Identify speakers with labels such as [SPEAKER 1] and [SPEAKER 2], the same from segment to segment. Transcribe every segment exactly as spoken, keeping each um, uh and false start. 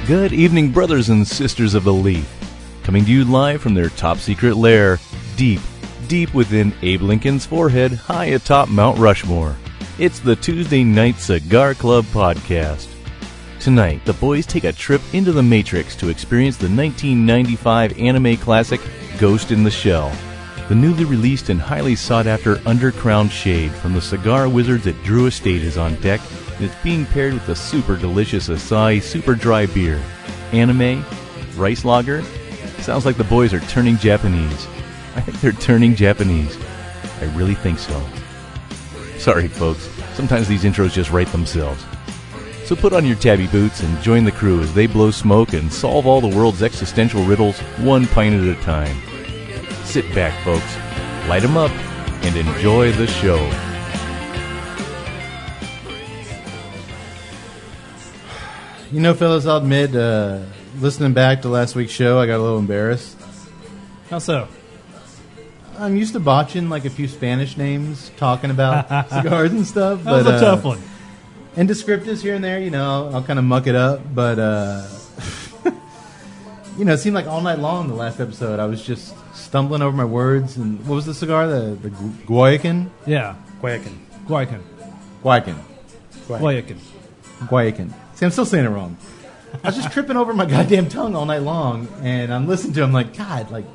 [SPEAKER 1] Good evening, brothers and sisters of the Leaf. Coming to you live from their top-secret lair, deep, deep within Abe Lincoln's forehead, high atop Mount Rushmore. It's the Tuesday Night Cigar Club podcast. Tonight, the boys take a trip into the Matrix to experience the nineteen ninety-five anime classic Ghost in the Shell. The newly released and highly sought-after Undercrown Shade from the cigar wizards at Drew Estate is on deck, and it's being paired with the super delicious Asahi Super Dry Beer. Anime? Rice Lager? Sounds like the boys are turning Japanese. I think they're turning Japanese. I really think so. Sorry, folks. Sometimes these intros just write themselves. So put on your tabby boots and join the crew as they blow smoke and solve all the world's existential riddles one pint at a time. Sit back, folks, light 'em up, and enjoy the show.
[SPEAKER 2] You know, fellas, I'll admit, uh, listening back to last week's show, I got a little embarrassed.
[SPEAKER 3] How so?
[SPEAKER 2] I'm used to botching like a few Spanish names, talking about cigars and stuff.
[SPEAKER 3] That was
[SPEAKER 2] but,
[SPEAKER 3] a tough
[SPEAKER 2] uh,
[SPEAKER 3] one.
[SPEAKER 2] And descriptives here and there, you know, I'll, I'll kind of muck it up. But, uh, you know, it seemed like all night long the last episode, I was just stumbling over my words. And what was the cigar? The, the Guayaquil?
[SPEAKER 3] Yeah.
[SPEAKER 4] Guayaquil.
[SPEAKER 3] Guayaquil.
[SPEAKER 2] Guayaquil.
[SPEAKER 3] Guayaquil.
[SPEAKER 2] Guayaquil. See, I'm still saying it wrong. I was just tripping over my goddamn tongue all night long, and I'm listening to it, I'm like, God, like...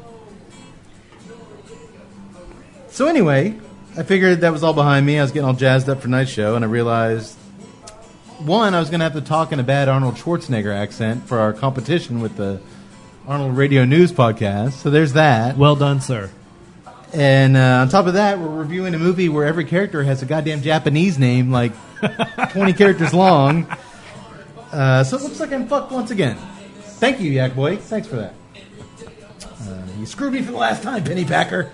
[SPEAKER 2] So anyway, I figured that was all behind me. I was getting all jazzed up for tonight's show, and I realized, one, I was going to have to talk in a bad Arnold Schwarzenegger accent for our competition with the Arnold Radio News podcast, so there's that.
[SPEAKER 3] Well done, sir.
[SPEAKER 2] And uh, on top of that, we're reviewing a movie where every character has a goddamn Japanese name, like twenty characters long. Uh, so it looks like I'm fucked once again. Thank you, Yak Boy. Thanks for that. Uh, you screwed me for the last time, Penny Packer.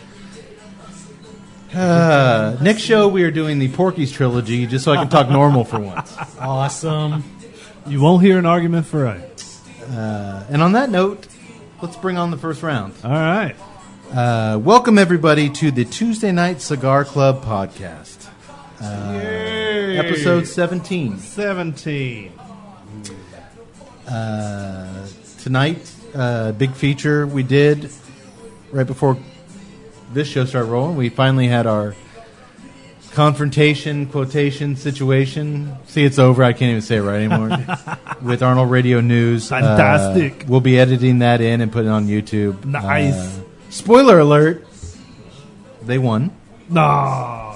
[SPEAKER 2] Uh, next show, we are doing the Porky's trilogy, just so I can talk normal for once.
[SPEAKER 4] Awesome.
[SPEAKER 3] You won't hear an argument for right.
[SPEAKER 2] Uh, and on that note, let's bring on the first round.
[SPEAKER 3] All right.
[SPEAKER 2] Uh, welcome, everybody, to the Tuesday Night Cigar Club podcast. Uh,
[SPEAKER 3] Yay.
[SPEAKER 2] Episode seventeen.
[SPEAKER 3] seventeen.
[SPEAKER 2] Uh, tonight, uh, big feature we did right before this show started rolling. We finally had our confrontation, quotation, situation. See, it's over. I can't even say it right anymore. With Arnold Radio News.
[SPEAKER 3] Fantastic.
[SPEAKER 2] Uh, we'll be editing that in and putting it on YouTube.
[SPEAKER 3] Nice.
[SPEAKER 2] Uh, spoiler alert. They won.
[SPEAKER 3] No.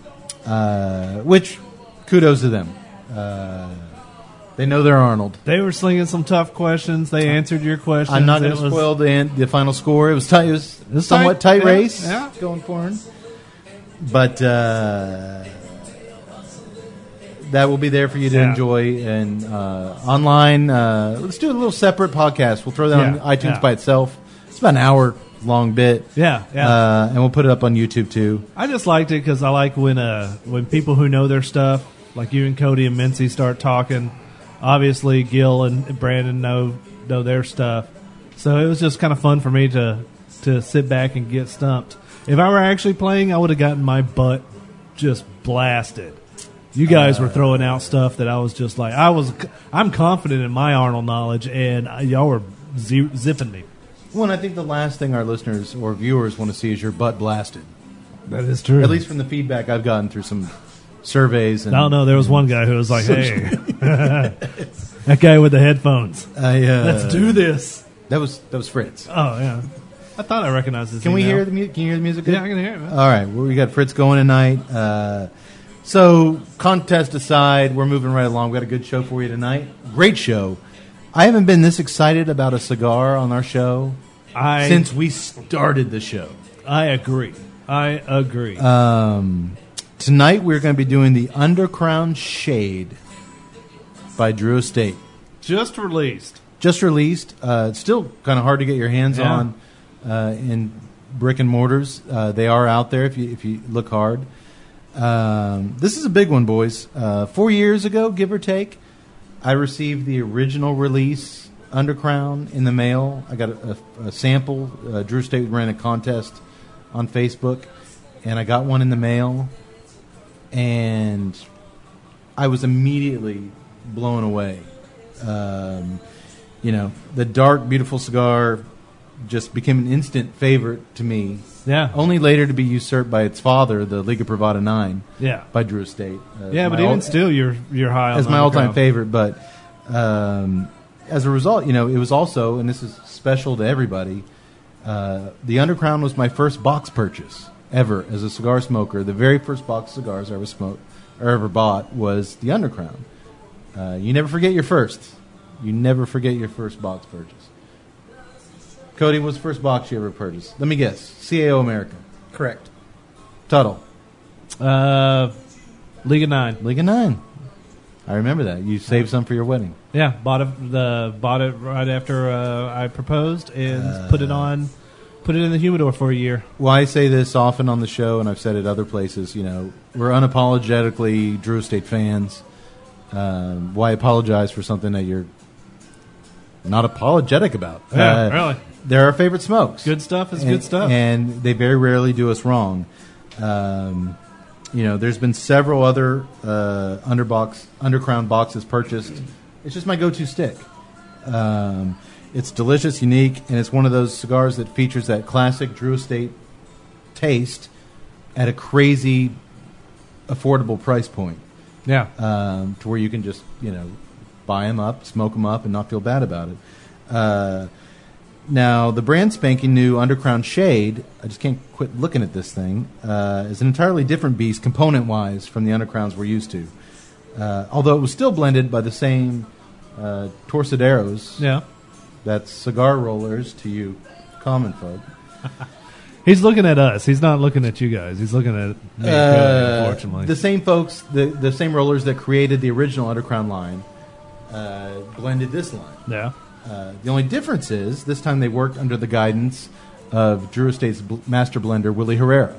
[SPEAKER 2] Uh, which, kudos to them. Uh, they know they're Arnold.
[SPEAKER 3] They were slinging some tough questions. They answered your questions.
[SPEAKER 2] I'm not going
[SPEAKER 3] It
[SPEAKER 2] to
[SPEAKER 3] was-
[SPEAKER 2] spoil the end, the final score. It was tight. It was,
[SPEAKER 3] It was
[SPEAKER 2] somewhat
[SPEAKER 3] tight.
[SPEAKER 2] tight
[SPEAKER 3] Yeah,
[SPEAKER 2] race
[SPEAKER 3] yeah.
[SPEAKER 2] going forward. But uh, that will be there for you to
[SPEAKER 3] Yeah.
[SPEAKER 2] enjoy and uh, online. Uh, let's do a little separate podcast. We'll throw that
[SPEAKER 3] Yeah,
[SPEAKER 2] on iTunes
[SPEAKER 3] yeah.
[SPEAKER 2] by itself. It's about an hour long bit.
[SPEAKER 3] Yeah, yeah.
[SPEAKER 2] Uh, and we'll put it up on YouTube too.
[SPEAKER 3] I just liked it because I like when uh, when people who know their stuff, like you and Cody and Mincy, start talking. Obviously, Gil and Brandon know know their stuff, so it was just kind of fun for me to to sit back and get stumped. If I were actually playing, I would have gotten my butt just blasted. You guys
[SPEAKER 2] Uh,
[SPEAKER 3] were throwing out stuff that I was just like, I was, I'm confident in my Arnold knowledge, and y'all were zi- zipping me.
[SPEAKER 2] Well, and I think the last thing our listeners or viewers want to see is your butt blasted.
[SPEAKER 3] That is true.
[SPEAKER 2] At least from the feedback I've gotten through some surveys. And,
[SPEAKER 3] I don't know. There was one guy who was like, "Hey, that guy with the headphones.
[SPEAKER 2] I, uh,
[SPEAKER 3] Let's do this."
[SPEAKER 2] That was that was Fritz.
[SPEAKER 3] Oh yeah, I thought I recognized this.
[SPEAKER 2] Can we
[SPEAKER 3] email.
[SPEAKER 2] hear the mu- Can you hear the music?
[SPEAKER 3] Yeah, I can hear it, man.
[SPEAKER 2] All right, well, we got Fritz going tonight. Uh, so contest aside, we're moving right along. We got a good show for you tonight. Great show. I haven't been this excited about a cigar on our show
[SPEAKER 3] I
[SPEAKER 2] since we started the show.
[SPEAKER 3] I agree. I agree.
[SPEAKER 2] Um, tonight we're going to be doing the Undercrown Shade by Drew Estate.
[SPEAKER 3] Just released.
[SPEAKER 2] Just released. Uh, it's still kind of hard to get your hands
[SPEAKER 3] Yeah.
[SPEAKER 2] on uh, in brick and mortars. Uh, they are out there if you if you look hard. Um, this is a big one, boys. Uh, four years ago, give or take, I received the original release Undercrown in the mail. I got a, a, a sample. Uh, Drew Estate ran a contest on Facebook, and I got one in the mail, and I was immediately blown away. Um, you know, the dark, beautiful cigar just became an instant favorite to me.
[SPEAKER 3] Yeah.
[SPEAKER 2] Only later to be usurped by its father, the Liga Privada nine.
[SPEAKER 3] Yeah.
[SPEAKER 2] By Drew Estate. Uh,
[SPEAKER 3] Yeah, but
[SPEAKER 2] my
[SPEAKER 3] even
[SPEAKER 2] old-
[SPEAKER 3] still, you're you're high on
[SPEAKER 2] as
[SPEAKER 3] the
[SPEAKER 2] my all-time
[SPEAKER 3] Undercrown.
[SPEAKER 2] favorite. But um, as a result, you know, it was also, and this is special to everybody, uh, the Undercrown was my first box purchase ever as a cigar smoker. The very first box of cigars I ever smoked or ever bought was the Undercrown. Uh, you never forget your first. You never forget your first box purchase. Cody, what was the first box you ever purchased? Let me guess. C A O America.
[SPEAKER 4] Correct.
[SPEAKER 2] Tuttle.
[SPEAKER 3] Uh, League of Nine.
[SPEAKER 2] League of Nine. I remember that. You saved some for your wedding.
[SPEAKER 3] Yeah, bought it. The bought it right after uh, I proposed and
[SPEAKER 2] Uh,
[SPEAKER 3] put it on, put it in the humidor for a year.
[SPEAKER 2] Well, I say this often on the show, and I've said it other places. You know, we're unapologetically Drew Estate fans. Um, why apologize for something that you're not apologetic about?
[SPEAKER 3] Yeah,
[SPEAKER 2] Uh,
[SPEAKER 3] really.
[SPEAKER 2] They're our favorite smokes.
[SPEAKER 3] Good stuff is
[SPEAKER 2] and,
[SPEAKER 3] good stuff.
[SPEAKER 2] and they very rarely do us wrong. Um, you know, there's been several other uh, underbox, undercrown boxes purchased. It's just my go-to stick. Um, it's delicious, unique, and it's one of those cigars that features that classic Drew Estate taste at a crazy, affordable price point.
[SPEAKER 3] Yeah.
[SPEAKER 2] Um, to where you can just, you know, buy them up, smoke them up, and not feel bad about it. Uh, now, the brand spanking new Undercrown Shade, I just can't quit looking at this thing, uh, is an entirely different beast component-wise from the Undercrowns we're used to. Uh, although it was still blended by the same uh, torsaderos,
[SPEAKER 3] Yeah.
[SPEAKER 2] that's cigar rollers to you common folk.
[SPEAKER 3] He's looking at us. He's not looking at you guys. He's looking at me, Cody,
[SPEAKER 2] Uh,
[SPEAKER 3] unfortunately.
[SPEAKER 2] the same folks, the, the same rollers that created the original Undercrown line, uh, blended this line.
[SPEAKER 3] yeah.
[SPEAKER 2] Uh, the only difference is this time they worked under the guidance of Drew Estate's bl- master blender, Willie Herrera.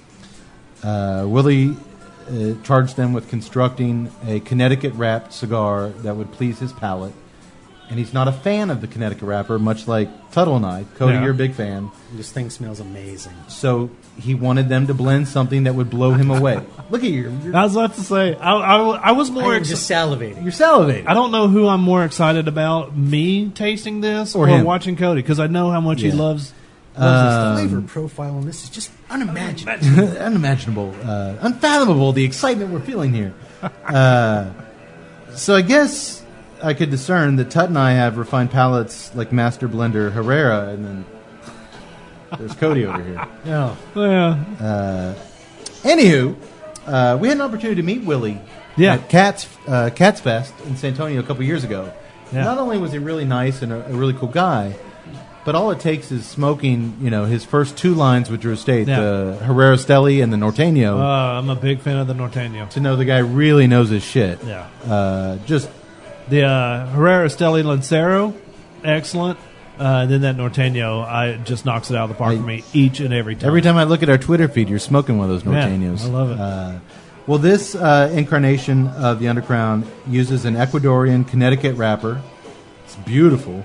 [SPEAKER 2] Uh, Willie uh, charged them with constructing a Connecticut-wrapped cigar that would please his palate. And he's not a fan of the Connecticut wrapper, much like Tuttle and I. Cody,
[SPEAKER 3] Yeah.
[SPEAKER 2] you're a big fan.
[SPEAKER 4] This thing smells amazing.
[SPEAKER 2] So he wanted them to blend something that would blow him away. Look at you. You're,
[SPEAKER 3] I was about to say, I, I, I was more
[SPEAKER 4] I am
[SPEAKER 3] excited.
[SPEAKER 4] just salivating.
[SPEAKER 2] you're salivating.
[SPEAKER 3] I don't know who I'm more excited about, me tasting this
[SPEAKER 2] Or
[SPEAKER 3] or,
[SPEAKER 2] him.
[SPEAKER 3] watching Cody, because I know how much
[SPEAKER 2] Yeah.
[SPEAKER 3] he loves, loves
[SPEAKER 2] Um,
[SPEAKER 3] this
[SPEAKER 4] Flavor profile on this is just unimaginable.
[SPEAKER 2] unimaginable, uh, unfathomable, the excitement we're feeling here. Uh, so I guess I could discern that Tut and I have refined palates like Master Blender Herrera, and then there's Cody over here.
[SPEAKER 4] No.
[SPEAKER 3] stuff. Yeah.
[SPEAKER 2] Uh, anywho, uh, we had an opportunity to meet Willie
[SPEAKER 3] Yeah.
[SPEAKER 2] at Cats, uh, Cats Fest in San Antonio a couple years ago.
[SPEAKER 3] Yeah.
[SPEAKER 2] Not only was he really nice and a, a really cool guy, but all it takes is smoking, you know, his first two lines with Drew Estate,
[SPEAKER 3] Yeah.
[SPEAKER 2] the Herrera Steli and the Norteño,
[SPEAKER 3] Uh, I'm a big fan of the Norteño.
[SPEAKER 2] to know the guy really knows his shit.
[SPEAKER 3] Yeah.
[SPEAKER 2] Uh, just
[SPEAKER 3] The uh, Herrera Steli Lancero, excellent. Uh, and then that Norteño, I it just knocks it out of the park
[SPEAKER 2] I-
[SPEAKER 3] for me each and every time.
[SPEAKER 2] every time I look at our Twitter feed, you're smoking one of those
[SPEAKER 3] Yeah,
[SPEAKER 2] Norteños.
[SPEAKER 3] I love it.
[SPEAKER 2] Uh, well, this uh, incarnation of the Undercrown uses an Ecuadorian Connecticut wrapper. It's beautiful.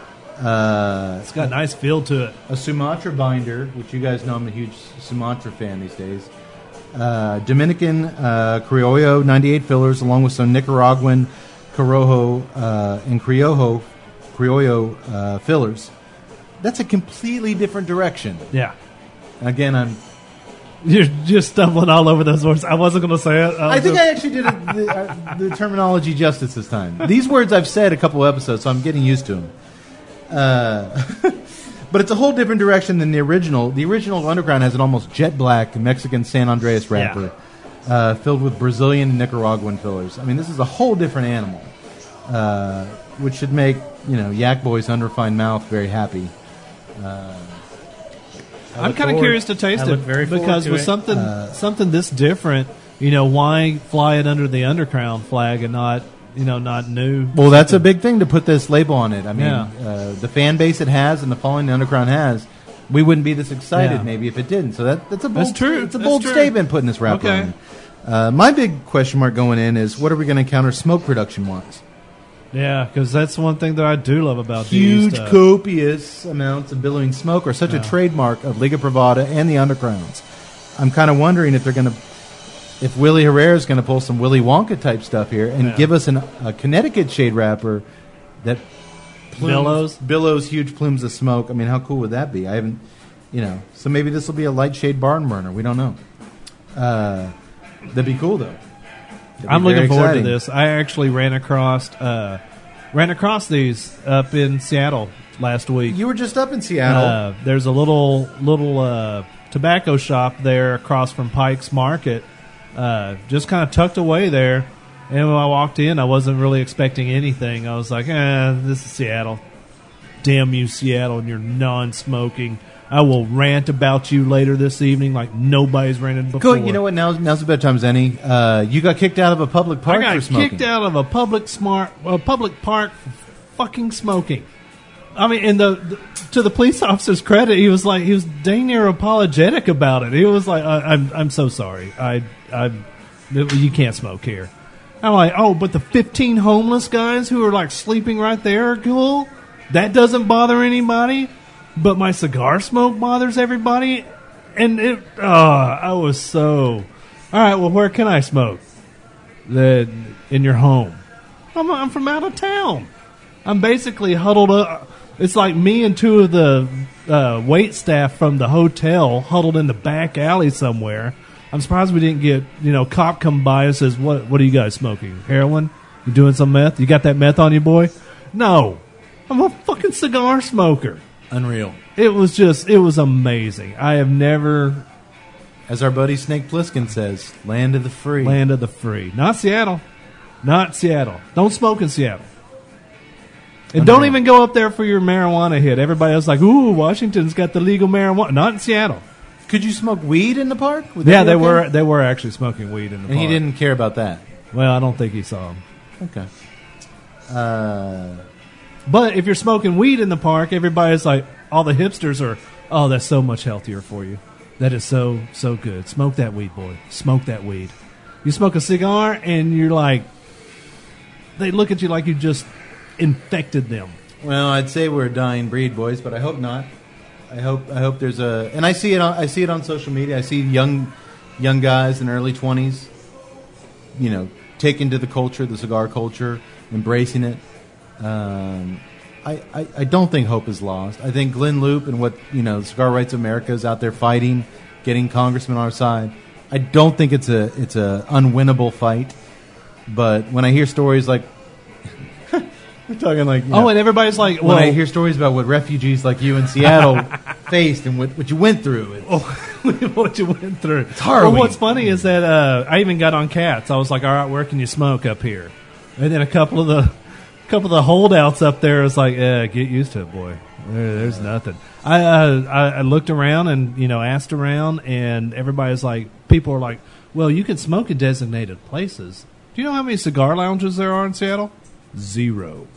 [SPEAKER 2] Uh,
[SPEAKER 3] It's got a nice feel to it.
[SPEAKER 2] a Sumatra binder, which you guys know I'm a huge Sumatra fan these days. Uh, Dominican uh, Criollo ninety-eight fillers, along with some Nicaraguan Corojo uh, and Criollo, Criollo uh, fillers. That's a completely different direction.
[SPEAKER 3] Yeah.
[SPEAKER 2] Again, I'm.
[SPEAKER 3] You're just stumbling all over those words. I wasn't going to say it.
[SPEAKER 2] I think I actually did it, the, uh, the terminology justice this time. These words I've said a couple episodes, so I'm getting used to them. Uh, but it's a whole different direction than the original. The original Underground has an almost jet black Mexican San Andreas wrapper, uh, filled with Brazilian and Nicaraguan fillers. I mean, this is a whole different animal, uh, which should make, you know, Yak Boy's unrefined mouth very happy. Uh,
[SPEAKER 3] I'm
[SPEAKER 4] look
[SPEAKER 3] kind of
[SPEAKER 4] forward-
[SPEAKER 3] curious to taste
[SPEAKER 4] I
[SPEAKER 3] it
[SPEAKER 4] look very forward
[SPEAKER 3] because
[SPEAKER 4] to
[SPEAKER 3] with
[SPEAKER 4] it.
[SPEAKER 3] something
[SPEAKER 2] Uh,
[SPEAKER 3] something this different, you know, why fly it under the Undercrown flag and not, you know, not new?
[SPEAKER 2] Well, that's a big thing to put this label on it. I mean,
[SPEAKER 3] Yeah.
[SPEAKER 2] uh, the fan base it has and the following the Underground has, we wouldn't be this excited
[SPEAKER 3] Yeah.
[SPEAKER 2] maybe if it didn't. So that, that's a bold,
[SPEAKER 3] That's true.
[SPEAKER 2] It's a
[SPEAKER 3] That's
[SPEAKER 2] bold
[SPEAKER 3] true.
[SPEAKER 2] statement putting this wrapper
[SPEAKER 3] Okay.
[SPEAKER 2] on. Uh, my big question mark going in is what are we going to encounter smoke production wise?
[SPEAKER 3] Yeah, because that's one thing that I do love about
[SPEAKER 2] Huge,
[SPEAKER 3] these. Uh,
[SPEAKER 2] copious amounts of billowing smoke are such a
[SPEAKER 3] Yeah.
[SPEAKER 2] trademark of Liga Privada and the Undergrounds. I'm kind of wondering if they're going to, if Willie Herrera is going to pull some Willy Wonka type stuff here and
[SPEAKER 3] Yeah.
[SPEAKER 2] give us an, a Connecticut shade wrapper that plumes,
[SPEAKER 3] Billows?
[SPEAKER 2] billows huge plumes of smoke. I mean, how cool would that be? I haven't, you know. So maybe this will be a light shade barn burner. We don't know. Uh, that'd be cool though. That'd
[SPEAKER 3] I'm
[SPEAKER 2] be very
[SPEAKER 3] looking forward
[SPEAKER 2] exciting.
[SPEAKER 3] to this. I actually ran across uh, ran across these up in Seattle last week.
[SPEAKER 2] You were just up in Seattle.
[SPEAKER 3] Uh, there's a little little uh, tobacco shop there across from Pike's Market, uh, just kind of tucked away there. And when I walked in, I wasn't really expecting anything. I was like, eh, this is Seattle. Damn you, Seattle, and your non-smoking. I will rant about you later this evening like nobody's ranted before.
[SPEAKER 2] Cool. You know what? Now, now's the bedtime, Zenny. Uh, you got kicked out of a public park
[SPEAKER 3] I got
[SPEAKER 2] for smoking.
[SPEAKER 3] kicked out of a public smart, a public park for fucking smoking. I mean, and the, the to the police officer's credit, he was like, he was dang near apologetic about it. He was like, I, "I'm, I'm so sorry. I, I, you can't smoke here." I'm like, "Oh, but the fifteen homeless guys who are like sleeping right there are cool. That doesn't bother anybody, but my cigar smoke bothers everybody." And it, oh, I was so. All right, well, where can I smoke? The in your home. I'm, I'm from out of town. I'm basically huddled up. It's like me and two of the uh, wait staff from the hotel huddled in the back alley somewhere. I'm surprised we didn't get, you know, cop come by and says, what What are you guys smoking? Heroin? You doing some meth? You got that meth on you, boy? No. I'm a fucking cigar smoker.
[SPEAKER 2] Unreal.
[SPEAKER 3] It was just, it was amazing. I have never...
[SPEAKER 2] As our buddy Snake Plissken says, land of the free.
[SPEAKER 3] Land of the free. Not Seattle. Not Seattle. Don't smoke in Seattle. And don't even go up there for your marijuana hit. Everybody else is like, ooh, Washington's got the legal marijuana. Not in Seattle.
[SPEAKER 2] Could you smoke weed in the park? Would that
[SPEAKER 3] Yeah,
[SPEAKER 2] be
[SPEAKER 3] they
[SPEAKER 2] okay?
[SPEAKER 3] were they were actually smoking weed in the
[SPEAKER 2] And
[SPEAKER 3] park.
[SPEAKER 2] he didn't care about that.
[SPEAKER 3] Well, I don't think he saw him.
[SPEAKER 2] Okay. Uh,
[SPEAKER 3] But if you're smoking weed in the park, everybody's like, all the hipsters are, oh, that's so much healthier for you. That is so, so good. Smoke that weed, boy. Smoke that weed. You smoke a cigar, and you're like, they look at you like you just infected them.
[SPEAKER 2] well, I'd say we're a dying breed, boys, but I hope not. I hope I hope there's a, and I see it on I see it on social media. I see young young guys in their early twenties, you know, taking to the culture, the cigar culture, embracing it. Um, I, I, I don't think hope is lost. I think Glenn Loop and what, you know, Cigar Rights America is out there fighting, getting congressmen on our side. I don't think it's a it's a unwinnable fight. But when I hear stories like we're talking like you
[SPEAKER 3] Oh,
[SPEAKER 2] know,
[SPEAKER 3] and everybody's like,
[SPEAKER 2] when
[SPEAKER 3] well,
[SPEAKER 2] I hear stories about what refugees like you in Seattle faced and what, what you went through, it,
[SPEAKER 3] oh, what you went through. It's
[SPEAKER 2] harrowing.
[SPEAKER 3] Well, what's funny is that uh, I even got on Cats. I was like, all right, where can you smoke up here? And then a couple of the couple of the holdouts up there was like, yeah, get used to it, boy. There, there's nothing. I, uh, I I looked around and, you know, asked around, and everybody's like, people are like, well, you can smoke in designated places. Do you know how many cigar lounges there are in Seattle? Zero.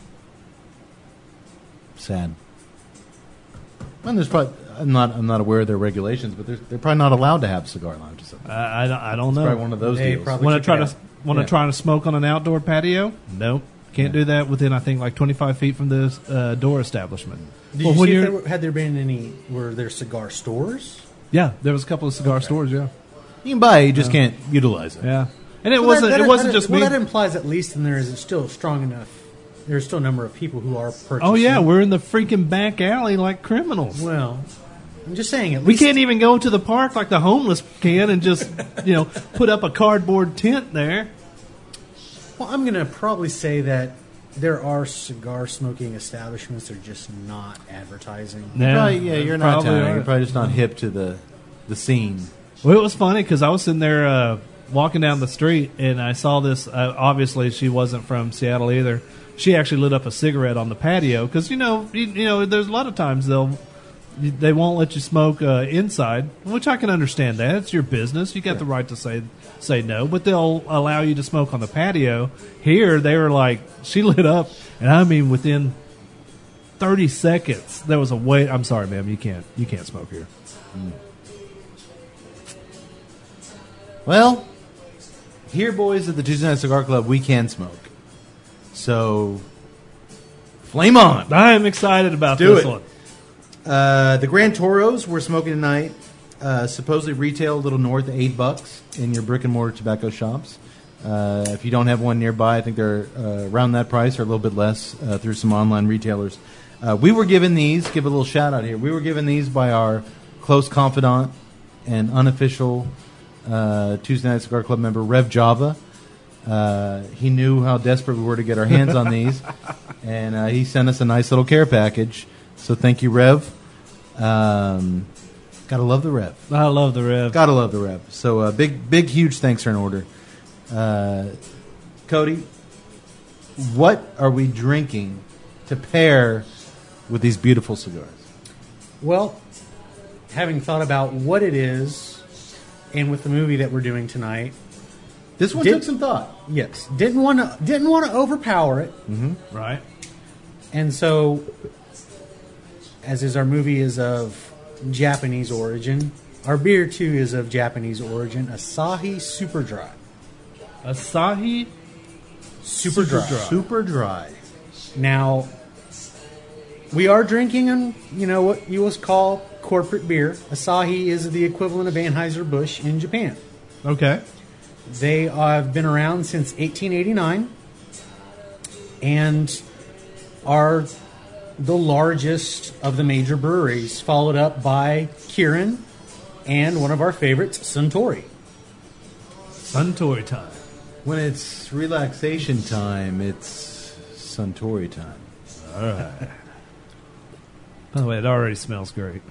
[SPEAKER 2] sad. And there's probably I'm not I'm not aware of their regulations, but they're they're probably not allowed to have cigar lounges. Up there.
[SPEAKER 3] I, I, don't- I don't
[SPEAKER 2] It's
[SPEAKER 3] know.
[SPEAKER 2] probably one of those
[SPEAKER 4] They
[SPEAKER 2] deals.
[SPEAKER 4] probably-
[SPEAKER 3] Want to
[SPEAKER 4] check
[SPEAKER 3] try
[SPEAKER 4] it
[SPEAKER 3] to
[SPEAKER 4] out.
[SPEAKER 3] want to
[SPEAKER 2] Yeah.
[SPEAKER 3] try to smoke on an outdoor patio? Nope, can't
[SPEAKER 2] Yeah.
[SPEAKER 3] do that within I think like twenty-five feet from the uh, door establishment.
[SPEAKER 4] Did
[SPEAKER 3] Well,
[SPEAKER 4] you
[SPEAKER 3] when
[SPEAKER 4] see if
[SPEAKER 3] you're-
[SPEAKER 4] there were, had there been any? Were there cigar stores?
[SPEAKER 3] Yeah, there was a couple of cigar stores. Yeah,
[SPEAKER 2] You can buy it, you just can't utilize it.
[SPEAKER 3] yeah, and it
[SPEAKER 4] Well,
[SPEAKER 3] wasn't
[SPEAKER 4] that- that-
[SPEAKER 3] it wasn't
[SPEAKER 4] that-
[SPEAKER 3] just
[SPEAKER 4] well,
[SPEAKER 3] me.
[SPEAKER 4] that implies at least then there is still strong enough. There's still a number of people who are purchasing.
[SPEAKER 3] Oh yeah, we're in the freaking back alley like criminals.
[SPEAKER 4] Well, I'm just saying. At
[SPEAKER 3] We
[SPEAKER 4] least
[SPEAKER 3] can't even go to the park like the homeless can and just you know put up a cardboard tent there.
[SPEAKER 4] Well, I'm going to probably say that there are cigar smoking establishments that are just not advertising.
[SPEAKER 2] You're probably, yeah, you're not
[SPEAKER 3] probably
[SPEAKER 2] Italian.
[SPEAKER 3] are.
[SPEAKER 2] You're probably just not hip to the the scene.
[SPEAKER 3] Well, it was funny because I was sitting there uh, walking down the street and I saw this. Uh, obviously, she wasn't from Seattle either. She actually lit up a cigarette on the patio because you know, you, you know, there's a lot of times they'll they won't let you smoke uh, inside, which I can understand. That it's your business; you got the right to say say no, but they'll allow you to smoke on the patio. Here, they were like, she lit up, and I mean, within thirty seconds, there was a wait. I'm sorry, ma'am, you can't you can't smoke here.
[SPEAKER 2] Well, here, boys, at the Tuesday Night Cigar Club, we can smoke. So, flame on.
[SPEAKER 3] I am excited about
[SPEAKER 2] Do
[SPEAKER 3] this
[SPEAKER 2] it.
[SPEAKER 3] one.
[SPEAKER 2] Uh, the Grand Toros we're smoking tonight uh, supposedly retail a little north of eight bucks in your brick and mortar tobacco shops. Uh, if you don't have one nearby, I think they're uh, around that price or a little bit less uh, through some online retailers. Uh, we were given these, give a little shout out here. We were given these by our close confidant and unofficial uh, Tuesday Night Cigar Club member, Rev Java. Uh, he knew how desperate we were to get our hands on these, and uh, he sent us a nice little care package. So thank you, Rev. Um, gotta love the Rev.
[SPEAKER 3] I love the Rev.
[SPEAKER 2] Gotta love the Rev. So uh, big, big, huge thanks are in order. Uh, Cody, what are we drinking to pair with these beautiful cigars?
[SPEAKER 4] Well, having thought about what it is, and with the movie that we're doing tonight,
[SPEAKER 2] This one
[SPEAKER 4] Did-
[SPEAKER 2] took some thought.
[SPEAKER 4] yes, didn't want to didn't want to overpower it,
[SPEAKER 3] Right.
[SPEAKER 4] and so, as is our movie is of Japanese origin, our beer too is of Japanese origin. Asahi Super Dry.
[SPEAKER 3] Asahi.
[SPEAKER 4] Super, dry.
[SPEAKER 2] Super dry.
[SPEAKER 4] Now, we are drinking, an, you know, what you will call corporate beer. Asahi is the equivalent of Anheuser-Busch in Japan.
[SPEAKER 3] Okay.
[SPEAKER 4] They have been around since eighteen eighty-nine and are the largest of the major breweries, followed up by Kirin and one of our favorites, Suntory.
[SPEAKER 3] Suntory time.
[SPEAKER 2] When it's relaxation time, it's Suntory time.
[SPEAKER 3] All right. By the way, it already smells great.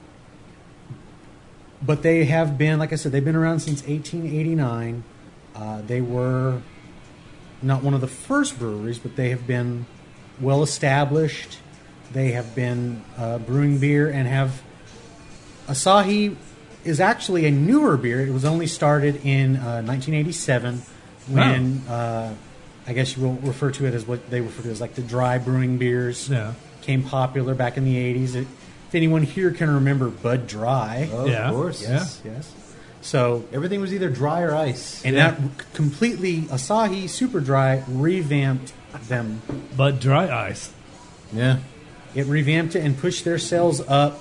[SPEAKER 4] But they have been, like I said, they've been around since eighteen eighty-nine. Uh, they were not one of the first breweries, but they have been well established. They have been uh, brewing beer and have. Asahi is actually a newer beer. It was only started in uh, nineteen eighty-seven when uh, I guess you will refer to it as what they refer to as like the dry brewing beers.
[SPEAKER 3] Yeah.
[SPEAKER 4] Came popular back in the eighties. It, if anyone here can remember Bud Dry,
[SPEAKER 2] Of
[SPEAKER 3] Yeah.
[SPEAKER 2] course.
[SPEAKER 4] yes, yes. So
[SPEAKER 2] Everything was either dry or ice.
[SPEAKER 4] and
[SPEAKER 3] Yeah.
[SPEAKER 4] that completely Asahi Super Dry revamped them.
[SPEAKER 3] But dry ice.
[SPEAKER 2] Yeah.
[SPEAKER 4] It revamped it and pushed their sales up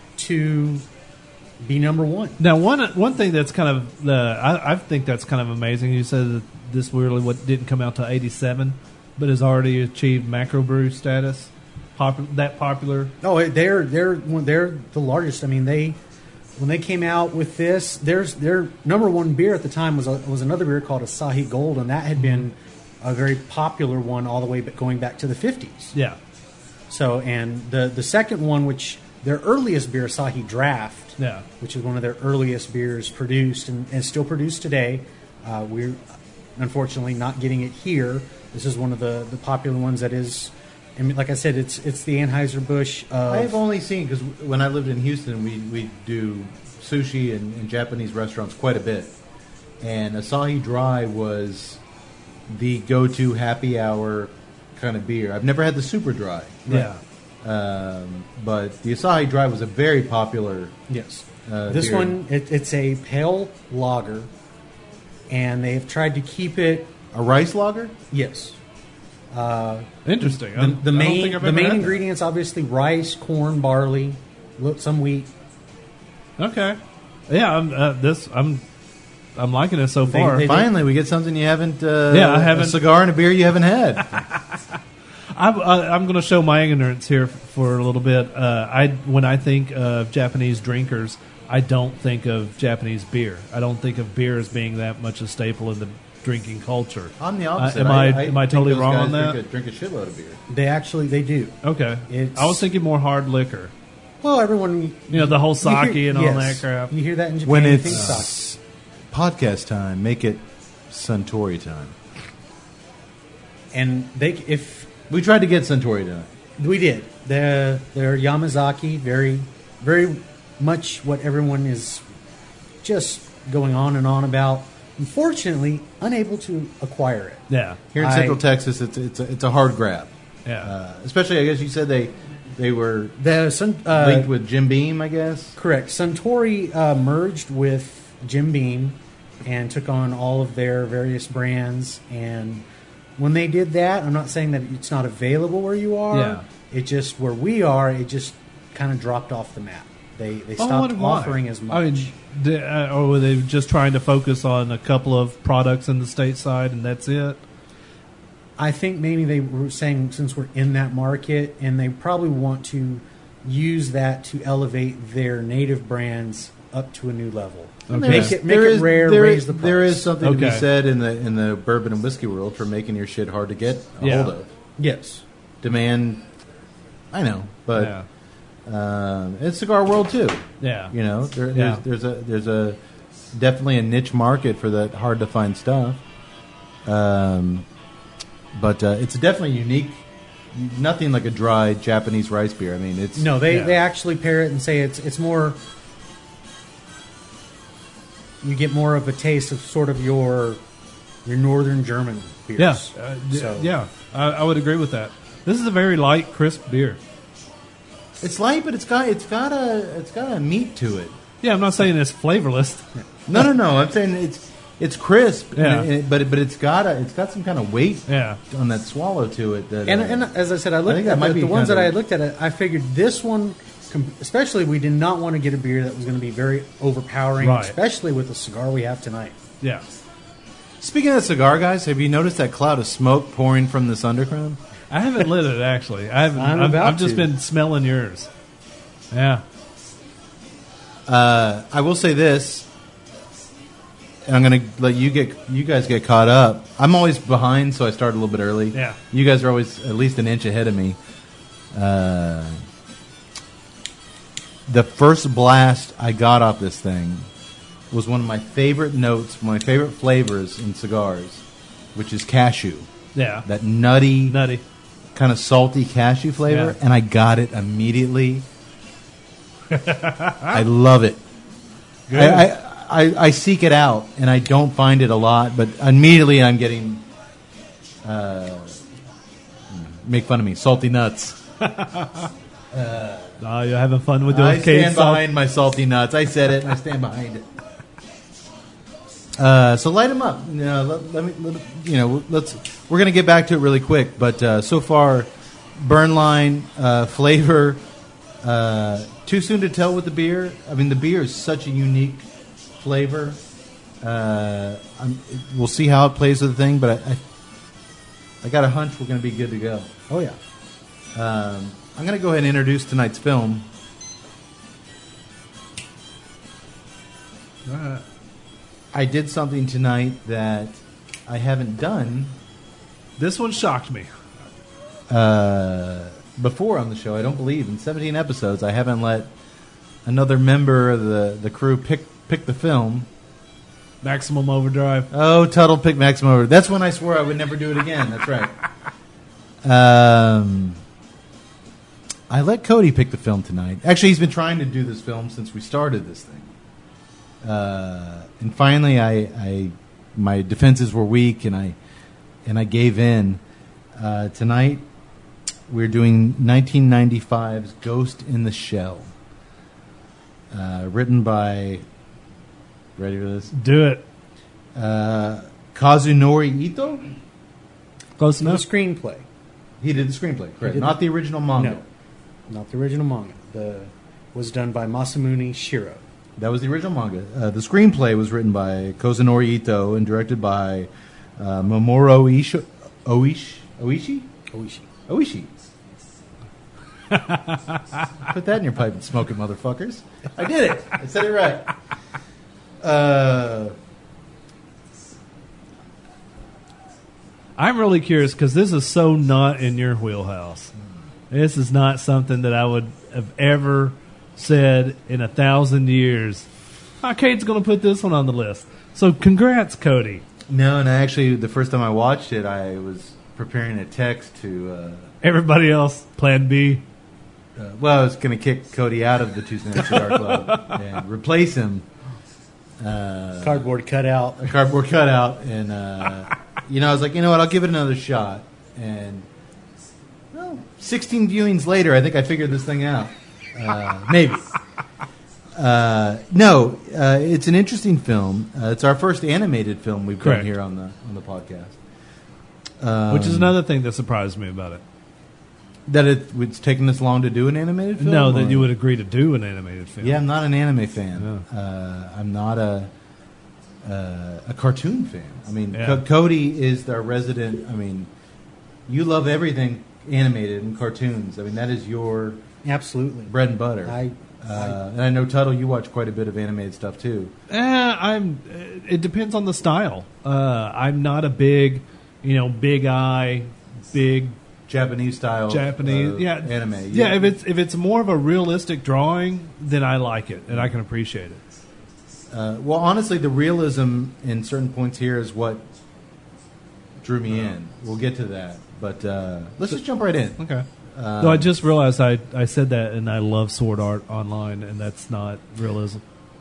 [SPEAKER 4] to be number one.
[SPEAKER 3] Now, one one thing that's kind of the I, I think that's kind of amazing. You said that this really what didn't come out till eighty-seven, but has already achieved macro brew status. Popu- that popular.
[SPEAKER 4] Oh, they're they're they're the largest. I mean, they when they came out with this, there's their number one beer at the time was a, was another beer called Asahi Gold, and that had been a very popular one all the way back, going back to the fifties.
[SPEAKER 3] Yeah.
[SPEAKER 4] So, and the the second one, which their earliest beer, Asahi Draft,
[SPEAKER 3] Yeah.
[SPEAKER 4] which is one of their earliest beers produced and, and still produced today. Uh, we're unfortunately not getting it here. This is one of the, the popular ones that is, I mean, like I said, it's it's the Anheuser-Busch of...
[SPEAKER 2] I've only seen, because when I lived in Houston, we, we do sushi and, and Japanese restaurants quite a bit. And Asahi Dry was the go-to happy hour kind of beer. I've never had the Super Dry.
[SPEAKER 3] Yeah.
[SPEAKER 2] Um, but the Asahi Dry was a very popular...
[SPEAKER 4] Yes.
[SPEAKER 2] Uh,
[SPEAKER 4] this
[SPEAKER 2] beer.
[SPEAKER 4] one, it, it's a pale lager, and they've tried to keep it...
[SPEAKER 2] A rice lager?
[SPEAKER 4] Yes.
[SPEAKER 3] Interesting.
[SPEAKER 4] The,
[SPEAKER 3] I-
[SPEAKER 4] the
[SPEAKER 3] I don't
[SPEAKER 4] main
[SPEAKER 3] think I've
[SPEAKER 4] the
[SPEAKER 3] ever
[SPEAKER 4] main
[SPEAKER 3] had that.
[SPEAKER 4] ingredients, obviously, rice, corn, barley, lo- some wheat.
[SPEAKER 3] Okay. Yeah. I'm uh, this. I'm. I'm liking it so
[SPEAKER 4] They-
[SPEAKER 3] far.
[SPEAKER 4] they-
[SPEAKER 2] Finally, we get something you haven't... Uh,
[SPEAKER 3] Yeah, I haven't-
[SPEAKER 2] A cigar and a beer you haven't had.
[SPEAKER 3] I'm, I- I'm going to show my ignorance here f- for a little bit. Uh, I when I think of Japanese drinkers, I don't think of Japanese beer. I don't think of beer as being that much a staple in the drinking culture.
[SPEAKER 2] I'm the
[SPEAKER 3] Uh,
[SPEAKER 2] opposite.
[SPEAKER 3] am I, am I
[SPEAKER 2] think
[SPEAKER 3] totally
[SPEAKER 2] those
[SPEAKER 3] wrong
[SPEAKER 2] guys
[SPEAKER 3] on that?
[SPEAKER 2] Drink a, drink a shitload of beer.
[SPEAKER 4] They actually they do.
[SPEAKER 3] Okay.
[SPEAKER 4] It's-
[SPEAKER 3] I was thinking more hard liquor.
[SPEAKER 4] Well, everyone,
[SPEAKER 3] You know, the whole
[SPEAKER 4] you
[SPEAKER 3] sake
[SPEAKER 4] hear-
[SPEAKER 3] and all
[SPEAKER 4] yes.
[SPEAKER 3] that crap.
[SPEAKER 4] You hear that in Japan?
[SPEAKER 2] When
[SPEAKER 4] you think
[SPEAKER 2] it's
[SPEAKER 4] sake.
[SPEAKER 2] podcast time, make it Suntory time.
[SPEAKER 4] And they, if
[SPEAKER 2] We tried to get Suntory tonight.
[SPEAKER 4] we did, they're, they're Yamazaki, very, very much what everyone is just going on and on about. Unfortunately, unable to acquire it.
[SPEAKER 3] Yeah.
[SPEAKER 2] Here in
[SPEAKER 4] I-
[SPEAKER 2] Central Texas, it's it's a, it's a hard grab.
[SPEAKER 3] Yeah.
[SPEAKER 2] Uh, especially, I guess you said they they were
[SPEAKER 4] The Sun, uh,
[SPEAKER 2] linked with Jim Beam, I guess.
[SPEAKER 4] correct. Suntory uh, merged with Jim Beam and took on all of their various brands. And when they did that, I'm not saying that it's not available where you are.
[SPEAKER 3] Yeah.
[SPEAKER 4] It just where we are, it just kind of dropped off the map. They they
[SPEAKER 3] Oh, I
[SPEAKER 4] stopped
[SPEAKER 3] wonder why.
[SPEAKER 4] offering as much.
[SPEAKER 3] I mean, di- uh, or were they just trying to focus on a couple of products in the stateside and that's it?
[SPEAKER 4] I think maybe they were saying since we're in that market, and they probably want to use that to elevate their native brands up to a new level.
[SPEAKER 3] Okay.
[SPEAKER 4] Make it make
[SPEAKER 2] There
[SPEAKER 4] it
[SPEAKER 2] is-
[SPEAKER 4] rare,
[SPEAKER 2] there
[SPEAKER 4] raise
[SPEAKER 2] is-
[SPEAKER 4] the price.
[SPEAKER 2] There is something to be
[SPEAKER 3] Okay.
[SPEAKER 2] said in the in the bourbon and whiskey world for making your shit hard to get a
[SPEAKER 3] Yeah.
[SPEAKER 2] hold of.
[SPEAKER 4] Yes.
[SPEAKER 2] Demand, I know, but
[SPEAKER 3] yeah.
[SPEAKER 2] um, it's cigar world too.
[SPEAKER 3] Yeah.
[SPEAKER 2] You know, there,
[SPEAKER 3] Yeah.
[SPEAKER 2] there's, there's a there's a definitely a niche market for that hard to find stuff. Um, but uh, it's definitely unique. Nothing like a dry Japanese rice beer. I mean, it's
[SPEAKER 4] No, they,
[SPEAKER 3] Yeah.
[SPEAKER 4] they actually pair it and say it's it's more. You get more of a taste of sort of your your northern German beers.
[SPEAKER 3] Yeah. Uh, d-
[SPEAKER 4] So-
[SPEAKER 3] yeah. I, I would agree with that. This is a very light, crisp beer.
[SPEAKER 2] it's light, but it's got it's got a it's got a meat to it.
[SPEAKER 3] Yeah, I'm not saying it's flavorless.
[SPEAKER 2] No, no, no. I'm saying it's it's crisp,
[SPEAKER 3] Yeah.
[SPEAKER 2] and it- but but it's got a it's got some kind of weight
[SPEAKER 3] Yeah.
[SPEAKER 2] on that swallow to it. That
[SPEAKER 4] And,
[SPEAKER 2] uh,
[SPEAKER 4] and as I said, I looked
[SPEAKER 2] think that
[SPEAKER 4] at
[SPEAKER 2] might
[SPEAKER 4] the,
[SPEAKER 2] be
[SPEAKER 4] the ones
[SPEAKER 2] kind
[SPEAKER 4] that I
[SPEAKER 2] of-
[SPEAKER 4] had looked at. It, I figured this one, com- especially, we did not want to get a beer that was going to be very overpowering,
[SPEAKER 3] Right.
[SPEAKER 4] especially with the cigar we have tonight.
[SPEAKER 3] Yeah.
[SPEAKER 2] Speaking of cigar, guys, have you noticed that cloud of smoke pouring from this underground?
[SPEAKER 3] I haven't lit it, actually. I haven't.
[SPEAKER 4] I'm
[SPEAKER 3] I've,
[SPEAKER 4] about
[SPEAKER 3] I've just
[SPEAKER 4] to.
[SPEAKER 3] been smelling yours. Yeah.
[SPEAKER 2] Uh, I will say this. And I'm going to let you get you guys get caught up. I'm always behind, so I start a little bit early.
[SPEAKER 3] Yeah.
[SPEAKER 2] You guys are always at least an inch ahead of me. Uh, the first blast I got off this thing was one of my favorite notes, my favorite flavors in cigars, which is cashew.
[SPEAKER 3] Yeah.
[SPEAKER 2] That nutty,
[SPEAKER 3] Nutty.
[SPEAKER 2] kind of salty cashew flavor,
[SPEAKER 3] Yeah.
[SPEAKER 2] and I got it immediately. I love it.
[SPEAKER 3] Good.
[SPEAKER 2] I, I, I, I seek it out, and I don't find it a lot, but immediately I'm getting, uh, make fun of me, salty nuts.
[SPEAKER 3] Oh, you're having fun with those
[SPEAKER 2] I
[SPEAKER 3] cake
[SPEAKER 2] stand
[SPEAKER 3] salt?
[SPEAKER 2] behind my salty nuts. I said it, and I stand behind it. Uh, so light them up. You know, let, let me, let, you know, let's. We're gonna get back to it really quick, but uh, so far, burn line, uh, flavor. Uh, too soon to tell with the beer. I mean, the beer is such a unique flavor. Uh, I'm, we'll see how it plays with the thing, but I, I, I got a hunch we're gonna be good to go.
[SPEAKER 4] Oh yeah.
[SPEAKER 2] Um, I'm gonna go ahead and introduce tonight's film.
[SPEAKER 3] Uh,
[SPEAKER 2] I did something tonight that I haven't done
[SPEAKER 3] this one shocked me.
[SPEAKER 2] uh, before on the show. I don't believe in seventeen episodes I haven't let another member of the, the crew pick pick the film.
[SPEAKER 3] Maximum Overdrive.
[SPEAKER 2] Oh, Tuttle picked Maximum Overdrive. That's when I swore I would never do it again. That's right. Um, I let Cody pick the film tonight. Actually, he's been trying to do this film since we started this thing. Uh, and finally, I, I my defenses were weak, and I and I gave in. Uh, tonight, we're doing nineteen ninety-five's Ghost in the Shell, uh, written by. Ready for this?
[SPEAKER 3] Do it.
[SPEAKER 2] Uh, Kazunori Ito.
[SPEAKER 3] Close
[SPEAKER 4] The
[SPEAKER 3] enough.
[SPEAKER 4] screenplay.
[SPEAKER 2] He did the screenplay, correct?
[SPEAKER 4] did
[SPEAKER 2] Not
[SPEAKER 4] the-
[SPEAKER 2] the original manga.
[SPEAKER 4] No, not the original manga. The was done by Masamune Shiro.
[SPEAKER 2] That was the original manga. Uh, the screenplay was written by Kazunori Ito and directed by uh, Mamoru Oishi. Oishi? Oishi?
[SPEAKER 4] Oishi.
[SPEAKER 2] Oishi. Put that in your pipe and smoke it, motherfuckers. I did it. I said it right. Uh,
[SPEAKER 3] I'm really curious because this is so not in your wheelhouse. This is not something that I would have ever said in a thousand years. Arcade's going to put this one on the list. So congrats, Cody.
[SPEAKER 2] no, and actually, the first time I watched it, I was preparing a text to. Uh,
[SPEAKER 3] Everybody else, Plan B.
[SPEAKER 2] Uh, well, I was going to kick Cody out of the Tuesday Night Cigar Club and replace him. Uh,
[SPEAKER 4] Cardboard cutout.
[SPEAKER 2] a cardboard cutout, and uh, you know, I was like, you know what, I'll give it another shot. And well, sixteen viewings later, I think I figured this thing out. Uh, maybe. Uh, no, uh, it's an interesting film. Uh, it's our first animated film we've
[SPEAKER 3] Correct.
[SPEAKER 2] done here on the on the podcast, um,
[SPEAKER 3] Which is another thing that surprised me about it.
[SPEAKER 2] That it, it's taken this long to do an animated film?
[SPEAKER 3] No, that
[SPEAKER 2] or-
[SPEAKER 3] you would agree to do an animated film.
[SPEAKER 2] Yeah, I'm not an anime fan. Uh, I'm not a uh, a cartoon fan. I mean,
[SPEAKER 3] Yeah.
[SPEAKER 2] Co- Cody is our resident. I mean, you love everything animated and cartoons. I mean, that is your
[SPEAKER 4] Absolutely.
[SPEAKER 2] bread and butter.
[SPEAKER 4] I,
[SPEAKER 2] uh, and I know Tuttle, you watch quite a bit of animated stuff too.
[SPEAKER 3] Eh, I'm. It depends on the style. Uh, I'm not a big, you know, big eye, big
[SPEAKER 2] Japanese style,
[SPEAKER 3] Japanese,
[SPEAKER 2] uh,
[SPEAKER 3] yeah,
[SPEAKER 2] anime.
[SPEAKER 3] Yeah, if it's if it's more of a realistic drawing, then I like it and I can appreciate it.
[SPEAKER 2] Uh, well, honestly, the realism in certain points here is what drew me in. We'll get to that, but uh, let's just jump right in.
[SPEAKER 3] Okay.
[SPEAKER 2] Um,
[SPEAKER 3] Though I just realized I, I said that and I love sword art online and that's not realism.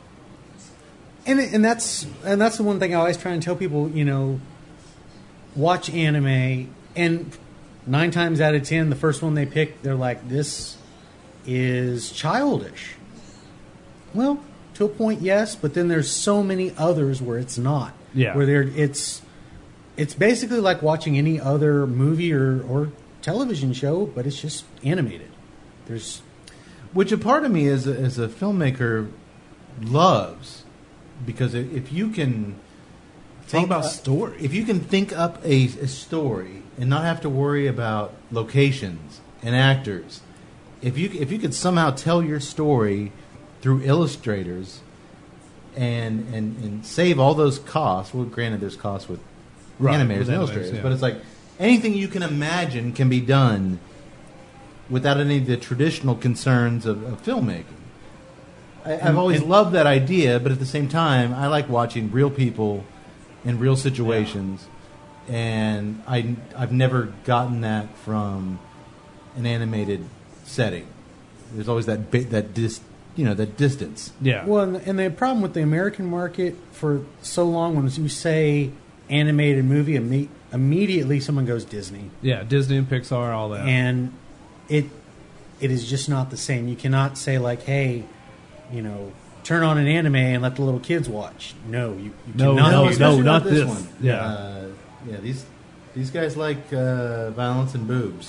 [SPEAKER 4] And and that's and that's the one thing I always try and tell people. You know, watch anime, and nine times out of ten, the first one they pick, they're like, "This is childish." Well, to a point, yes, but then there's so many others where it's not.
[SPEAKER 3] Yeah.
[SPEAKER 4] Where there it's it's basically like watching any other movie or, or television show, but it's just animated. There's
[SPEAKER 2] Which a part of me as a, as a filmmaker loves, because i- if you can think
[SPEAKER 3] about
[SPEAKER 2] up-
[SPEAKER 3] story.
[SPEAKER 2] if you can think up a, a story and not have to worry about locations and actors, if you if you could somehow tell your story through illustrators and and, and save all those costs. Well, granted, there's costs with
[SPEAKER 3] Right,
[SPEAKER 2] animators
[SPEAKER 3] with
[SPEAKER 2] and
[SPEAKER 3] animators,
[SPEAKER 2] illustrators,
[SPEAKER 3] yeah.
[SPEAKER 2] but it's like anything you can imagine can be done without any of the traditional concerns of, of filmmaking. I, I've
[SPEAKER 4] And-
[SPEAKER 2] always
[SPEAKER 4] and-
[SPEAKER 2] loved that idea, but at the same time, I like watching real people in real situations, and I, I've never gotten that from an animated setting. There's always that bit, that dis, you know, that distance.
[SPEAKER 3] Yeah.
[SPEAKER 4] Well, and- and the problem with the American market for so long, when you say animated movie, imme- immediately someone goes Disney,
[SPEAKER 3] yeah, Disney and Pixar, all that.
[SPEAKER 4] and it it is just not the same. You cannot say like, "Hey, you know, turn on an anime and let the little kids watch." No, you, you
[SPEAKER 3] No,
[SPEAKER 4] cannot.
[SPEAKER 3] no,
[SPEAKER 4] do that.
[SPEAKER 2] especially
[SPEAKER 3] not
[SPEAKER 2] this,
[SPEAKER 3] this.
[SPEAKER 2] one.
[SPEAKER 3] Yeah.
[SPEAKER 2] uh, yeah. These these guys like uh, violence and boobs.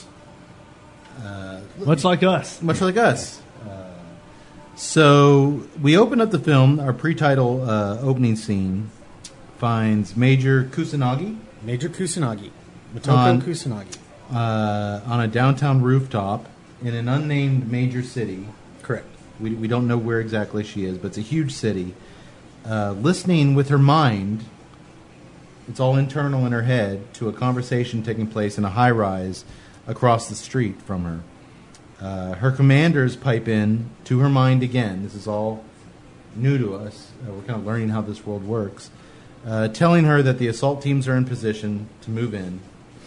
[SPEAKER 2] Uh,
[SPEAKER 3] Much like us.
[SPEAKER 2] much like us. Uh, so we open up the film. Our pre-title uh, opening scene finds Major Kusanagi
[SPEAKER 4] Major Kusanagi, Motoko
[SPEAKER 2] On-
[SPEAKER 4] Kusanagi.
[SPEAKER 2] uh, on a downtown rooftop in an unnamed major city.
[SPEAKER 4] Correct.
[SPEAKER 2] We, we don't know where exactly she is, but it's a huge city. Uh, listening with her mind, it's all internal in her head, to a conversation taking place in a high rise across the street from her. Uh, her commanders pipe in to her mind again. This is all new to us. Uh, we're kind of learning how this world works. Uh, telling her that the assault teams are in position to move in.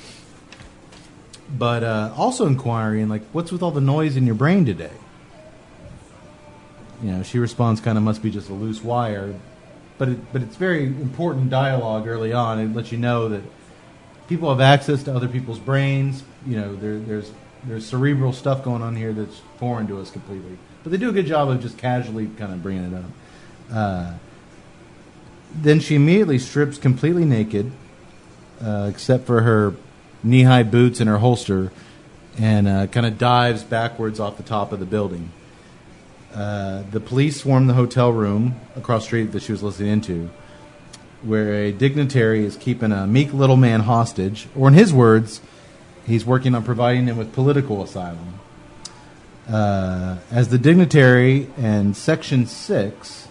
[SPEAKER 2] But uh, also inquiring, like, what's with all the noise in your brain today? You know, she responds, kind of must be just a loose wire. But it, but it's very important dialogue early on. It lets you know that people have access to other people's brains. You know, there, there's there's cerebral stuff going on here that's foreign to us completely. But they do a good job of just casually kind of bringing it up. Uh, then she immediately strips completely naked, uh, except for her knee-high boots and her holster, and uh, kind of dives backwards off the top of the building. Uh, the police swarm the hotel room across the street that she was listening into, where a dignitary is keeping a meek little man hostage, or in his words, he's working on providing him with political asylum. Uh, as the dignitary and Section six,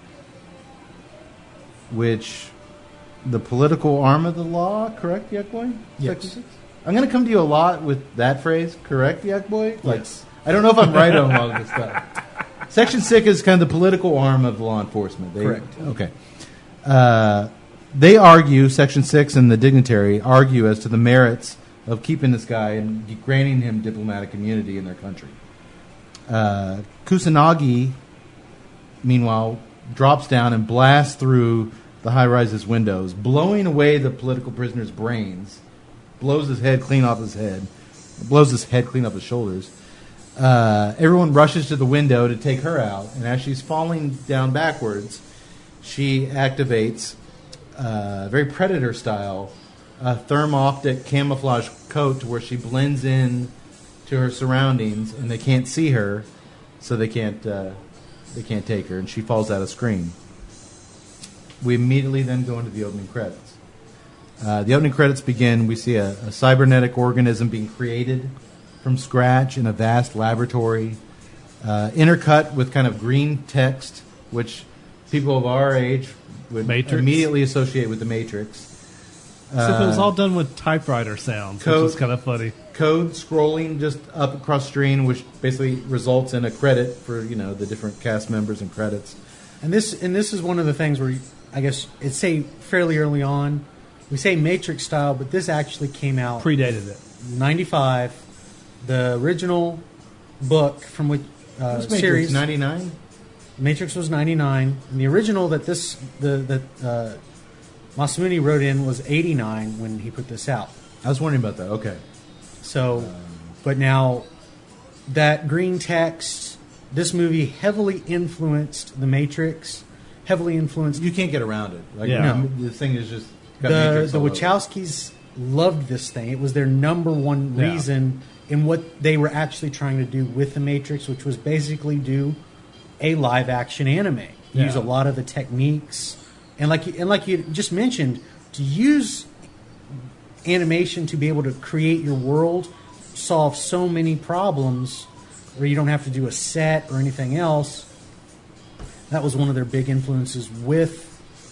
[SPEAKER 2] which the political arm of the law, correct, Yakboy?
[SPEAKER 4] Yes.
[SPEAKER 2] Section six? I'm going to come to you a lot with that phrase, correct, Yakboy? Like,
[SPEAKER 4] Yes.
[SPEAKER 2] I don't know if I'm right on all this stuff. Section six is kind of the political arm of law enforcement. They,
[SPEAKER 4] Correct.
[SPEAKER 2] Okay. Uh, they argue, Section six and the dignitary argue as to the merits of keeping this guy and granting him diplomatic immunity in their country. Uh, Kusanagi, meanwhile, drops down and blasts through the high-rise's windows, blowing away the political prisoner's brains, blows his head clean off his head, blows his head clean off his shoulders. Uh, everyone rushes to the window to take her out, and as she's falling down backwards, she activates, uh, very Predator style, a thermoptic camouflage coat to where she blends in to her surroundings, and they can't see her, so they can't uh, they can't take her, and she falls out of screen. We immediately then go into the opening credits. Uh, the opening credits begin. We see a, a cybernetic organism being created from scratch in a vast laboratory, uh, intercut with kind of green text, which people of our age would
[SPEAKER 3] Matrix.
[SPEAKER 2] immediately associate with the Matrix.
[SPEAKER 3] Except it was
[SPEAKER 2] Uh,
[SPEAKER 3] all done with typewriter sounds,
[SPEAKER 2] code-
[SPEAKER 3] which is kind of funny.
[SPEAKER 2] Code scrolling just up across screen, which basically results in a credit for you know the different cast members and credits.
[SPEAKER 4] And this and this is one of the things where you, I guess it's say fairly early on. We say Matrix style, but this actually came out
[SPEAKER 3] Predated it.
[SPEAKER 4] ninety-five. The original book from which uh,
[SPEAKER 2] This Matrix
[SPEAKER 4] series
[SPEAKER 2] ninety-nine.
[SPEAKER 4] Matrix was ninety-nine, and the original that this the that uh, Masamune wrote in was eighty-nine when he put this out.
[SPEAKER 2] I was wondering about that. Okay.
[SPEAKER 4] So, but now that green text, this movie heavily influenced The Matrix, heavily influenced
[SPEAKER 2] You can't get around it. Like,
[SPEAKER 3] Yeah.
[SPEAKER 2] no, the thing is just got
[SPEAKER 4] the
[SPEAKER 2] Matrix
[SPEAKER 4] the
[SPEAKER 2] all over.
[SPEAKER 4] Wachowskis loved this thing. It was their number one
[SPEAKER 3] Yeah.
[SPEAKER 4] reason in what they were actually trying to do with The Matrix, which was basically do a live action anime.
[SPEAKER 3] Yeah.
[SPEAKER 4] Use a lot of the techniques, and like you, and like you just mentioned, to use animation to be able to create your world, solve so many problems where you don't have to do a set or anything else. That was one of their big influences with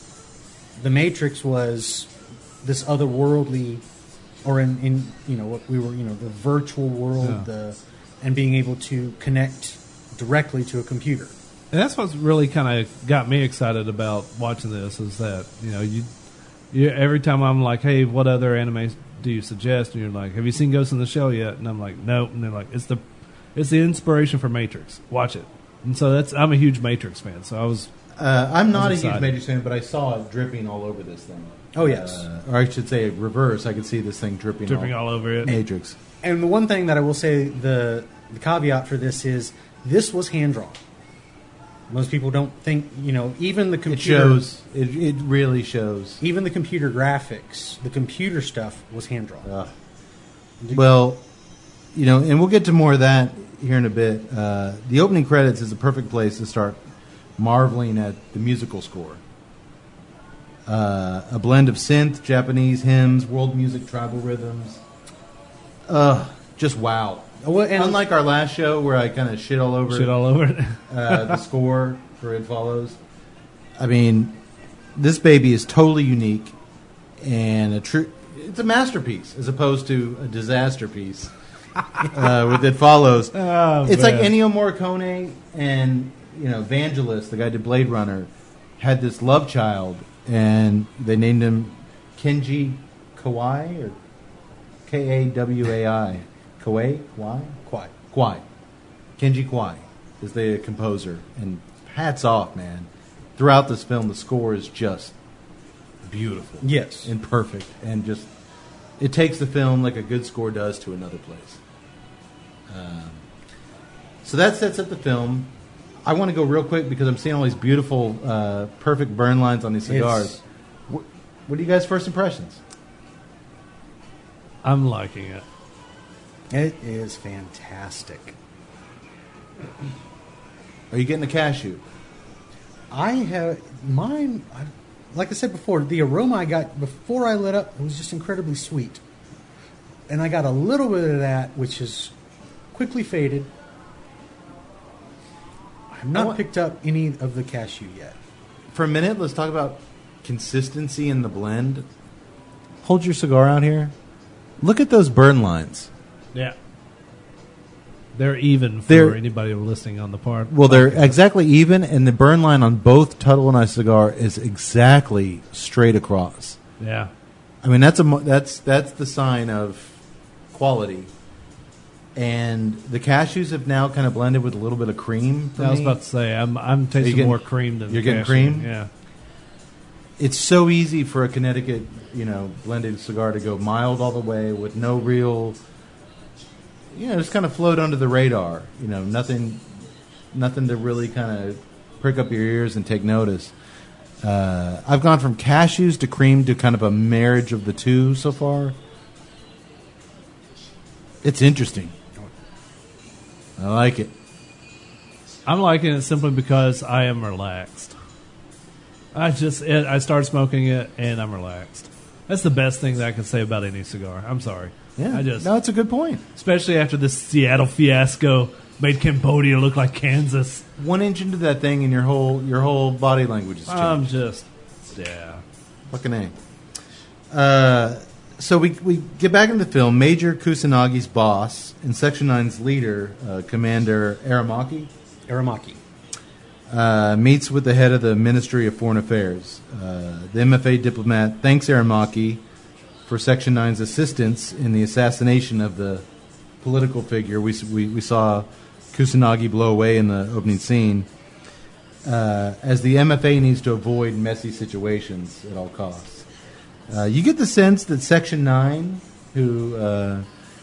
[SPEAKER 4] The Matrix, was this otherworldly, or in, in you know what we were you know the virtual world,
[SPEAKER 3] Yeah.
[SPEAKER 4] the and being able to connect directly to a computer.
[SPEAKER 3] And that's what's really kind of got me excited about watching this is that, you know, you, you every time I'm like, hey, what other anime do you suggest? And you're like, have you seen Ghost in the Shell yet? And I'm like, nope. And they're like, it's the it's the inspiration for Matrix. Watch it. And so that's I'm a huge Matrix fan. So I was
[SPEAKER 2] Uh, I'm not a
[SPEAKER 3] was
[SPEAKER 2] huge
[SPEAKER 3] excited.
[SPEAKER 2] Matrix fan, but I saw it dripping all over this thing.
[SPEAKER 4] Oh, yes.
[SPEAKER 2] Uh, or I should say reverse. I could see this thing dripping,
[SPEAKER 3] dripping all over it.
[SPEAKER 2] Matrix.
[SPEAKER 4] And the one thing that I will say, the the caveat for this is this was hand drawn. Most people don't think, you know, even the
[SPEAKER 2] It
[SPEAKER 4] computer
[SPEAKER 2] shows. It, it really shows.
[SPEAKER 4] even the computer graphics, the computer stuff was hand drawn.
[SPEAKER 2] Ugh. Well, you know, and we'll get to more of that here in a bit. Uh, the opening credits is a perfect place to start marveling at the musical score. Uh, a blend of synth, Japanese hymns, world music, tribal rhythms. Ugh, just wow.
[SPEAKER 4] Well, and-
[SPEAKER 2] Unlike our last show where I kind of shit all over
[SPEAKER 3] Shit all over it.
[SPEAKER 2] uh, the score for It Follows. I mean, this baby is totally unique and a true. It's a masterpiece as opposed to a disaster piece uh, with It Follows.
[SPEAKER 3] Oh,
[SPEAKER 2] It's like
[SPEAKER 3] man.
[SPEAKER 2] Ennio Morricone and you know Vangelis, the guy who did Blade Runner, had this love child, and they named him Kenji Kawai or K A W A I. Kawai? Why?
[SPEAKER 4] Quite.
[SPEAKER 2] Kwai. Kenji Kwai is the composer. And hats off, man. Throughout this film, the score is just beautiful.
[SPEAKER 4] Yes.
[SPEAKER 2] And perfect. And just, it takes the film like a good score does to another place. Um, so that sets up the film. I want to go real quick because I'm seeing all these beautiful, uh, perfect burn lines on these cigars.
[SPEAKER 4] It's-
[SPEAKER 2] What, what are you guys' first impressions?
[SPEAKER 3] I'm liking it.
[SPEAKER 4] It is fantastic.
[SPEAKER 2] Are you getting the cashew?
[SPEAKER 4] I have mine. I, like I said before, the aroma I got before I lit up it was just incredibly sweet, and I got a little bit of that, which is quickly faded. I've
[SPEAKER 2] I
[SPEAKER 4] not
[SPEAKER 2] want-
[SPEAKER 4] picked up any of the cashew yet.
[SPEAKER 2] For a minute, let's talk about consistency in the blend. Hold your cigar out here. Look at those burn lines.
[SPEAKER 3] Yeah. They're even for
[SPEAKER 2] They're-
[SPEAKER 3] anybody listening on the part.
[SPEAKER 2] Well, they're exactly even, and the burn line on both Tuttle and I cigar is exactly straight across.
[SPEAKER 3] Yeah.
[SPEAKER 2] I mean, that's a mo- that's that's the sign of quality. And the cashews have now kind of blended with a little bit of cream. For
[SPEAKER 3] I was
[SPEAKER 2] me.
[SPEAKER 3] about to say, I'm I'm tasting
[SPEAKER 2] getting-
[SPEAKER 3] more cream than
[SPEAKER 2] you're getting
[SPEAKER 3] cashew.
[SPEAKER 2] cream?
[SPEAKER 3] Yeah.
[SPEAKER 2] It's so easy for a Connecticut, you know, blended cigar to go mild all the way with no real, you know, just kind of float under the radar. You know, nothing, nothing to really kind of prick up your ears and take notice. Uh, I've gone from cashews to cream to kind of a marriage of the two so far. It's interesting. I like it.
[SPEAKER 3] I'm liking it simply because I am relaxed. I just it, I start smoking it and I'm relaxed. That's the best thing that I can say about any cigar. I'm sorry.
[SPEAKER 2] Yeah,
[SPEAKER 3] I just
[SPEAKER 2] no, it's a good point.
[SPEAKER 3] especially after this Seattle fiasco made Cambodia look like Kansas.
[SPEAKER 2] One inch into that thing, and your whole your whole body language has changed.
[SPEAKER 3] I'm just yeah.
[SPEAKER 2] Fucking A. Uh, so we we get back into the film. Major Kusanagi's boss and Section nine's leader, uh, Commander Aramaki,
[SPEAKER 4] Aramaki.
[SPEAKER 2] uh, meets with the head of the Ministry of Foreign Affairs. Uh, the M F A diplomat thanks Aramaki for Section nine's assistance in the assassination of the political figure we we, we saw Kusanagi blow away in the opening scene, uh, as the M F A needs to avoid messy situations at all costs. Uh, you get the sense that Section nine, who uh,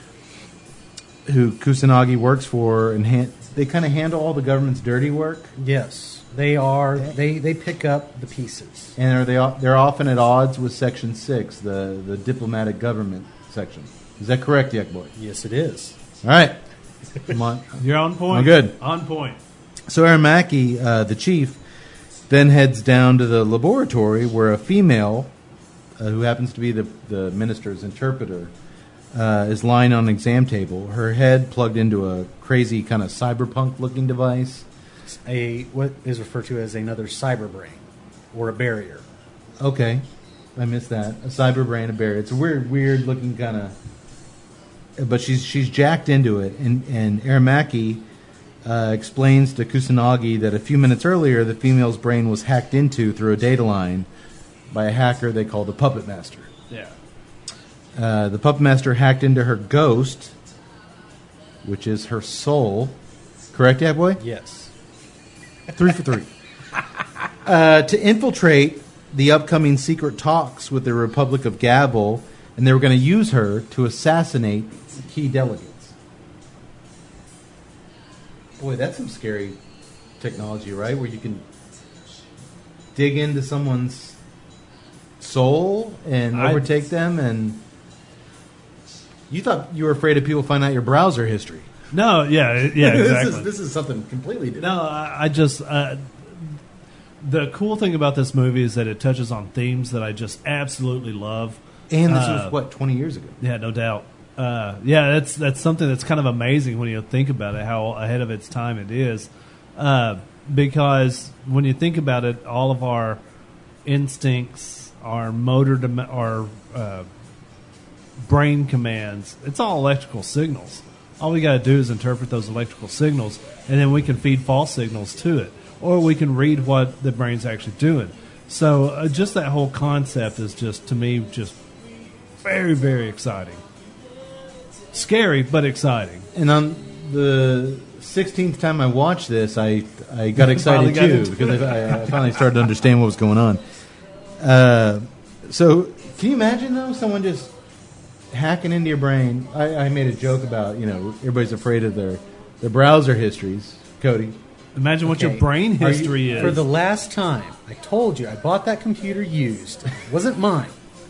[SPEAKER 2] who Kusanagi works for, and han- they kind of handle all the government's dirty work,
[SPEAKER 4] Yes, they are. They they pick up the pieces.
[SPEAKER 2] and are they o- they're often at odds with Section six, the the diplomatic government section. Is that correct, Yak Boy?
[SPEAKER 4] Yes, it is.
[SPEAKER 2] All right, come on.
[SPEAKER 3] You're on point.
[SPEAKER 2] I'm good.
[SPEAKER 3] On point.
[SPEAKER 2] So Aramaki, uh, the chief, then heads down to the laboratory where a female, uh, who happens to be the, the minister's interpreter, uh, is lying on an exam table, her head plugged into a crazy kind of cyberpunk-looking device.
[SPEAKER 4] A what is referred to as another cyber brain or a barrier.
[SPEAKER 2] Okay, I missed that. A cyber brain, a barrier. It's a weird, weird-looking kind of... But she's she's jacked into it, and, and Aramaki uh, explains to Kusanagi that a few minutes earlier, the female's brain was hacked into through a data line by a hacker they call the Puppet Master.
[SPEAKER 3] Yeah.
[SPEAKER 2] Uh, the Puppet Master hacked into her ghost, which is her soul. Correct, yeah, boy?
[SPEAKER 4] Yes.
[SPEAKER 2] Three for three. Uh, to infiltrate the upcoming secret talks with the Republic of Gabble, and they were going to use her to assassinate key delegates. Boy, that's some scary technology, right? Where you can dig into someone's soul and
[SPEAKER 3] I-
[SPEAKER 2] overtake them, and you thought you were afraid of people finding out your browser history.
[SPEAKER 3] No, yeah, yeah, exactly.
[SPEAKER 2] this, is, this is something completely different.
[SPEAKER 3] No, I, I just uh, the cool thing about this movie is that it touches on themes that I just absolutely love.
[SPEAKER 2] And this
[SPEAKER 3] Uh,
[SPEAKER 2] was, what, twenty years ago?
[SPEAKER 3] Yeah, no doubt. Uh, yeah, that's that's something that's kind of amazing when you think about it, how ahead of its time it is. Uh, because when you think about it, all of our instincts, our motor, dem- our uh, brain commands, it's all electrical signals. All we got to do is interpret those electrical signals, and then we can feed false signals to it, or we can read what the brain's actually doing. So uh, just that whole concept is just, to me, just very, very exciting. Scary, but exciting.
[SPEAKER 2] And on the sixteenth time I watched this, I I got excited
[SPEAKER 3] Finally got
[SPEAKER 2] too
[SPEAKER 3] into
[SPEAKER 2] because I, I finally started to understand what was going on. Uh, so can you imagine though someone just hacking into your brain? I, I made a joke about, you know, everybody's afraid of their their browser histories. Cody,
[SPEAKER 3] Imagine what your
[SPEAKER 4] Okay.
[SPEAKER 3] brain
[SPEAKER 4] Are you-
[SPEAKER 3] history is.
[SPEAKER 4] For the last time, I told you I bought that computer used. It wasn't mine.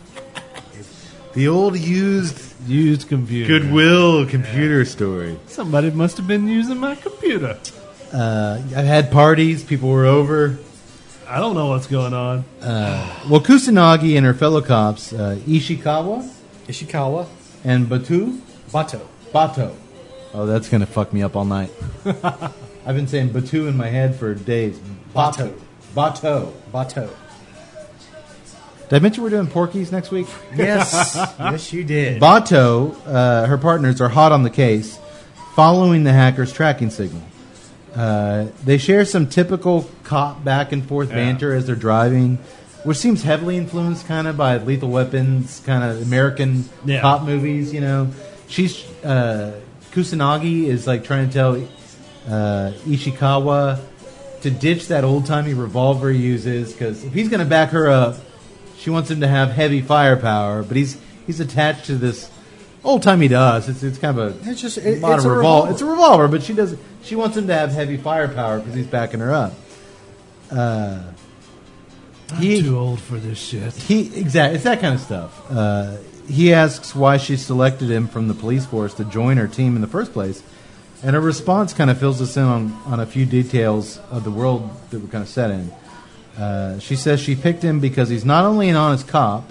[SPEAKER 2] the old used
[SPEAKER 3] Used computer.
[SPEAKER 2] Goodwill computer story.
[SPEAKER 3] Somebody must have been using my computer.
[SPEAKER 2] Uh, I've had parties, people were over.
[SPEAKER 3] I don't know what's going on.
[SPEAKER 2] Well, Kusanagi and her fellow cops, uh, Ishikawa
[SPEAKER 4] Ishikawa,
[SPEAKER 2] and Batu,
[SPEAKER 4] Bato.
[SPEAKER 2] Bato. Oh, that's going to fuck me up all night. I've been saying Batu in my head for days.
[SPEAKER 4] Bato.
[SPEAKER 2] Bato.
[SPEAKER 4] Bato.
[SPEAKER 2] Did I mention we're doing Porky's next week?
[SPEAKER 4] Yes. Yes, you did.
[SPEAKER 2] Bato, uh, her partners, are hot on the case, following the hacker's tracking signal. Uh, they share some typical cop back and forth
[SPEAKER 3] Yeah.
[SPEAKER 2] banter as they're driving, which seems heavily influenced kind of by Lethal Weapons, kind of American
[SPEAKER 3] Yeah.
[SPEAKER 2] cop movies. You know, she's uh, Kusanagi is like trying to tell uh, Ishikawa to ditch that old timey revolver he uses because if he's going to back her up, she wants him to have heavy firepower. But he's he's attached to this old timey to us. It's it's kind of a
[SPEAKER 4] It's just it,
[SPEAKER 2] modern
[SPEAKER 4] it's a
[SPEAKER 2] revol-
[SPEAKER 4] revolver.
[SPEAKER 2] It's a revolver, but she does. She wants him to have heavy firepower because he's backing her up. Uh,
[SPEAKER 3] I'm
[SPEAKER 2] he
[SPEAKER 3] too old for this shit.
[SPEAKER 2] he exactly. It's that kind of stuff. Uh, he asks why she selected him from the police force to join her team in the first place, And her response kind of fills us in on, on a few details of the world that we're kind of set in. Uh, she says she picked him because he's not only an honest cop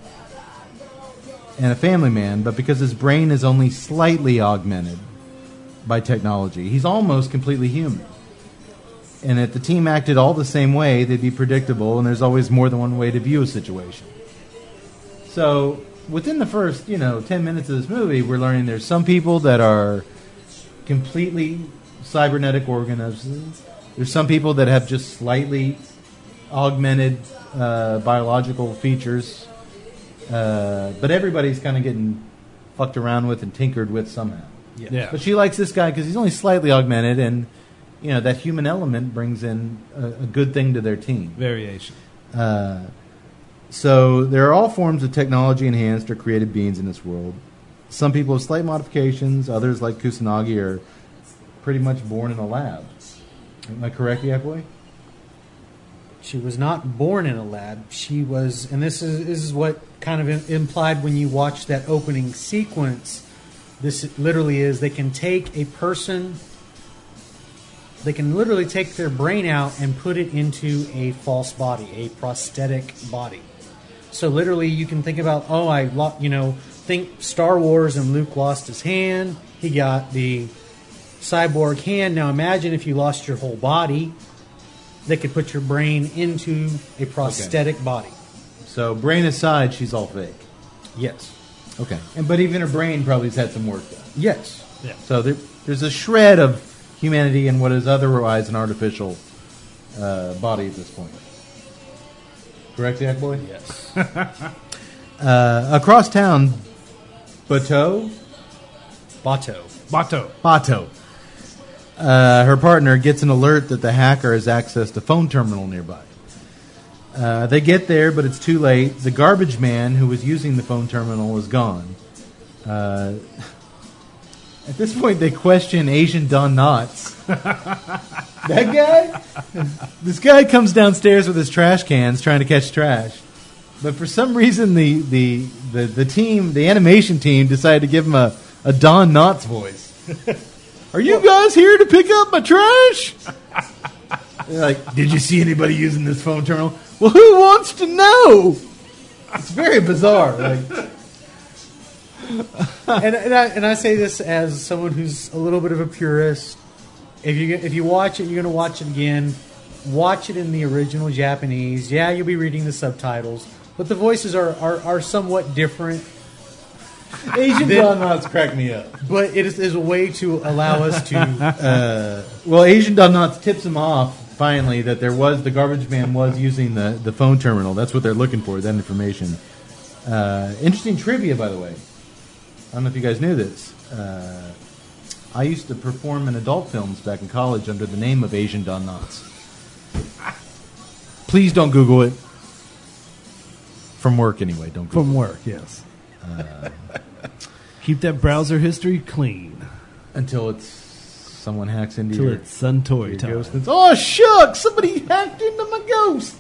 [SPEAKER 2] and a family man, but because his brain is only slightly augmented by technology. He's almost completely human. And if the team acted all the same way, they'd be predictable, and there's always more than one way to view a situation. So within the first, you know, ten minutes of this movie, we're learning there's some people that are completely cybernetic organisms. There's some people that have just slightly augmented uh, biological features. Uh, but everybody's kind of getting fucked around with and tinkered with somehow.
[SPEAKER 4] Yeah.
[SPEAKER 3] Yeah.
[SPEAKER 2] But she likes this guy because he's only slightly augmented, and you know that human element brings in a, a good thing to their team.
[SPEAKER 3] Variation.
[SPEAKER 2] Uh, so there are all forms of technology enhanced or created beings in this world. Some people have slight modifications. Others, like Kusanagi, are pretty much born in a lab. Am I correct, Yakboy?
[SPEAKER 4] She was not born in a lab. She was, and this is this is what kind of im- implied when you watch that opening sequence. This literally is they can take a person, they can literally take their brain out and put it into a false body, a prosthetic body. So literally, you can think about, oh, I, lo- you know, think Star Wars and Luke lost his hand. He got the cyborg hand. Now imagine if you lost your whole body. They could put your brain into a prosthetic okay. body.
[SPEAKER 2] So brain aside, she's all fake.
[SPEAKER 4] Yes.
[SPEAKER 2] Okay. And but even her brain probably has had some work done.
[SPEAKER 4] Yes.
[SPEAKER 3] Yeah.
[SPEAKER 2] So there, there's a shred of humanity in what is otherwise an artificial uh, body at this point. Correct, Jack Boy?
[SPEAKER 4] Yes.
[SPEAKER 2] uh, across town, Bateau?
[SPEAKER 4] Bateau.
[SPEAKER 3] Bateau.
[SPEAKER 2] Bateau. Uh, her partner gets an alert that the hacker has accessed a phone terminal nearby. Uh, they get there, but it's too late. The garbage man who was using the phone terminal is gone. Uh, at this point, they question Asian Don Knotts. That guy? This guy comes downstairs with his trash cans trying to catch trash. But for some reason, the, the, the, the team, the animation team, decided to give him a, a Don Knotts voice. Are you guys here to pick up my trash? They're like, did you see anybody using this phone terminal? Well, who wants to know? It's very bizarre. Like,
[SPEAKER 4] and and I, and I say this as someone who's a little bit of a purist. If you if you watch it, you're going to watch it again. Watch it in the original Japanese. Yeah, you'll be reading the subtitles, but the voices are are, are somewhat different.
[SPEAKER 2] Asian Don Knotts crack me up.
[SPEAKER 4] But it is, is a way to allow us to...
[SPEAKER 2] Uh, well, Asian Don Knotts tips him off, finally, that there was... The garbage man was using the, the phone terminal. That's what they're looking for, that information. Uh, interesting trivia, by the way. I don't know if you guys knew this. Uh, I used to perform in adult films back in college under the name of Asian Don Knotts. Please don't Google it. From work, anyway. Don't Google
[SPEAKER 3] From
[SPEAKER 2] it.
[SPEAKER 3] work, yes. Uh, keep that browser history clean
[SPEAKER 2] until it's someone hacks into
[SPEAKER 3] until
[SPEAKER 2] your,
[SPEAKER 3] it's Suntory
[SPEAKER 2] your
[SPEAKER 3] time.
[SPEAKER 2] ghost. And oh shucks! Somebody hacked into my ghost.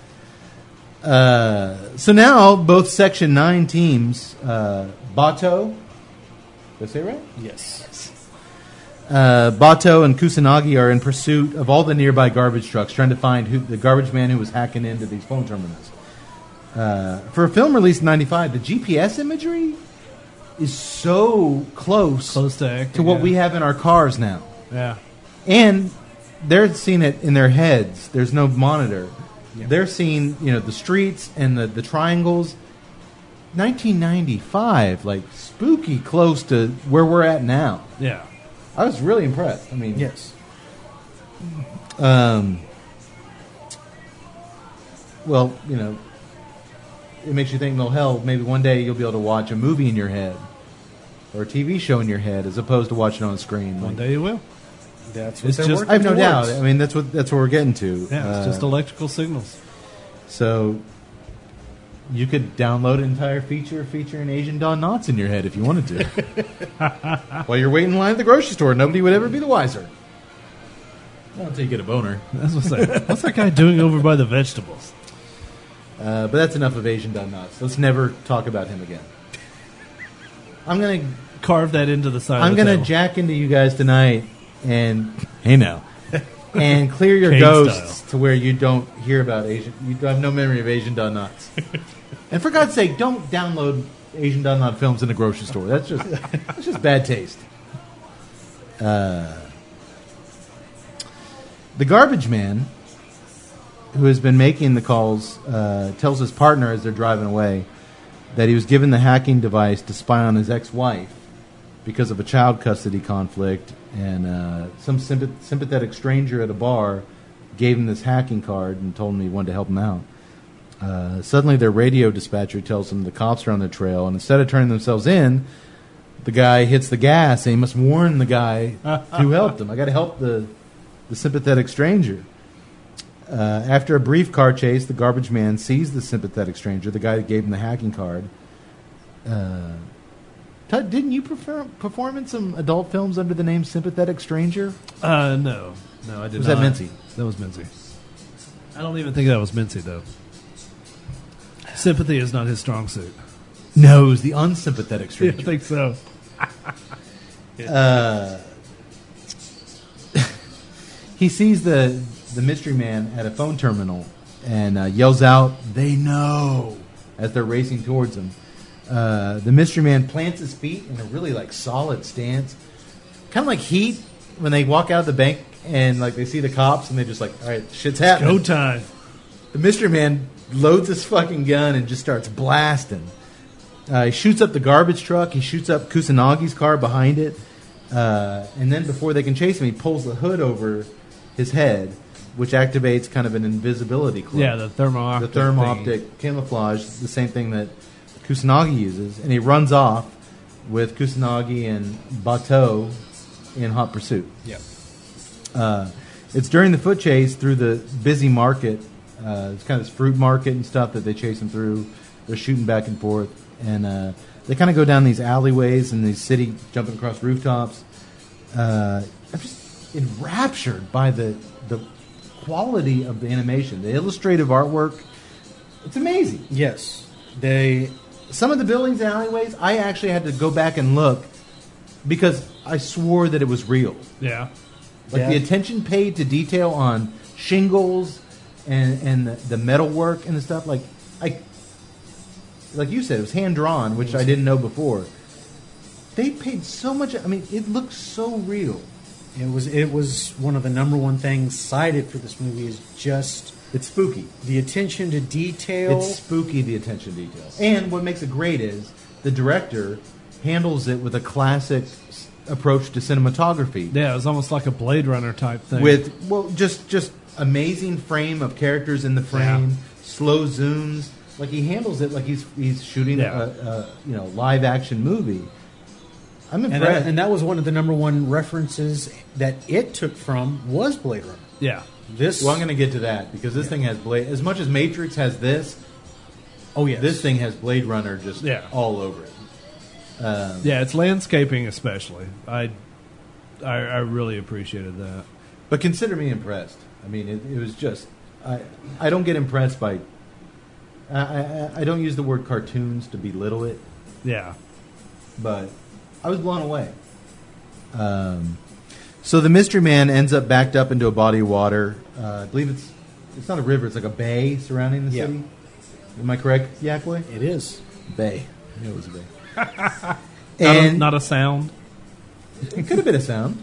[SPEAKER 2] Uh, so now both Section Nine teams, uh, Bateau, did I say it right?
[SPEAKER 4] Yes.
[SPEAKER 2] Uh, Bateau and Kusanagi are in pursuit of all the nearby garbage trucks, trying to find who, the garbage man who was hacking into these phone terminals. Uh, for a film released in ninety-five, the G P S imagery is so close,
[SPEAKER 3] Close to acting,
[SPEAKER 2] to what
[SPEAKER 3] yeah.
[SPEAKER 2] we have in our cars now.
[SPEAKER 3] Yeah.
[SPEAKER 2] And they're seeing it in their heads. There's no monitor. Yeah. They're seeing, you know, the streets and the, the triangles. nineteen ninety-five, like spooky close to where we're at now.
[SPEAKER 3] Yeah.
[SPEAKER 2] I was really impressed. I mean,
[SPEAKER 4] Yes.
[SPEAKER 2] Um, well, you know, it makes you think, well, hell, maybe one day you'll be able to watch a movie in your head or a T V show in your head as opposed to watching it on the screen.
[SPEAKER 3] One
[SPEAKER 2] Like,
[SPEAKER 3] day you will.
[SPEAKER 4] That's what
[SPEAKER 3] It's
[SPEAKER 4] they're
[SPEAKER 3] just-
[SPEAKER 4] working
[SPEAKER 2] I have no doubt.
[SPEAKER 4] towards.
[SPEAKER 2] I mean, that's what that's what we're getting to.
[SPEAKER 3] Yeah, it's
[SPEAKER 2] Uh,
[SPEAKER 3] just electrical signals.
[SPEAKER 2] So you could download an entire feature featuring Asian Don Knotts in your head if you wanted to. While you're waiting in line at the grocery store, nobody would ever be the wiser. Not until you get a boner.
[SPEAKER 3] That's what's that. What's that guy doing over by the vegetables?
[SPEAKER 2] Uh, but that's enough of Asian Don Knotts. Let's never talk about him again. I'm gonna
[SPEAKER 3] Carve that into the side
[SPEAKER 2] I'm
[SPEAKER 3] of the
[SPEAKER 2] gonna
[SPEAKER 3] table.
[SPEAKER 2] jack into you guys tonight and hey now, and clear your
[SPEAKER 3] Kane
[SPEAKER 2] ghosts
[SPEAKER 3] style.
[SPEAKER 2] to where you don't hear about Asian. You have no memory of Asian Dot Nuts. And for God's sake, don't download Asian Dot Nut films in a grocery store. That's just that's just bad taste. Uh, the garbage man, who has been making the calls, uh, tells his partner as they're driving away that he was given the hacking device to spy on his ex-wife because of a child custody conflict, and uh, some sympath- sympathetic stranger at a bar gave him this hacking card and told him he wanted to help him out. Uh, suddenly, their radio dispatcher tells them the cops are on their trail, and instead of turning themselves in, the guy hits the gas, and he must warn the guy who helped him. I got to help the the sympathetic stranger. Uh, after a brief car chase, the garbage man sees the sympathetic stranger, the guy that gave him the hacking card. Uh, Todd, didn't you perform, perform in some adult films under the name Sympathetic Stranger?
[SPEAKER 3] Uh, no, no, I did
[SPEAKER 2] Was
[SPEAKER 3] not.
[SPEAKER 2] that Mincy?
[SPEAKER 3] That was Mincy. I don't even think that was Mincy though. Sympathy is not his strong suit.
[SPEAKER 2] No, it was the unsympathetic
[SPEAKER 3] I
[SPEAKER 2] stranger.
[SPEAKER 3] think so.
[SPEAKER 2] Uh, he sees the the mystery man at a phone terminal and uh, yells out, "They know!" as they're racing towards him. Uh, the mystery man plants his feet in a really like solid stance, kind of like Heat when they walk out of the bank and like they see the cops and they're just like, "All right, shit's happening."
[SPEAKER 3] Go time.
[SPEAKER 2] The mystery man loads his fucking gun and just starts blasting. Uh, he shoots up the garbage truck. He shoots up Kusanagi's car behind it. Uh, and then before they can chase him, he pulls the hood over his head, which activates kind of an invisibility cloak.
[SPEAKER 3] Yeah, the thermo
[SPEAKER 2] The thermo-optic camouflage, the same thing that Kusanagi uses. And he runs off with Kusanagi and Bateau in hot pursuit.
[SPEAKER 4] Yep.
[SPEAKER 2] Uh, it's during the foot chase through the busy market. Uh, it's kind of this fruit market and stuff that they chase him through. They're shooting back and forth. And uh, they kind of go down these alleyways in the city, jumping across rooftops. Uh, I'm just enraptured by the the quality of the animation, the illustrative artwork. It's amazing.
[SPEAKER 4] Yes. They
[SPEAKER 2] Some of the buildings and alleyways, I actually had to go back and look because I swore that it was real.
[SPEAKER 3] Yeah.
[SPEAKER 2] Like
[SPEAKER 4] Yeah.
[SPEAKER 2] the attention paid to detail on shingles and and the, the metalwork and the stuff. Like I, like you said, it was hand drawn, which I didn't know before. They paid so much. I mean, it looks so real.
[SPEAKER 4] it was it was one of the number one things cited for this movie is just
[SPEAKER 2] It's spooky.
[SPEAKER 4] the attention to detail.
[SPEAKER 2] It's spooky, the attention to detail. And what makes it great is the director handles it with a classic s- approach to cinematography.
[SPEAKER 3] Yeah, it was almost like a Blade Runner type thing.
[SPEAKER 2] With well, just just amazing frame of characters in the frame,
[SPEAKER 3] Yeah.
[SPEAKER 2] slow zooms. Like he handles it like he's he's shooting
[SPEAKER 3] Yeah.
[SPEAKER 2] a, a you know live action movie. I'm
[SPEAKER 4] and
[SPEAKER 2] impressed.
[SPEAKER 4] that, and that was one of the number one references that it took from was Blade Runner.
[SPEAKER 3] yeah.
[SPEAKER 4] This
[SPEAKER 2] well, I'm going to get to that because this thing has Blade. As much as Matrix has this,
[SPEAKER 4] oh yes,
[SPEAKER 2] this thing has Blade Runner just
[SPEAKER 3] Yeah.
[SPEAKER 2] all over it. Um,
[SPEAKER 3] Yeah, it's landscaping especially. I, I, I really appreciated that.
[SPEAKER 2] But consider me impressed. I mean, it, it was just I I don't get impressed by. I, I I don't use the word cartoons to belittle it,
[SPEAKER 3] Yeah.
[SPEAKER 2] but I was blown away. Um, so the mystery man ends up backed up into a body of water. Uh, I believe it's it's not a river; it's like a bay surrounding the
[SPEAKER 4] Yeah.
[SPEAKER 2] city. Am I correct, Yakwe?
[SPEAKER 4] it is.
[SPEAKER 2] Bay. I knew it was a bay.
[SPEAKER 3] Not,
[SPEAKER 2] and
[SPEAKER 3] a, not a sound.
[SPEAKER 2] it could have been a sound.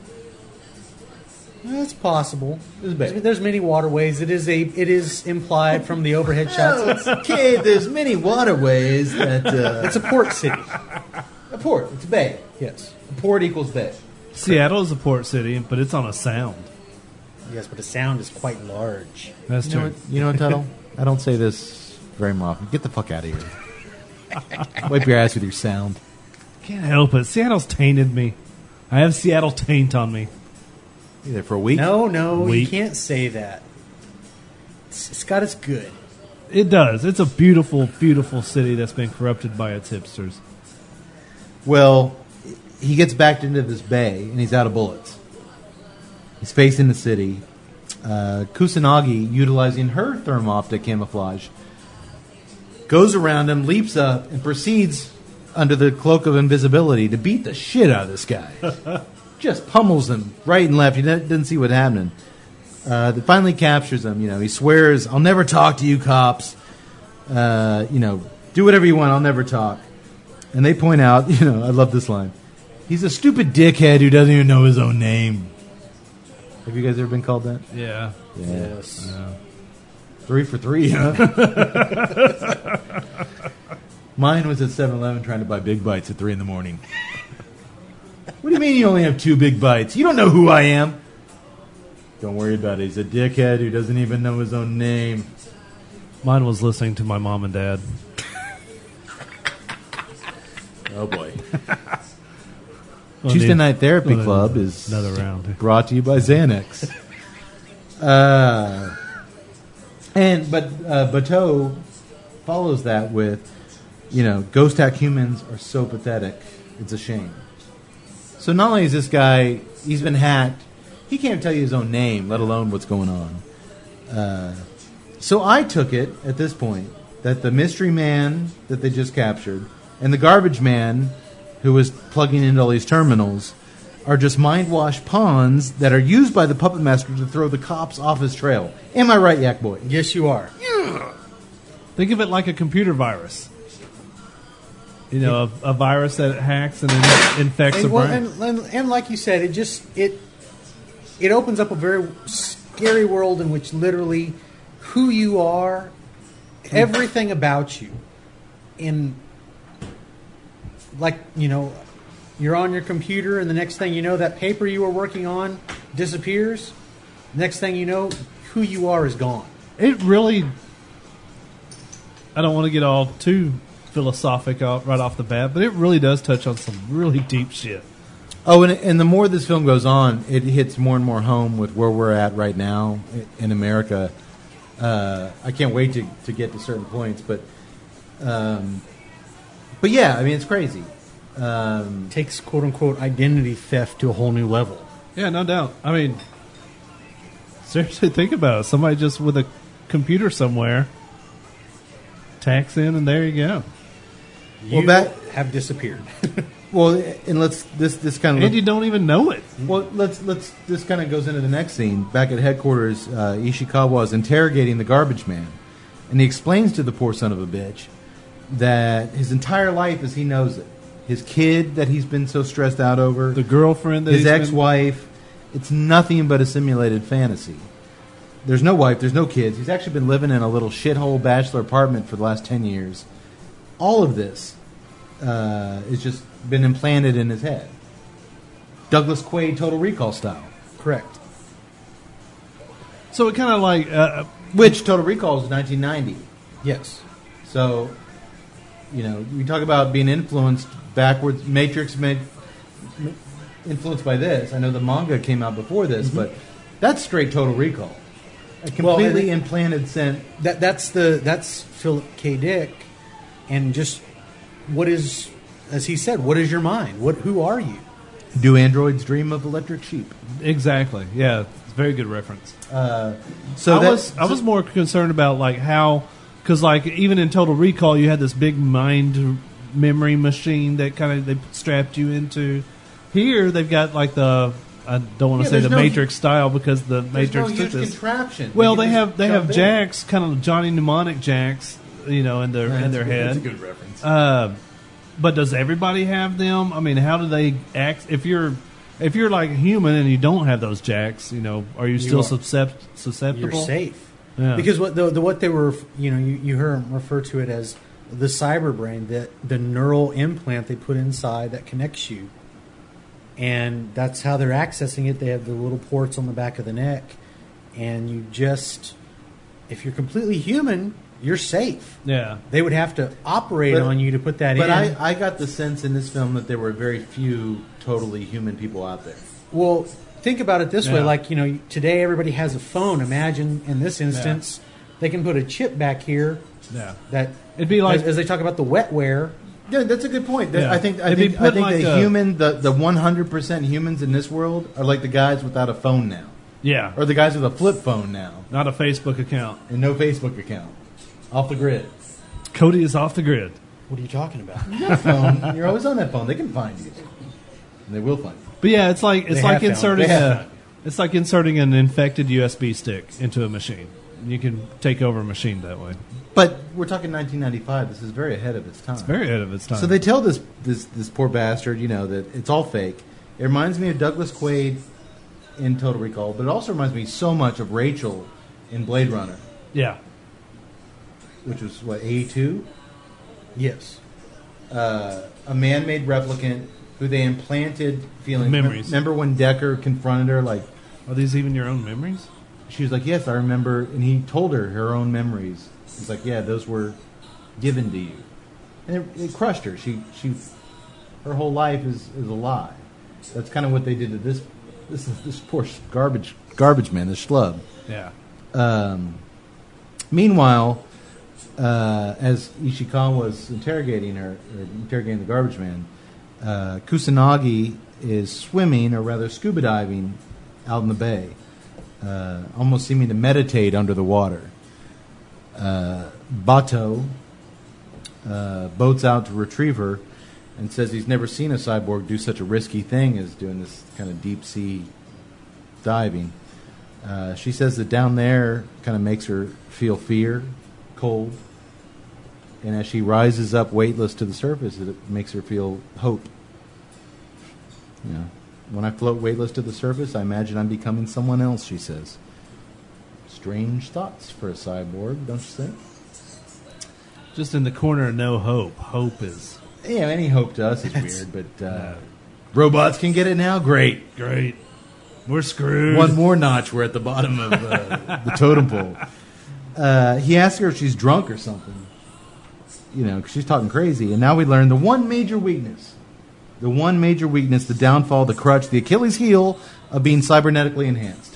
[SPEAKER 4] That's possible.
[SPEAKER 2] It was a bay.
[SPEAKER 4] There's, there's many waterways. It is a it is implied from the overhead shots.
[SPEAKER 2] Okay, there's many waterways that uh,
[SPEAKER 4] It's a port city.
[SPEAKER 2] a port. It's a bay.
[SPEAKER 4] Yes.
[SPEAKER 2] A port equals bay.
[SPEAKER 3] Seattle is a port city, but it's on a sound.
[SPEAKER 4] Yes, but the sound is quite large.
[SPEAKER 3] That's
[SPEAKER 2] You know
[SPEAKER 3] true.
[SPEAKER 2] what, you know what, Tuttle? I don't say this very often. Get the fuck out of here. Wipe your ass with your sound.
[SPEAKER 3] Can't help it. Seattle's tainted me. I have Seattle taint on me.
[SPEAKER 2] You there for a week?
[SPEAKER 4] No, no, you
[SPEAKER 3] Weak.
[SPEAKER 4] can't say that. It's, it's got its good.
[SPEAKER 3] It does. It's a beautiful, beautiful city that's been corrupted by its hipsters.
[SPEAKER 2] Well, he gets backed into this bay, and he's out of bullets. He's facing the city. Uh, Kusanagi, utilizing her thermo-optic camouflage, goes around him, leaps up, and proceeds, under the cloak of invisibility, to beat the shit out of this guy. just pummels them right and left. He didn't, didn't see what happened. Uh, that finally captures them. You know, he swears, "I'll never talk to you, cops. Uh, you know, do whatever you want. I'll never talk." And they point out, you know, I love this line. He's a stupid dickhead who doesn't even know his own name. Have you guys ever been called that?
[SPEAKER 3] Yeah.
[SPEAKER 4] Yes.
[SPEAKER 2] Yeah. Three for three, huh? Mine was at seven eleven trying to buy big bites at three in the morning. What do you mean you only have two big bites? You don't know who I am. Don't worry about it. He's a dickhead who doesn't even know his own name.
[SPEAKER 3] Mine was listening to my mom and dad.
[SPEAKER 2] Oh, boy.
[SPEAKER 3] Well,
[SPEAKER 2] Tuesday
[SPEAKER 3] dude,
[SPEAKER 2] Night Therapy
[SPEAKER 3] well,
[SPEAKER 2] Club is
[SPEAKER 3] another round.
[SPEAKER 2] brought to you by Xanax. uh, and But uh, Bateau follows that with, you know, ghost hack humans are so pathetic. It's a shame. So not only is this guy, he's been hacked, he can't tell you his own name, let alone what's going on. Uh, so I took it at this point that the mystery man that they just captured and the garbage man who was plugging into all these terminals are just mind-washed pawns that are used by the puppet master to throw the cops off his trail. Am I right, Yak Boy?
[SPEAKER 4] Yes, you are.
[SPEAKER 3] Think of it like a computer virus. You know, a, a virus that hacks and then infects
[SPEAKER 4] And,
[SPEAKER 3] the
[SPEAKER 4] well,
[SPEAKER 3] brain.
[SPEAKER 4] and, and, and like you said, it just it it opens up a very scary world in which literally who you are, everything about you, in like you know, you're on your computer, and the next thing you know, that paper you were working on disappears. Next thing you know, who you are is gone.
[SPEAKER 3] It really. I don't want to get all too philosophic off, right off the bat, but it really does touch on some really deep shit.
[SPEAKER 2] Oh, and, and the more this film goes on, it hits more and more home with where we're at right now in America. Uh, I can't wait to, to get to certain points, but um, but yeah, I mean, it's crazy. Um,
[SPEAKER 4] Takes quote unquote identity theft to a whole new level.
[SPEAKER 3] Yeah, no doubt. I mean, seriously, think about it. Somebody just with a computer somewhere tax in, and there you go.
[SPEAKER 4] You
[SPEAKER 2] Well, that-
[SPEAKER 4] have disappeared.
[SPEAKER 2] well, and let's this this kind of
[SPEAKER 3] And you don't even know it.
[SPEAKER 2] well let's let's this kind of goes into the next scene. Back at headquarters, uh, Ishikawa is interrogating the garbage man, and he explains to the poor son of a bitch that his entire life, as he knows it, his kid that he's been so stressed out over,
[SPEAKER 3] The girlfriend that
[SPEAKER 2] his
[SPEAKER 3] he's been-
[SPEAKER 2] ex-wife, it's nothing but a simulated fantasy. There's no wife, there's no kids. He's actually been living in a little shithole bachelor apartment for the last ten years. All of this uh, has just been implanted in his head. Douglas Quaid Total Recall style.
[SPEAKER 4] Correct.
[SPEAKER 3] So it kind of like uh,
[SPEAKER 2] Which Total Recall is nineteen ninety.
[SPEAKER 4] Yes.
[SPEAKER 2] So, you know, we talk about being influenced backwards. Matrix made influenced by this. I know the manga came out before this,
[SPEAKER 4] Mm-hmm.
[SPEAKER 2] but that's straight Total Recall. A
[SPEAKER 4] Well,
[SPEAKER 2] completely
[SPEAKER 4] and-
[SPEAKER 2] implanted scent.
[SPEAKER 4] That that's the that's Philip K. Dick, and just what is, as he said, what is your mind? What who are you?
[SPEAKER 2] Do androids dream of electric sheep?
[SPEAKER 3] exactly, yeah, it's a very good reference.
[SPEAKER 2] Uh, so
[SPEAKER 3] I
[SPEAKER 2] that-
[SPEAKER 3] was I was more concerned about like how, because like even in Total Recall you had this big mind memory machine that kind of they strapped you into. Here they've got like the, I don't want to
[SPEAKER 2] Yeah,
[SPEAKER 3] say
[SPEAKER 2] there's
[SPEAKER 3] the
[SPEAKER 2] no
[SPEAKER 3] Matrix style because the
[SPEAKER 2] There's
[SPEAKER 3] Matrix
[SPEAKER 2] no
[SPEAKER 3] took
[SPEAKER 2] huge
[SPEAKER 3] this.
[SPEAKER 2] contraption.
[SPEAKER 3] Well,
[SPEAKER 2] can
[SPEAKER 3] they
[SPEAKER 2] just
[SPEAKER 3] have they
[SPEAKER 2] jump
[SPEAKER 3] have
[SPEAKER 2] in.
[SPEAKER 3] jacks, kind of Johnny Mnemonic jacks, you know, in their in their head.
[SPEAKER 2] That's a good reference.
[SPEAKER 3] Uh, but does everybody have them? I mean, how do they act? If you're if you're like human and you don't have those jacks, you know, are you still
[SPEAKER 4] are.
[SPEAKER 3] suscept- susceptible?
[SPEAKER 4] You're safe.
[SPEAKER 3] Yeah.
[SPEAKER 4] Because what the, the what they were, you know, you, you heard them refer to it as the cyber brain, that the neural implant they put inside that connects you, and that's how they're accessing it. They have the little ports on the back of the neck, and you just, if you're completely human, you're safe.
[SPEAKER 3] Yeah.
[SPEAKER 4] They would have to operate
[SPEAKER 2] But-
[SPEAKER 4] on you to put that
[SPEAKER 2] But
[SPEAKER 4] in.
[SPEAKER 2] I, I got the sense in this film that there were very few totally human people out there.
[SPEAKER 4] Well, think about it this way:
[SPEAKER 3] Yeah.
[SPEAKER 4] like you know, today everybody has a phone. Imagine in this instance, they can put a chip back here
[SPEAKER 3] Yeah.
[SPEAKER 4] that
[SPEAKER 3] It'd be like
[SPEAKER 4] as, as they talk about the wetware.
[SPEAKER 2] Yeah, that's a good point. That-
[SPEAKER 3] Yeah.
[SPEAKER 2] I think I
[SPEAKER 3] It'd be
[SPEAKER 2] think,
[SPEAKER 3] put
[SPEAKER 2] I think
[SPEAKER 3] like
[SPEAKER 2] the
[SPEAKER 3] a-
[SPEAKER 2] human, the the one hundred percent humans in this world are like the guys without a phone now,
[SPEAKER 3] yeah,
[SPEAKER 2] or the guys with a flip phone now
[SPEAKER 3] not a Facebook account.
[SPEAKER 2] and no Facebook account, off the grid.
[SPEAKER 3] Cody is off the grid.
[SPEAKER 4] What are you talking about?
[SPEAKER 2] You got a phone. You're always on that phone. They can find you, and they will find you.
[SPEAKER 3] But yeah, it's like it's
[SPEAKER 4] They
[SPEAKER 3] like
[SPEAKER 4] have found-
[SPEAKER 3] inserting
[SPEAKER 4] they have
[SPEAKER 3] a
[SPEAKER 4] found.
[SPEAKER 3] it's like inserting an infected U S B stick into a machine. You can take over a machine that way.
[SPEAKER 2] But we're talking nineteen ninety-five. This is very ahead of its time.
[SPEAKER 3] It's very ahead of its time.
[SPEAKER 2] So they tell this this this poor bastard, you know, that it's all fake. It reminds me of Douglas Quaid in Total Recall, but it also reminds me so much of Rachel in Blade Runner,
[SPEAKER 3] yeah.
[SPEAKER 2] which was what eighty-two.
[SPEAKER 4] Yes.
[SPEAKER 2] Uh, a man-made replicant who they implanted feelings.
[SPEAKER 3] Memories.
[SPEAKER 2] Remember when Decker confronted her, like
[SPEAKER 3] Are these even your own memories?
[SPEAKER 2] she was like, "Yes, I remember," and he told her her own memories. He's like, "Yeah, those were given to you," and it, it crushed her. She she her whole life is, is a lie. That's kind of what they did to this this this poor garbage garbage man, this schlub.
[SPEAKER 3] Yeah.
[SPEAKER 2] Um, meanwhile, uh, as Ishikawa was interrogating her, or interrogating the garbage man, uh, Kusanagi is swimming, or rather scuba diving, out in the bay, uh, almost seeming to meditate under the water. Uh, Bato uh, boats out to retrieve her and says he's never seen a cyborg do such a risky thing as doing this kind of deep sea diving. Uh, she says that down there kind of makes her feel fear, cold, and as she rises up weightless to the surface, it makes her feel hope. You know, when I float weightless to the surface, I imagine I'm becoming someone else, she says. Strange thoughts for a cyborg, don't you think?
[SPEAKER 3] Just in the corner of no hope. Hope is
[SPEAKER 2] Yeah, any hope to us is weird, but uh, robots can get it now? Great.
[SPEAKER 3] great. We're screwed.
[SPEAKER 2] One more notch, we're at the bottom of uh, the totem pole. Uh, he asks her if she's drunk or something. You know, 'cause she's talking crazy. And now we learn the one major weakness. The one major weakness, the downfall, the crutch, the Achilles heel of being cybernetically enhanced.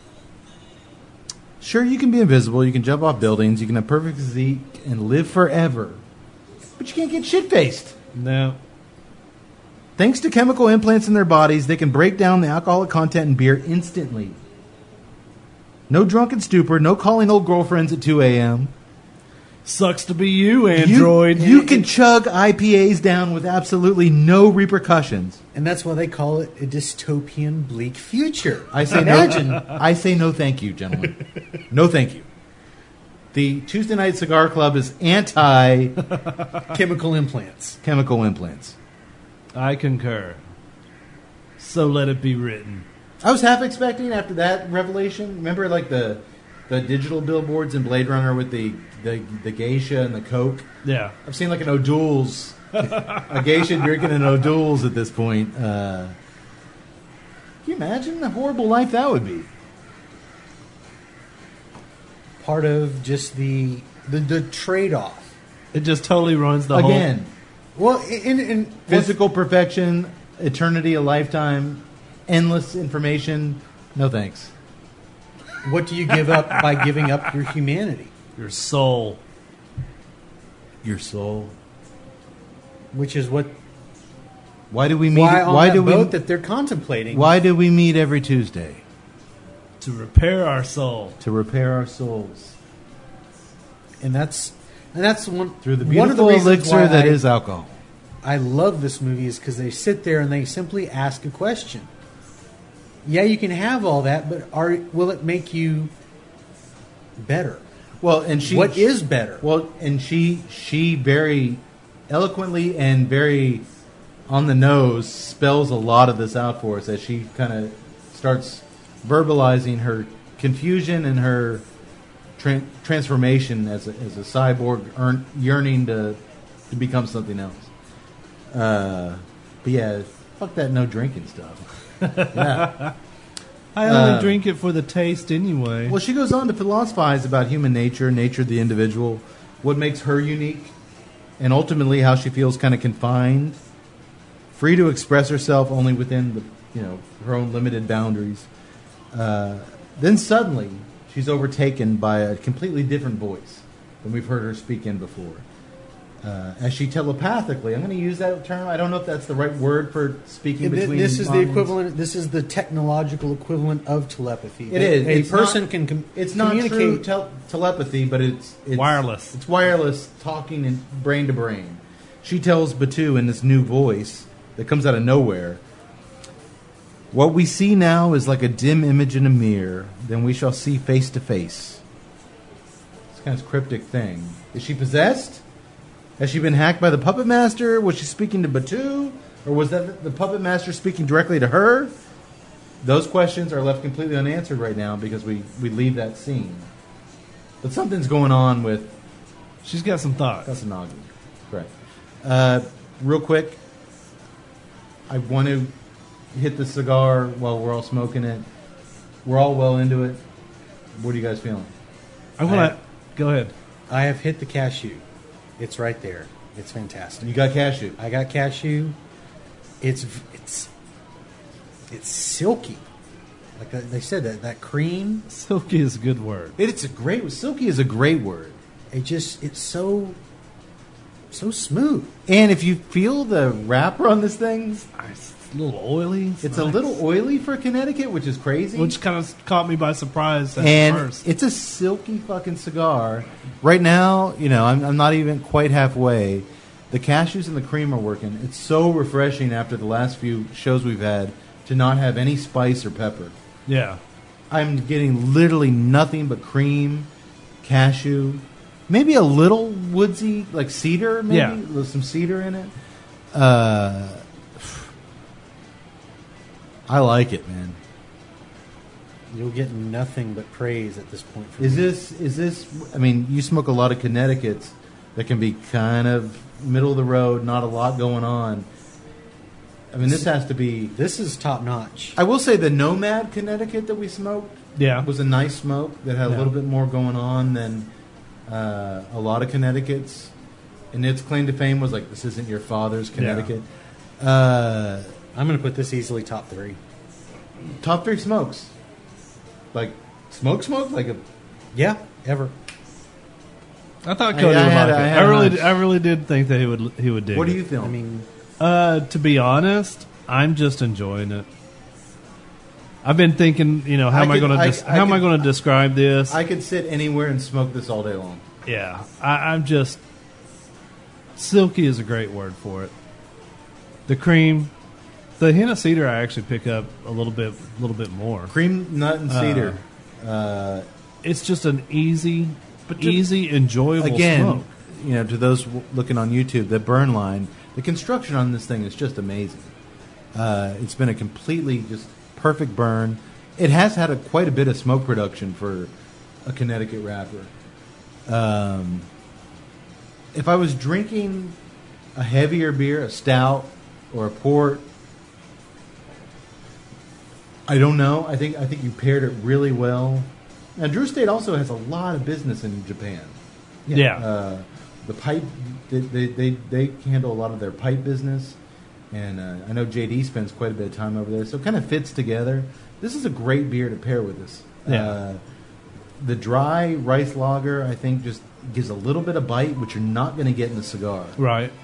[SPEAKER 2] Sure, you can be invisible, you can jump off buildings, you can have perfect physique and live forever. But you can't get shit-faced.
[SPEAKER 3] No.
[SPEAKER 2] Thanks to chemical implants in their bodies, they can break down the alcoholic content in beer instantly. No drunken stupor, no calling old girlfriends at two a.m.
[SPEAKER 3] Sucks to be you, Android.
[SPEAKER 2] You, you can chug I P As down with absolutely no repercussions.
[SPEAKER 4] And that's why they call it a dystopian, bleak future.
[SPEAKER 2] I say
[SPEAKER 4] Imagine.
[SPEAKER 2] no. I say no, thank you, gentlemen. No, thank you. The Tuesday Night Cigar Club is anti
[SPEAKER 4] chemical implants.
[SPEAKER 2] chemical implants.
[SPEAKER 3] I concur. So let it be written.
[SPEAKER 2] I was half expecting after that revelation. Remember, like the the digital billboards in Blade Runner with the the, the geisha and the Coke.
[SPEAKER 3] Yeah.
[SPEAKER 2] I've seen like an O'Doul's, a geisha drinking an O'Doul's at this point. Uh, can you imagine the horrible life that would be?
[SPEAKER 4] Part of just the the, the trade-off.
[SPEAKER 3] It just totally ruins the
[SPEAKER 2] Again,
[SPEAKER 4] Well, in, in
[SPEAKER 2] physical perfection, eternity, a lifetime, endless information. No thanks.
[SPEAKER 4] what do you give up by giving up your humanity?
[SPEAKER 3] whole, your soul.
[SPEAKER 2] Your soul.
[SPEAKER 4] Which is what
[SPEAKER 2] Why do we meet?
[SPEAKER 4] why on
[SPEAKER 2] why
[SPEAKER 4] that
[SPEAKER 2] do we?
[SPEAKER 4] boat that they're contemplating.
[SPEAKER 2] Why do we meet every Tuesday?
[SPEAKER 3] To repair our soul.
[SPEAKER 2] To repair our souls
[SPEAKER 4] And that's and that's one
[SPEAKER 2] through the
[SPEAKER 4] one of the
[SPEAKER 2] beautiful
[SPEAKER 4] reasons
[SPEAKER 2] elixir
[SPEAKER 4] why
[SPEAKER 2] that
[SPEAKER 4] I,
[SPEAKER 2] is alcohol.
[SPEAKER 4] I love this movie is because they sit there and they simply ask a question. Yeah, you can have all that, but are will it make you better?
[SPEAKER 2] Well, and she
[SPEAKER 4] What is better?
[SPEAKER 2] Well, and she she very eloquently and very on the nose spells a lot of this out for us as she kind of starts verbalizing her confusion and her tra- transformation as a, as a cyborg earn, yearning to to become something else. Uh, but yeah, fuck that no drinking stuff. Yeah.
[SPEAKER 3] I only
[SPEAKER 2] Uh,
[SPEAKER 3] drink it for the taste anyway.
[SPEAKER 2] Well, she goes on to philosophize about human nature, nature of the individual, what makes her unique, and ultimately how she feels kind of confined, free to express herself only within the, you know, her own limited boundaries. Uh, then suddenly, she's overtaken by a completely different voice than we've heard her speak in before. Uh, as she telepathically, I'm going to use that term. I don't know if that's the right word for speaking
[SPEAKER 4] Th-
[SPEAKER 2] between.
[SPEAKER 4] this is the
[SPEAKER 2] minds.
[SPEAKER 4] equivalent. This is the technological equivalent of telepathy.
[SPEAKER 2] It
[SPEAKER 4] A-
[SPEAKER 2] is.
[SPEAKER 4] A
[SPEAKER 2] It's
[SPEAKER 4] person
[SPEAKER 2] not-
[SPEAKER 4] can com-
[SPEAKER 2] It's not true
[SPEAKER 4] communicate.
[SPEAKER 2] tel- telepathy, but it's, it's
[SPEAKER 3] Wireless.
[SPEAKER 2] It's wireless talking in brain to brain. She tells Batu in this new voice that comes out of nowhere, What we see now is like a dim image in a mirror. Then we shall see face to face. It's kind of cryptic thing. Is she possessed? Has she been hacked by the puppet master? Was she speaking to Batu? Or was that the puppet master speaking directly to her? Those questions are left completely unanswered right now because we, we leave that scene. But something's going on with
[SPEAKER 3] She's got some thoughts.
[SPEAKER 2] Kusanagi. Correct. Uh, real quick, I want to hit the cigar while we're all smoking it. We're all well into it. What are you guys feeling?
[SPEAKER 3] I want to go ahead.
[SPEAKER 4] I have hit the cashew. It's right there. It's fantastic.
[SPEAKER 2] You got cashew.
[SPEAKER 4] I got cashew. It's it's it's silky. Like they said, that that cream.
[SPEAKER 3] Silky is a good word.
[SPEAKER 2] It, it's a great. Silky is a great word.
[SPEAKER 4] It just it's so so smooth.
[SPEAKER 2] And if you feel the wrapper on this thing,
[SPEAKER 3] It's a little oily.
[SPEAKER 2] it's
[SPEAKER 3] nice.
[SPEAKER 2] a little oily for Connecticut, which is crazy.
[SPEAKER 3] Which kind of caught me by surprise at
[SPEAKER 2] and
[SPEAKER 3] first.
[SPEAKER 2] it's a silky fucking cigar. Right now, you know, I'm, I'm not even quite halfway. The cashews and the cream are working. It's so refreshing after the last few shows we've had to not have any spice or pepper.
[SPEAKER 3] Yeah.
[SPEAKER 2] I'm getting literally nothing but cream, cashew, maybe a little woodsy, like cedar, maybe
[SPEAKER 3] Yeah.
[SPEAKER 2] with some cedar in it. Uh, I like it, man.
[SPEAKER 4] You'll get nothing but praise at this point. From
[SPEAKER 2] Is
[SPEAKER 4] me.
[SPEAKER 2] this is this? I mean, you smoke a lot of Connecticut's that can be kind of middle of the road, not a lot going on. I mean, this has to be.
[SPEAKER 4] This is top notch.
[SPEAKER 2] I will say the Nomad Connecticut that we smoked
[SPEAKER 3] Yeah.
[SPEAKER 2] was a nice smoke that had a
[SPEAKER 3] Yeah.
[SPEAKER 2] little bit more going on than uh, a lot of Connecticut's. And its claim to fame was like, "This isn't your father's Connecticut." Uh,
[SPEAKER 4] I'm going to put this easily top three.
[SPEAKER 2] top three smokes, like smoke, smoke, like a.
[SPEAKER 4] Yeah, ever.
[SPEAKER 3] I thought
[SPEAKER 2] I-
[SPEAKER 3] Cody
[SPEAKER 2] I
[SPEAKER 3] would
[SPEAKER 2] had
[SPEAKER 3] like
[SPEAKER 2] a- I
[SPEAKER 3] it.
[SPEAKER 2] had
[SPEAKER 3] I
[SPEAKER 2] a
[SPEAKER 3] really,
[SPEAKER 2] hunch.
[SPEAKER 3] I really did think that he would, he would dig.
[SPEAKER 2] What do
[SPEAKER 3] it.
[SPEAKER 2] you feel?
[SPEAKER 4] I mean,
[SPEAKER 3] Uh, to be honest, I'm just enjoying it. I've been thinking, you know, how
[SPEAKER 2] I
[SPEAKER 3] am I
[SPEAKER 2] could-
[SPEAKER 3] going
[SPEAKER 2] I-
[SPEAKER 3] to
[SPEAKER 2] I
[SPEAKER 3] how am I
[SPEAKER 2] could-
[SPEAKER 3] going to describe this?
[SPEAKER 2] I could sit anywhere and smoke this all day long.
[SPEAKER 3] yeah, I, I'm just silky is a great word for it. The cream, the hint of cedar, I actually pick up a little bit, a little bit more.
[SPEAKER 2] Cream, nut, and cedar. Uh,
[SPEAKER 3] It's just an easy,
[SPEAKER 2] But to-
[SPEAKER 3] easy, enjoyable
[SPEAKER 2] again,
[SPEAKER 3] smoke.
[SPEAKER 2] you know, to those w- looking on YouTube, the burn line, the construction on this thing is just amazing. Uh, it's been a completely just perfect burn. It has had a, quite a bit of smoke production for a Connecticut wrapper. Um, if I was drinking a heavier beer, a stout or a port, I don't know. I think I think you paired it really well. Now, Drew Estate also has a lot of business in Japan.
[SPEAKER 3] Yeah,
[SPEAKER 2] Uh, the pipe, they, they, they, they handle a lot of their pipe business. And uh, I know J D spends quite a bit of time over there. So it kind of fits together. This is a great beer to pair with this.
[SPEAKER 3] Yeah.
[SPEAKER 2] Uh, the dry rice lager, I think, just gives a little bit of bite, which you're not going to get in the cigar.
[SPEAKER 3] right.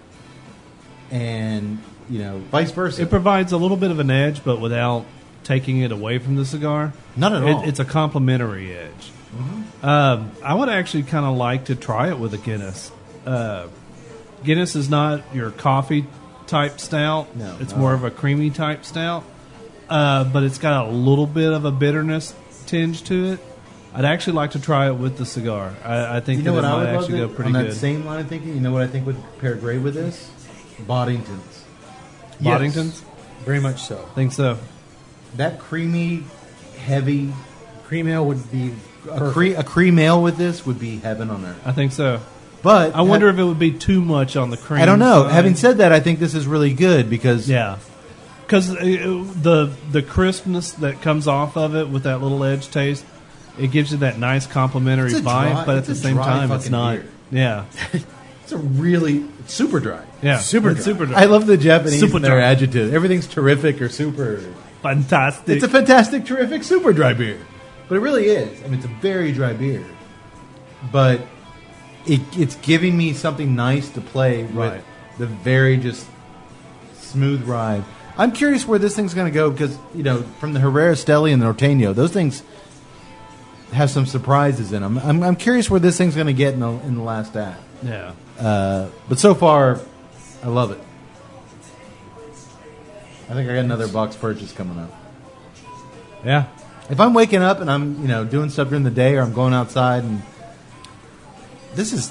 [SPEAKER 2] And, you know, vice versa.
[SPEAKER 3] It provides a little bit of an edge, but without taking it away from the cigar.
[SPEAKER 2] Not at
[SPEAKER 3] It-
[SPEAKER 2] all.
[SPEAKER 3] It's a complementary edge. Um, I would actually kind of like to try it with a Guinness. Uh, Guinness is not your coffee type stout.
[SPEAKER 2] No,
[SPEAKER 3] it's
[SPEAKER 2] no.
[SPEAKER 3] more of a creamy type stout, uh, but it's got a little bit of a bitterness tinge to it. I'd actually like to try it with the cigar. I, I think
[SPEAKER 2] You know
[SPEAKER 3] that
[SPEAKER 2] what
[SPEAKER 3] it
[SPEAKER 2] I
[SPEAKER 3] might
[SPEAKER 2] would love
[SPEAKER 3] actually
[SPEAKER 2] to,
[SPEAKER 3] go pretty
[SPEAKER 2] on that
[SPEAKER 3] good.
[SPEAKER 2] same line of thinking, you know what I think would pair great with this? Boddington's.
[SPEAKER 3] Boddington's?
[SPEAKER 4] very much so.
[SPEAKER 3] Think so.
[SPEAKER 2] That creamy, heavy,
[SPEAKER 4] Cream ale would be
[SPEAKER 2] a,
[SPEAKER 4] perfect.
[SPEAKER 2] cre- a cream ale with this would be heaven on earth.
[SPEAKER 3] I think so.
[SPEAKER 2] But
[SPEAKER 3] I wonder
[SPEAKER 2] ha-
[SPEAKER 3] if it would be too much on the cream.
[SPEAKER 2] I don't know.
[SPEAKER 3] side.
[SPEAKER 2] Having said that, I think this is really good because
[SPEAKER 3] Yeah, because the the crispness that comes off of it with that little edge taste, it gives you that nice complimentary
[SPEAKER 2] It's a
[SPEAKER 3] vibe.
[SPEAKER 2] dry-
[SPEAKER 3] but at
[SPEAKER 2] it's
[SPEAKER 3] the
[SPEAKER 2] a
[SPEAKER 3] same
[SPEAKER 2] dry
[SPEAKER 3] time, it's
[SPEAKER 2] fucking
[SPEAKER 3] not.
[SPEAKER 2] beer.
[SPEAKER 3] Yeah,
[SPEAKER 2] it's a really it's super dry.
[SPEAKER 3] yeah,
[SPEAKER 2] Super
[SPEAKER 3] It's
[SPEAKER 2] dry.
[SPEAKER 3] super dry.
[SPEAKER 2] I love the Japanese
[SPEAKER 3] Super
[SPEAKER 2] and their
[SPEAKER 3] dry.
[SPEAKER 2] adjectives. Everything's terrific or super.
[SPEAKER 3] fantastic.
[SPEAKER 2] It's a fantastic, terrific, super dry beer. But it really is. I mean, it's a very dry beer. But it, it's giving me something nice to play with
[SPEAKER 3] Right.
[SPEAKER 2] the very just smooth ride. I'm curious where this thing's going to go because, you know, from the Herrera Steli and the Norteño, those things have some surprises in them. I'm, I'm curious where this thing's going to get in the, in the last act.
[SPEAKER 3] yeah.
[SPEAKER 2] Uh, but so far, I love it. I think I got another box purchase coming up.
[SPEAKER 3] Yeah.
[SPEAKER 2] If I'm waking up and I'm, you know, doing stuff during the day, or I'm going outside, and this is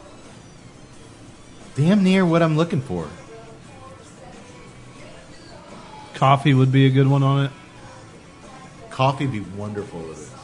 [SPEAKER 2] damn near what I'm looking for.
[SPEAKER 3] Coffee would be a good one on it.
[SPEAKER 2] Coffee would be wonderful with it.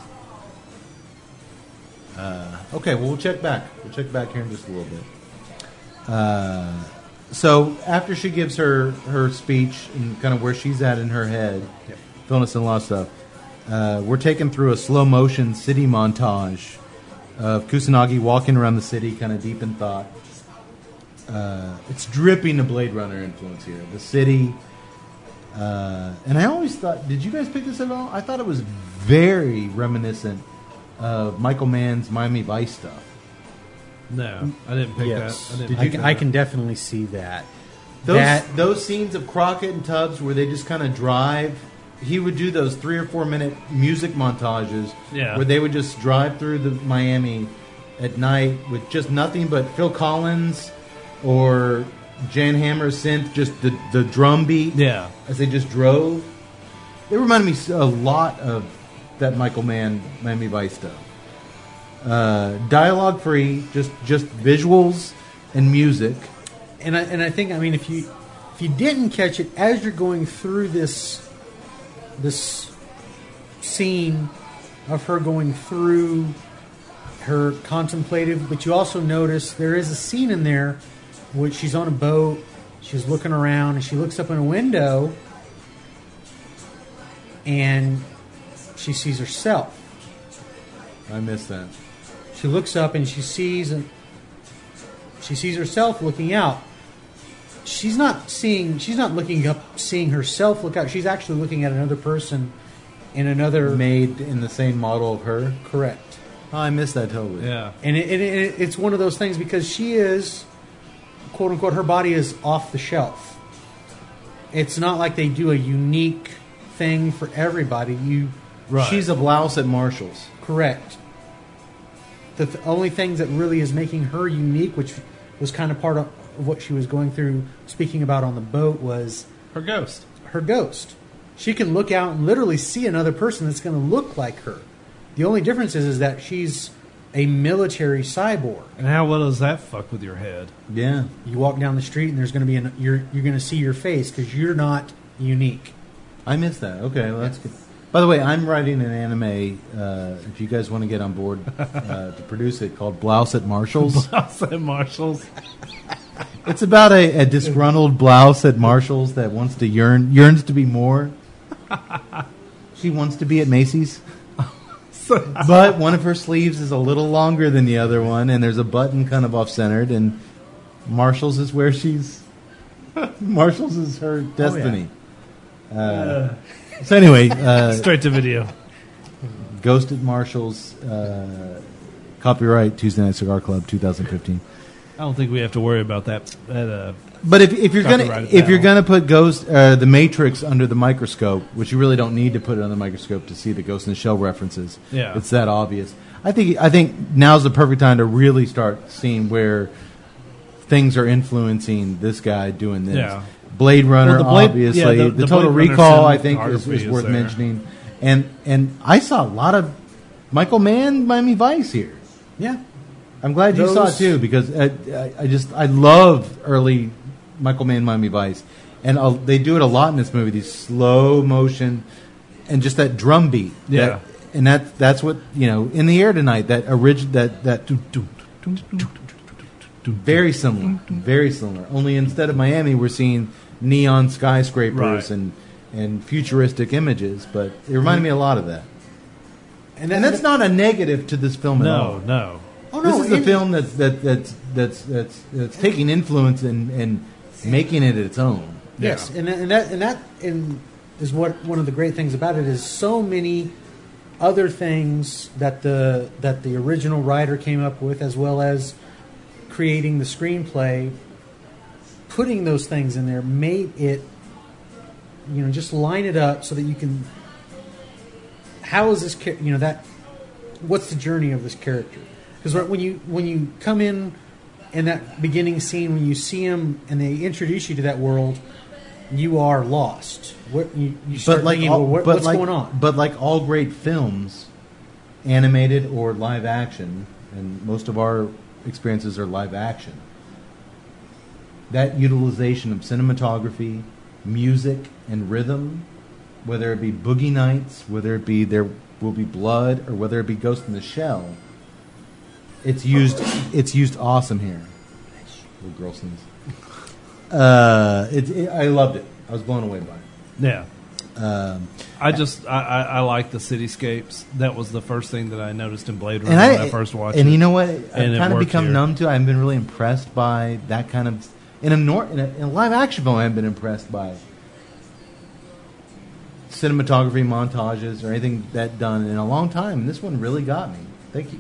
[SPEAKER 2] Uh, okay, well, we'll check back. We'll check back here in just a little bit. Uh, so after she gives her, her speech and kind of where she's at in her head,
[SPEAKER 4] Yep.
[SPEAKER 2] filling us in a lot of stuff, uh, we're taken through a slow motion city montage of Kusanagi walking around the city, kind of deep in thought. Uh, it's dripping the Blade Runner influence here. The city, uh, and I always thought, did you guys pick this at all? I thought it was very reminiscent of Michael Mann's Miami Vice stuff.
[SPEAKER 3] No, I didn't pick
[SPEAKER 4] Yes.
[SPEAKER 3] that. I, didn't
[SPEAKER 2] Did
[SPEAKER 4] I,
[SPEAKER 3] pick
[SPEAKER 4] can,
[SPEAKER 3] that.
[SPEAKER 4] I can definitely see that.
[SPEAKER 2] Those
[SPEAKER 4] That-
[SPEAKER 2] those scenes of Crockett and Tubbs where they just kind of drive. He would do those three or four minute music montages
[SPEAKER 3] Yeah.
[SPEAKER 2] where they would just drive through the Miami at night with just nothing but Phil Collins or Jan Hammer's synth, just the, the drum beat
[SPEAKER 3] Yeah.
[SPEAKER 2] as they just drove. It reminded me a lot of that Michael Mann Miami Vice stuff. Uh, dialogue free, just just visuals and music.
[SPEAKER 4] And I, and I think, I mean, if you if you didn't catch it as you're going through this this scene of her going through her contemplative, but you also notice there is a scene in there which she's on a boat, she's looking around, and she looks up in a window and she sees herself.
[SPEAKER 2] I missed that.
[SPEAKER 4] She looks up and she sees a, she sees herself looking out. She's not seeing. She's not looking up, seeing herself look out. She's actually looking at another person in another.
[SPEAKER 2] Made in the same model of her.
[SPEAKER 4] Correct.
[SPEAKER 2] Oh, I missed that totally.
[SPEAKER 3] Yeah.
[SPEAKER 4] And it, it, it, it's one of those things because she is, quote unquote, her body is off the shelf. It's not like they do a unique thing for everybody. You
[SPEAKER 3] Right.
[SPEAKER 2] She's a blouse at Marshall's.
[SPEAKER 4] correct. The th- only things that really is making her unique, which was kind of part of what she was going through, speaking about on the boat, was
[SPEAKER 3] Her ghost.
[SPEAKER 4] her ghost. She can look out and literally see another person that's going to look like her. The only difference is, is that she's a military cyborg.
[SPEAKER 3] And how well does that fuck with your head?
[SPEAKER 2] Yeah.
[SPEAKER 4] You walk down the street and there's going to be an, you're you're going to see your face because you're not unique.
[SPEAKER 2] I missed that. Okay, well, that's good. By the way, I'm writing an anime, uh, if you guys want to get on board uh, to produce it, called Blouse at Marshall's.
[SPEAKER 3] Blouse at Marshall's.
[SPEAKER 2] It's about a, a disgruntled blouse at Marshall's that wants to yearn yearns to be more. She wants to be at Macy's. But one of her sleeves is a little longer than the other one, and there's a button kind of off-centered, and Marshall's is where she's... Marshall's is her destiny. uh, so anyway, uh,
[SPEAKER 3] Straight to video.
[SPEAKER 2] Ghost at Marshall's, uh, copyright Tuesday Night Cigar Club twenty fifteen.
[SPEAKER 3] I don't think we have to worry about that. That uh,
[SPEAKER 2] But if, if you're gonna
[SPEAKER 3] Copyrighted
[SPEAKER 2] if you're
[SPEAKER 3] now.
[SPEAKER 2] gonna put Ghost uh, the Matrix under the microscope, which you really don't need to put it under the microscope to see the Ghost in the Shell references,
[SPEAKER 3] Yeah.
[SPEAKER 2] it's that obvious. I think I think now's the perfect time to really start seeing where things are influencing this guy doing this.
[SPEAKER 3] Yeah.
[SPEAKER 2] Blade Runner,
[SPEAKER 3] Well, the Blade-
[SPEAKER 2] obviously,
[SPEAKER 3] yeah, the-
[SPEAKER 2] the,
[SPEAKER 3] the
[SPEAKER 2] Total
[SPEAKER 3] Blade Runner
[SPEAKER 2] Recall, I think, is,
[SPEAKER 3] cinematography
[SPEAKER 2] is
[SPEAKER 3] is
[SPEAKER 2] worth
[SPEAKER 3] there.
[SPEAKER 2] mentioning, and and I saw a lot of Michael Mann, Miami Vice here.
[SPEAKER 4] Yeah.
[SPEAKER 2] I'm glad you saw it
[SPEAKER 4] Those-
[SPEAKER 2] too because I, I, I just I love early Michael Mann Miami Vice, and uh, they do it a lot in this movie. These slow motion and just that drum beat.
[SPEAKER 3] Yeah.
[SPEAKER 2] That, and that that's what you know in the air tonight. That orig- that that very similar, very similar. Only instead of Miami, we're seeing neon skyscrapers
[SPEAKER 3] Right.
[SPEAKER 2] and and futuristic images. But it reminded me a lot of that.
[SPEAKER 4] And,
[SPEAKER 2] And that's not a negative to this film at all.
[SPEAKER 3] no, no.
[SPEAKER 4] Oh no!
[SPEAKER 2] This is a
[SPEAKER 4] and-
[SPEAKER 2] film that's that, that's that's that's that's taking influence and, and making it its own.
[SPEAKER 4] Yes,
[SPEAKER 3] Yeah.
[SPEAKER 4] and that- and that and that and is what one of the great things about it is so many other things that the that the original writer came up with, as well as creating the screenplay, putting those things in there made it, you know, just line it up so that you can. How is this, char- you know, that? What's the journey of this character? Because when you when you come in in that beginning scene, when you see him and they introduce you to that world, you are lost. What you, you start
[SPEAKER 2] But like,
[SPEAKER 4] thinking,
[SPEAKER 2] all,
[SPEAKER 4] well, what,
[SPEAKER 2] but
[SPEAKER 4] what's
[SPEAKER 2] like,
[SPEAKER 4] going on?
[SPEAKER 2] But like all great films, animated or live action, and most of our experiences are live action. That utilization of cinematography, music, and rhythm, whether it be Boogie Nights, whether it be There Will Be Blood, or whether it be Ghost in the Shell, it's used. It's used awesome here. Little Grolsons. Uh, it, it, I loved it. I was blown away by it.
[SPEAKER 3] Yeah.
[SPEAKER 2] Um,
[SPEAKER 3] I just I, I, I like the cityscapes. That was the first thing that I noticed in Blade Runner
[SPEAKER 2] and I,
[SPEAKER 3] when I first watched
[SPEAKER 2] and
[SPEAKER 3] it.
[SPEAKER 2] you know what? I've
[SPEAKER 3] And it
[SPEAKER 2] kind of
[SPEAKER 3] worked
[SPEAKER 2] become
[SPEAKER 3] here.
[SPEAKER 2] numb to it. I've been really impressed by that kind of in a, nor, in a in a live action film. I haven't been impressed by cinematography, montages, or anything that done in a long time. And this one really got me. Thank you.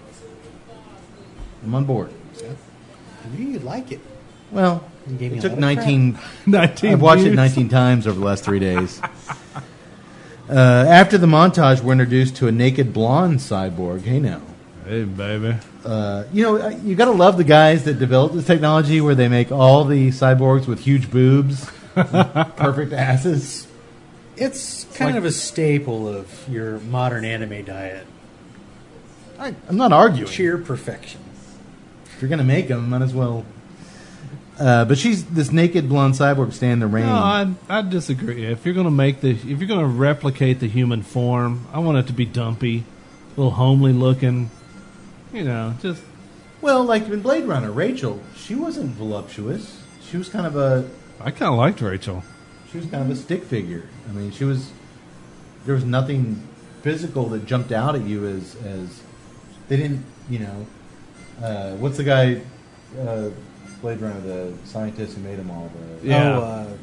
[SPEAKER 2] I'm on board.
[SPEAKER 4] I knew you'd like it.
[SPEAKER 2] Well,
[SPEAKER 4] You gave me
[SPEAKER 2] it
[SPEAKER 4] a
[SPEAKER 2] took
[SPEAKER 4] lot of
[SPEAKER 2] nineteen.
[SPEAKER 3] nineteen
[SPEAKER 2] I've watched it
[SPEAKER 3] views.
[SPEAKER 2] nineteen times over the last three days. Uh, after the montage, we're introduced to a naked blonde cyborg. Hey now.
[SPEAKER 3] Hey, baby.
[SPEAKER 2] Uh, you know, you got to love the guys that developed this technology where they make all the cyborgs with huge boobs, perfect asses.
[SPEAKER 4] It's kind
[SPEAKER 2] like-
[SPEAKER 4] of a staple of your modern anime diet.
[SPEAKER 2] I, I'm not arguing.
[SPEAKER 4] Sheer perfection.
[SPEAKER 2] If you're going to make them, might as well. Uh, but she's this naked blonde cyborg staying in the rain.
[SPEAKER 3] No, I I disagree. If you're gonna make the if you're gonna replicate the human form, I want it to be dumpy, a little homely looking. You know, just
[SPEAKER 2] Well, like in Blade Runner, Rachel, she wasn't voluptuous. She was kind of a
[SPEAKER 3] I kind of liked Rachel.
[SPEAKER 2] she was kind of a stick figure. I mean, she was there was nothing physical that jumped out at you as as they didn't, you know. Uh, what's the guy? Uh, Blade Runner, the scientist who made them all. The,
[SPEAKER 3] Yeah.
[SPEAKER 4] Oh, uh,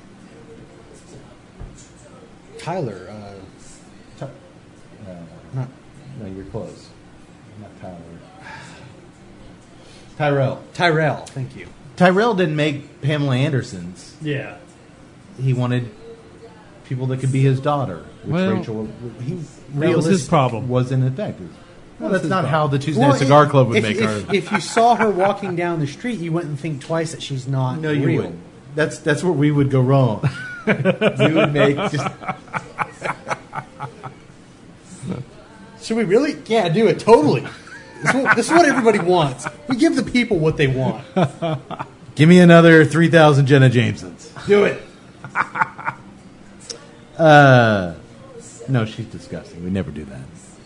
[SPEAKER 4] Tyler. Uh,
[SPEAKER 2] Ty- uh,
[SPEAKER 4] not
[SPEAKER 2] no, you're close. Not Tyler. Tyrell.
[SPEAKER 4] Tyrell. Thank you.
[SPEAKER 2] Tyrell didn't make Pamela Anderson's.
[SPEAKER 3] Yeah.
[SPEAKER 2] He wanted people that could be his daughter, which
[SPEAKER 3] Well,
[SPEAKER 2] Rachel. He
[SPEAKER 3] That was his
[SPEAKER 2] realistic
[SPEAKER 3] problem.
[SPEAKER 2] wasn't effective. Well, that's
[SPEAKER 3] his
[SPEAKER 2] not
[SPEAKER 3] problem.
[SPEAKER 2] how the Tuesday
[SPEAKER 4] Well,
[SPEAKER 2] Night Cigar
[SPEAKER 4] if-
[SPEAKER 2] Club would
[SPEAKER 4] if,
[SPEAKER 2] make
[SPEAKER 4] if,
[SPEAKER 2] her.
[SPEAKER 4] if you saw her walking down the street, you wouldn't think twice that she's not
[SPEAKER 2] No, you
[SPEAKER 4] real.
[SPEAKER 2] wouldn't. That's that's where we would go wrong. we would make just.
[SPEAKER 4] Should we really? Yeah, do it. Totally. This is, what, this is what everybody wants. We give the people what they want.
[SPEAKER 2] Give me another three thousand Jenna Jamesons. Do it. uh, no, she's disgusting. We never do that.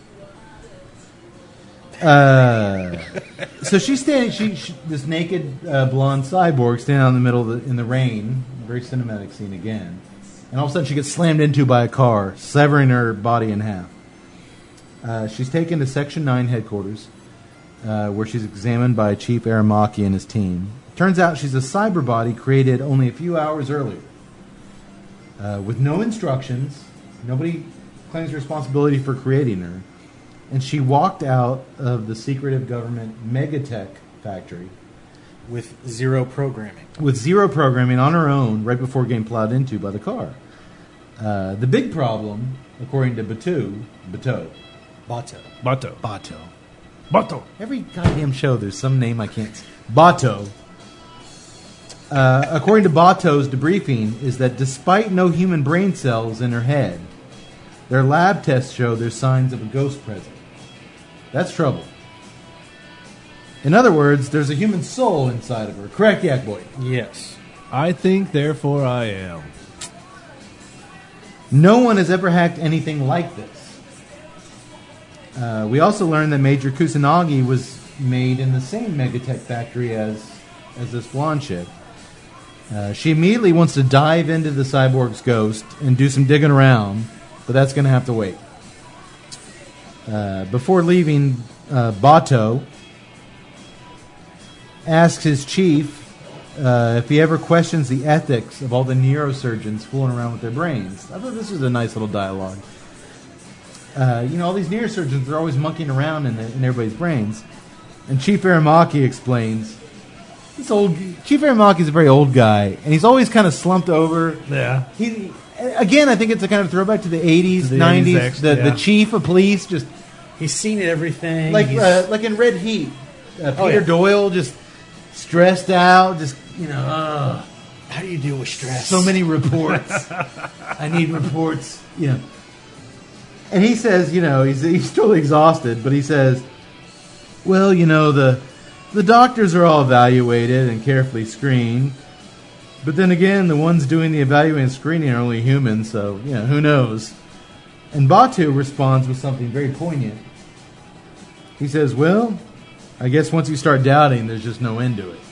[SPEAKER 2] Uh, so she's standing. She, she this naked uh, blonde cyborg standing out in the middle of the, in the rain. Very cinematic scene again. And all of a sudden, she gets slammed into by a car, severing her body in half. Uh, she's taken to Section Nine headquarters, uh, where she's examined by Chief Aramaki and his team. Turns out she's a cyber body created only a few hours earlier, uh, with no instructions. Nobody claims responsibility for creating her. And she walked out of the secretive government Megatech factory
[SPEAKER 4] With zero programming.
[SPEAKER 2] with zero programming on her own right before getting plowed into by the car. Uh, the big problem, according to Bato, Bato,
[SPEAKER 4] Bato.
[SPEAKER 3] Bato.
[SPEAKER 2] Bato.
[SPEAKER 3] Bato.
[SPEAKER 2] Every goddamn show, there's some name I can't. Bato. Uh, according to Bato's debriefing, is that despite no human brain cells in her head, their lab tests show there's signs of a ghost present. That's trouble. In other words, there's a human soul inside of her. Correct, Yak Boy?
[SPEAKER 4] Yes.
[SPEAKER 3] I think, therefore I am.
[SPEAKER 2] No one has ever hacked anything like this. Uh, we also learned that Major Kusanagi was made in the same Megatech factory as as this blonde chick. Uh, she immediately wants to dive into the cyborg's ghost and do some digging around, but that's going to have to wait. Uh, before leaving, uh, Bato asks his chief uh, if he ever questions the ethics of all the neurosurgeons fooling around with their brains. I thought this was a nice little dialogue. Uh, you know, all these neurosurgeons are always monkeying around in, the, in everybody's brains. And Chief Aramaki explains, this old Chief Aramaki is a very old guy, and he's always kind of slumped over.
[SPEAKER 3] Yeah.
[SPEAKER 2] He again, I think it's a kind of throwback to the eighties,
[SPEAKER 3] The
[SPEAKER 2] nineties.
[SPEAKER 3] eighties,
[SPEAKER 2] the
[SPEAKER 3] yeah.
[SPEAKER 2] the chief of police, just
[SPEAKER 4] He's seen everything.
[SPEAKER 2] like
[SPEAKER 4] He's-
[SPEAKER 2] uh, like in Red Heat, uh, Peter
[SPEAKER 4] Oh, yeah.
[SPEAKER 2] Doyle, just stressed out, just you know. Uh.
[SPEAKER 4] How do you deal with stress?
[SPEAKER 2] So many reports. I need reports. You know. And he says, you know, he's he's totally exhausted, but he says, well, you know, the the doctors are all evaluated and carefully screened. But then again, the ones doing the evaluating and screening are only humans, so, you know, who knows? And Batu responds with something very poignant. He says, well, I guess once you start doubting, there's just no end to it.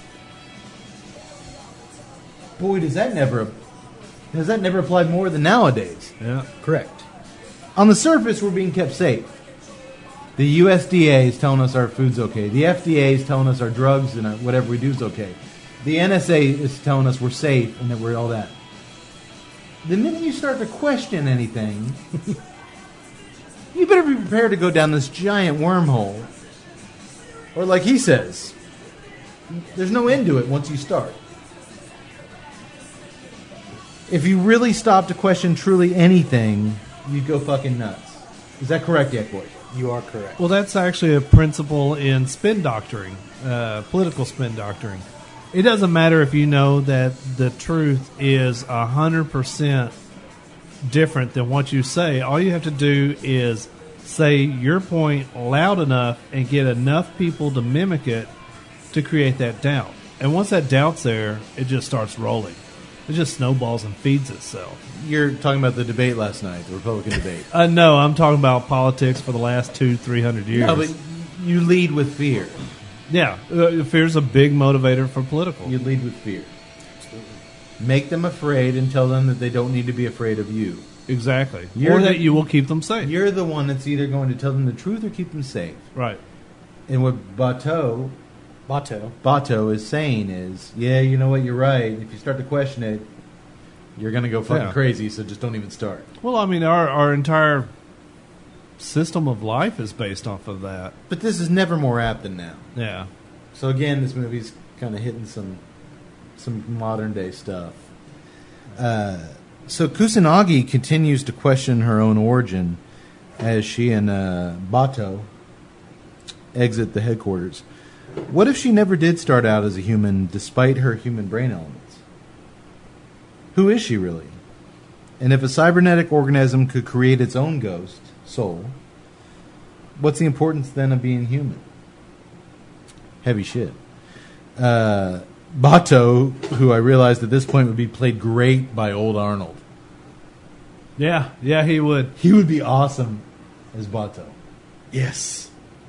[SPEAKER 2] Boy, does that never does that never apply more than nowadays?
[SPEAKER 3] Yeah.
[SPEAKER 4] Correct.
[SPEAKER 2] On the surface, we're being kept safe. The U S D A is telling us our food's okay. The F D A is telling us our drugs and our, whatever we do is okay. The N S A is telling us we're safe and that we're all that. The minute you start to question anything, you better be prepared to go down this giant wormhole. Or like he says, there's no end to it once you start. If you really stop to question truly anything, you'd go fucking nuts. Is that correct, Yak Boy?
[SPEAKER 4] You are correct.
[SPEAKER 3] Well, that's actually a principle in spin doctoring, uh, political spin doctoring. It doesn't matter if you know that the truth is one hundred percent different than what you say. All you have to do is say your point loud enough and get enough people to mimic it to create that doubt. And once that doubt's there, it just starts rolling. It just snowballs and feeds itself.
[SPEAKER 2] You're talking about the debate last night, the Republican debate.
[SPEAKER 3] Uh, no, I'm talking about politics for the last two, three hundred years.
[SPEAKER 2] No, but you lead with fear.
[SPEAKER 3] Yeah, uh, fear's a big motivator for political.
[SPEAKER 2] You lead with fear. Make them afraid and tell them that they don't need to be afraid of you.
[SPEAKER 3] Exactly.
[SPEAKER 2] You're
[SPEAKER 3] or
[SPEAKER 2] the-
[SPEAKER 3] that you will keep them safe.
[SPEAKER 2] You're the one that's either going to tell them the truth or keep them safe.
[SPEAKER 3] Right.
[SPEAKER 2] And what Bato,
[SPEAKER 4] Bato.
[SPEAKER 2] Bato is saying is, yeah, you know what, you're right. If you start to question it, you're going to go fucking
[SPEAKER 3] Yeah.
[SPEAKER 2] crazy, so just don't even start.
[SPEAKER 3] Well, I mean, our, our entire system of life is based off of that.
[SPEAKER 2] But this is never more apt than now.
[SPEAKER 3] Yeah.
[SPEAKER 2] So again, this movie's kind of hitting some some modern day stuff. Uh, so Kusanagi continues to question her own origin as she and uh, Bato exit the headquarters. What if she never did start out as a human despite her human brain elements? Who is she really? And if a cybernetic organism could create its own ghost, soul, what's the importance then of being human? Heavy shit. Uh, Bato, who I realized at this point would be played great by old Arnold.
[SPEAKER 3] Yeah, yeah, he would.
[SPEAKER 2] He would be awesome as Bato.
[SPEAKER 4] Yes.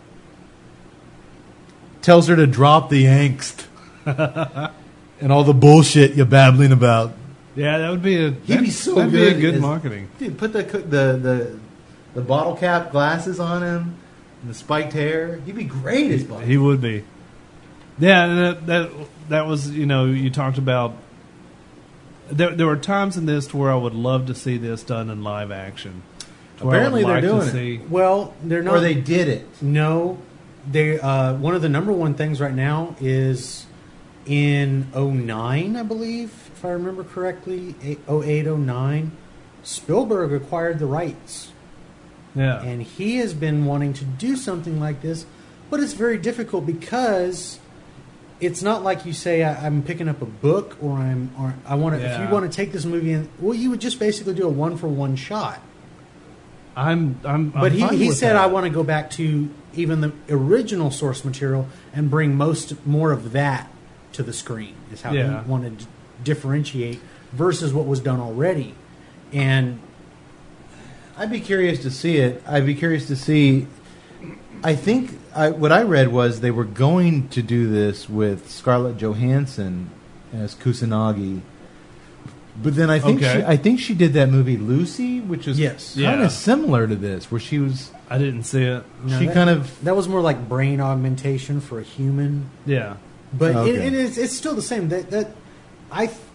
[SPEAKER 2] Tells her to drop the angst and all the bullshit you're babbling about.
[SPEAKER 3] Yeah, that would be a.
[SPEAKER 2] He'd be so
[SPEAKER 3] that'd
[SPEAKER 2] good
[SPEAKER 3] be a good
[SPEAKER 2] as-
[SPEAKER 3] marketing.
[SPEAKER 2] Dude, put the the the the bottle cap glasses on him and the spiked hair. He'd be great as Bato.
[SPEAKER 3] He would be. Yeah, and that, that that was, you know, you talked about. There, there were times in this to where I would love to see this done in live action. To where I would
[SPEAKER 2] Apparently they're
[SPEAKER 3] like to
[SPEAKER 2] doing it.
[SPEAKER 3] see-
[SPEAKER 4] Well, they're not.
[SPEAKER 2] Or they did it.
[SPEAKER 4] No, they. Uh, one of the number one things right now is in oh nine, I believe, if I remember correctly, oh eight, oh nine, Spielberg acquired the rights,
[SPEAKER 3] Yeah.
[SPEAKER 4] and he has been wanting to do something like this, but it's very difficult because it's not like you say I, I'm picking up a book or I'm or I want to. If
[SPEAKER 3] Yeah.
[SPEAKER 4] you want to take this movie in, well, you would just basically do a one for one shot.
[SPEAKER 3] I'm, I'm,
[SPEAKER 4] But
[SPEAKER 3] I'm
[SPEAKER 4] he,
[SPEAKER 3] fine
[SPEAKER 4] he
[SPEAKER 3] with
[SPEAKER 4] said,
[SPEAKER 3] that.
[SPEAKER 4] I want to go back to even the original source material and bring most more of that to the screen, is how
[SPEAKER 3] Yeah.
[SPEAKER 4] he wanted to differentiate versus what was done already. And
[SPEAKER 2] I'd be curious to see it. I'd be curious to see. I think I, what I read was they were going to do this with Scarlett Johansson as Kusanagi, but then I think
[SPEAKER 3] Okay.
[SPEAKER 2] she, I think she did that movie Lucy, which was
[SPEAKER 4] Yes.
[SPEAKER 2] kind of
[SPEAKER 3] Yeah.
[SPEAKER 2] similar to this, where she was
[SPEAKER 3] I didn't see it.
[SPEAKER 4] No,
[SPEAKER 2] she
[SPEAKER 4] that-
[SPEAKER 2] kind of
[SPEAKER 4] that was more like brain augmentation for a human.
[SPEAKER 3] Yeah.
[SPEAKER 4] But
[SPEAKER 2] Okay.
[SPEAKER 4] it, it is, it's still the same. That that I th-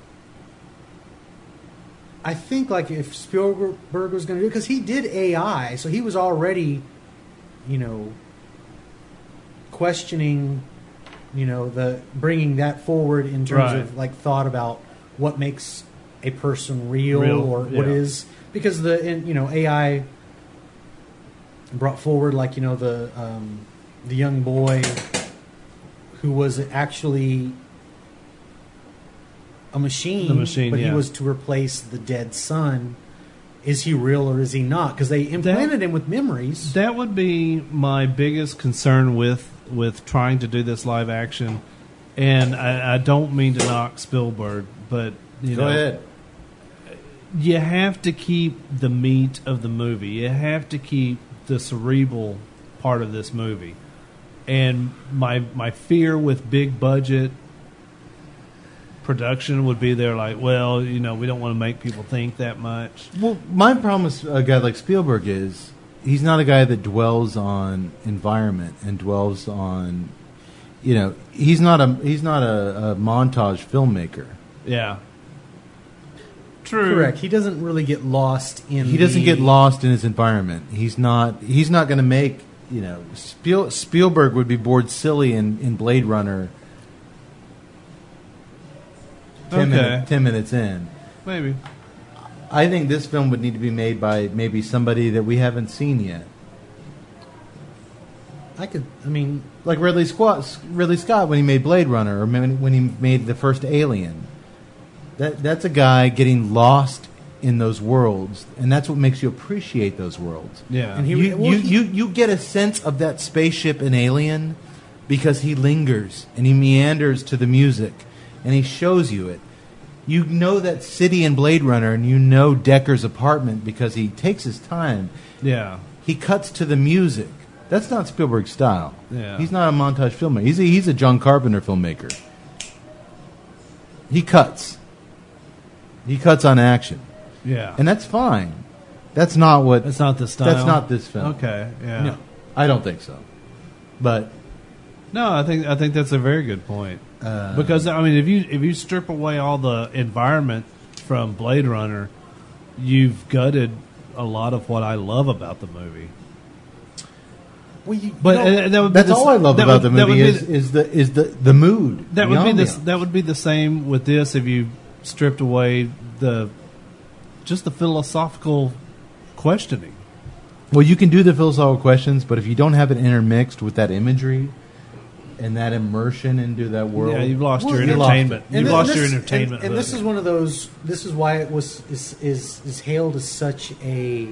[SPEAKER 4] I think like if Spielberg was going to do, because he did A I, so he was already, you know, questioning, you know, the bringing that forward in terms
[SPEAKER 3] Right.
[SPEAKER 4] of like thought about what makes a person real,
[SPEAKER 3] Real,
[SPEAKER 4] or what
[SPEAKER 3] yeah.
[SPEAKER 4] is, because the in, you know A I brought forward like you know the um, the young boy who was actually a machine,
[SPEAKER 3] The machine,
[SPEAKER 4] but
[SPEAKER 3] yeah.
[SPEAKER 4] he was to replace the dead son. Is he real or is he not? Because they implanted
[SPEAKER 3] That-
[SPEAKER 4] him with memories.
[SPEAKER 3] That would be my biggest concern with with trying to do this live action. And I, I don't mean to knock Spielberg, but you
[SPEAKER 2] Go
[SPEAKER 3] know,
[SPEAKER 2] ahead.
[SPEAKER 3] you have to keep the meat of the movie. You have to keep the cerebral part of this movie. And my my fear with big budget production would be they're like, well, you know, we don't want to make people think that much.
[SPEAKER 2] Well, my problem with a guy like Spielberg is he's not a guy that dwells on environment and dwells on, you know, he's not a he's not a, a montage filmmaker.
[SPEAKER 3] Yeah. True.
[SPEAKER 4] Correct. He doesn't really get lost in.
[SPEAKER 2] He doesn't
[SPEAKER 4] the-
[SPEAKER 2] get lost in his environment. He's not he's not going to make, you know, Spiel, Spielberg would be bored silly in, in Blade Runner ten,
[SPEAKER 3] Okay.
[SPEAKER 2] minute, ten minutes in.
[SPEAKER 3] Maybe.
[SPEAKER 2] I think this film would need to be made by maybe somebody that we haven't seen yet.
[SPEAKER 4] I could. I mean,
[SPEAKER 2] Like Ridley Scott, Ridley Scott when he made Blade Runner, or when when he made the first Alien. That that's a guy getting lost in those worlds, and that's what makes you appreciate those worlds.
[SPEAKER 3] Yeah.
[SPEAKER 4] And he-
[SPEAKER 2] you,
[SPEAKER 4] well,
[SPEAKER 2] you,
[SPEAKER 4] he-
[SPEAKER 2] you you get a sense of that spaceship in Alien because he lingers and he meanders to the music, and he shows you it. You know that city in Blade Runner, and you know Decker's apartment because he takes his time.
[SPEAKER 3] yeah.
[SPEAKER 2] He cuts to the music. That's not Spielberg's style.
[SPEAKER 3] Yeah.
[SPEAKER 2] He's not a montage filmmaker. He's a, he's a John Carpenter filmmaker. He cuts. He cuts on action.
[SPEAKER 3] Yeah.
[SPEAKER 2] And that's fine. That's not what...
[SPEAKER 3] That's not the style.
[SPEAKER 2] That's not this film.
[SPEAKER 3] Okay. Yeah.
[SPEAKER 2] No, I don't think so. But
[SPEAKER 3] No, I think I think that's a very good point.
[SPEAKER 2] Uh,
[SPEAKER 3] because I mean, if you if you strip away all the environment from Blade Runner, you've gutted a lot of what I love about the movie.
[SPEAKER 4] well, you,
[SPEAKER 3] But
[SPEAKER 4] you know,
[SPEAKER 3] uh, that would be
[SPEAKER 2] that's
[SPEAKER 3] the,
[SPEAKER 2] all I love
[SPEAKER 3] that
[SPEAKER 2] about
[SPEAKER 3] would-
[SPEAKER 2] the
[SPEAKER 3] that would
[SPEAKER 2] movie
[SPEAKER 3] be
[SPEAKER 2] is,
[SPEAKER 3] the-
[SPEAKER 2] is the is the the mood.
[SPEAKER 3] that
[SPEAKER 2] the
[SPEAKER 3] would be the
[SPEAKER 2] ambiance.
[SPEAKER 3] that would be the same with this if you stripped away the just the philosophical questioning.
[SPEAKER 2] Well, you can do the philosophical questions, but if you don't have it intermixed with that imagery and that immersion into that world,
[SPEAKER 3] Yeah, you've lost
[SPEAKER 4] Well,
[SPEAKER 3] your
[SPEAKER 4] you
[SPEAKER 2] lost
[SPEAKER 3] entertainment.
[SPEAKER 4] And
[SPEAKER 3] You've
[SPEAKER 4] thi-
[SPEAKER 3] lost
[SPEAKER 4] and
[SPEAKER 3] your
[SPEAKER 4] this-
[SPEAKER 3] entertainment.
[SPEAKER 4] And, and this
[SPEAKER 3] value.
[SPEAKER 4] is one of those. This is why it was is is, is hailed as such a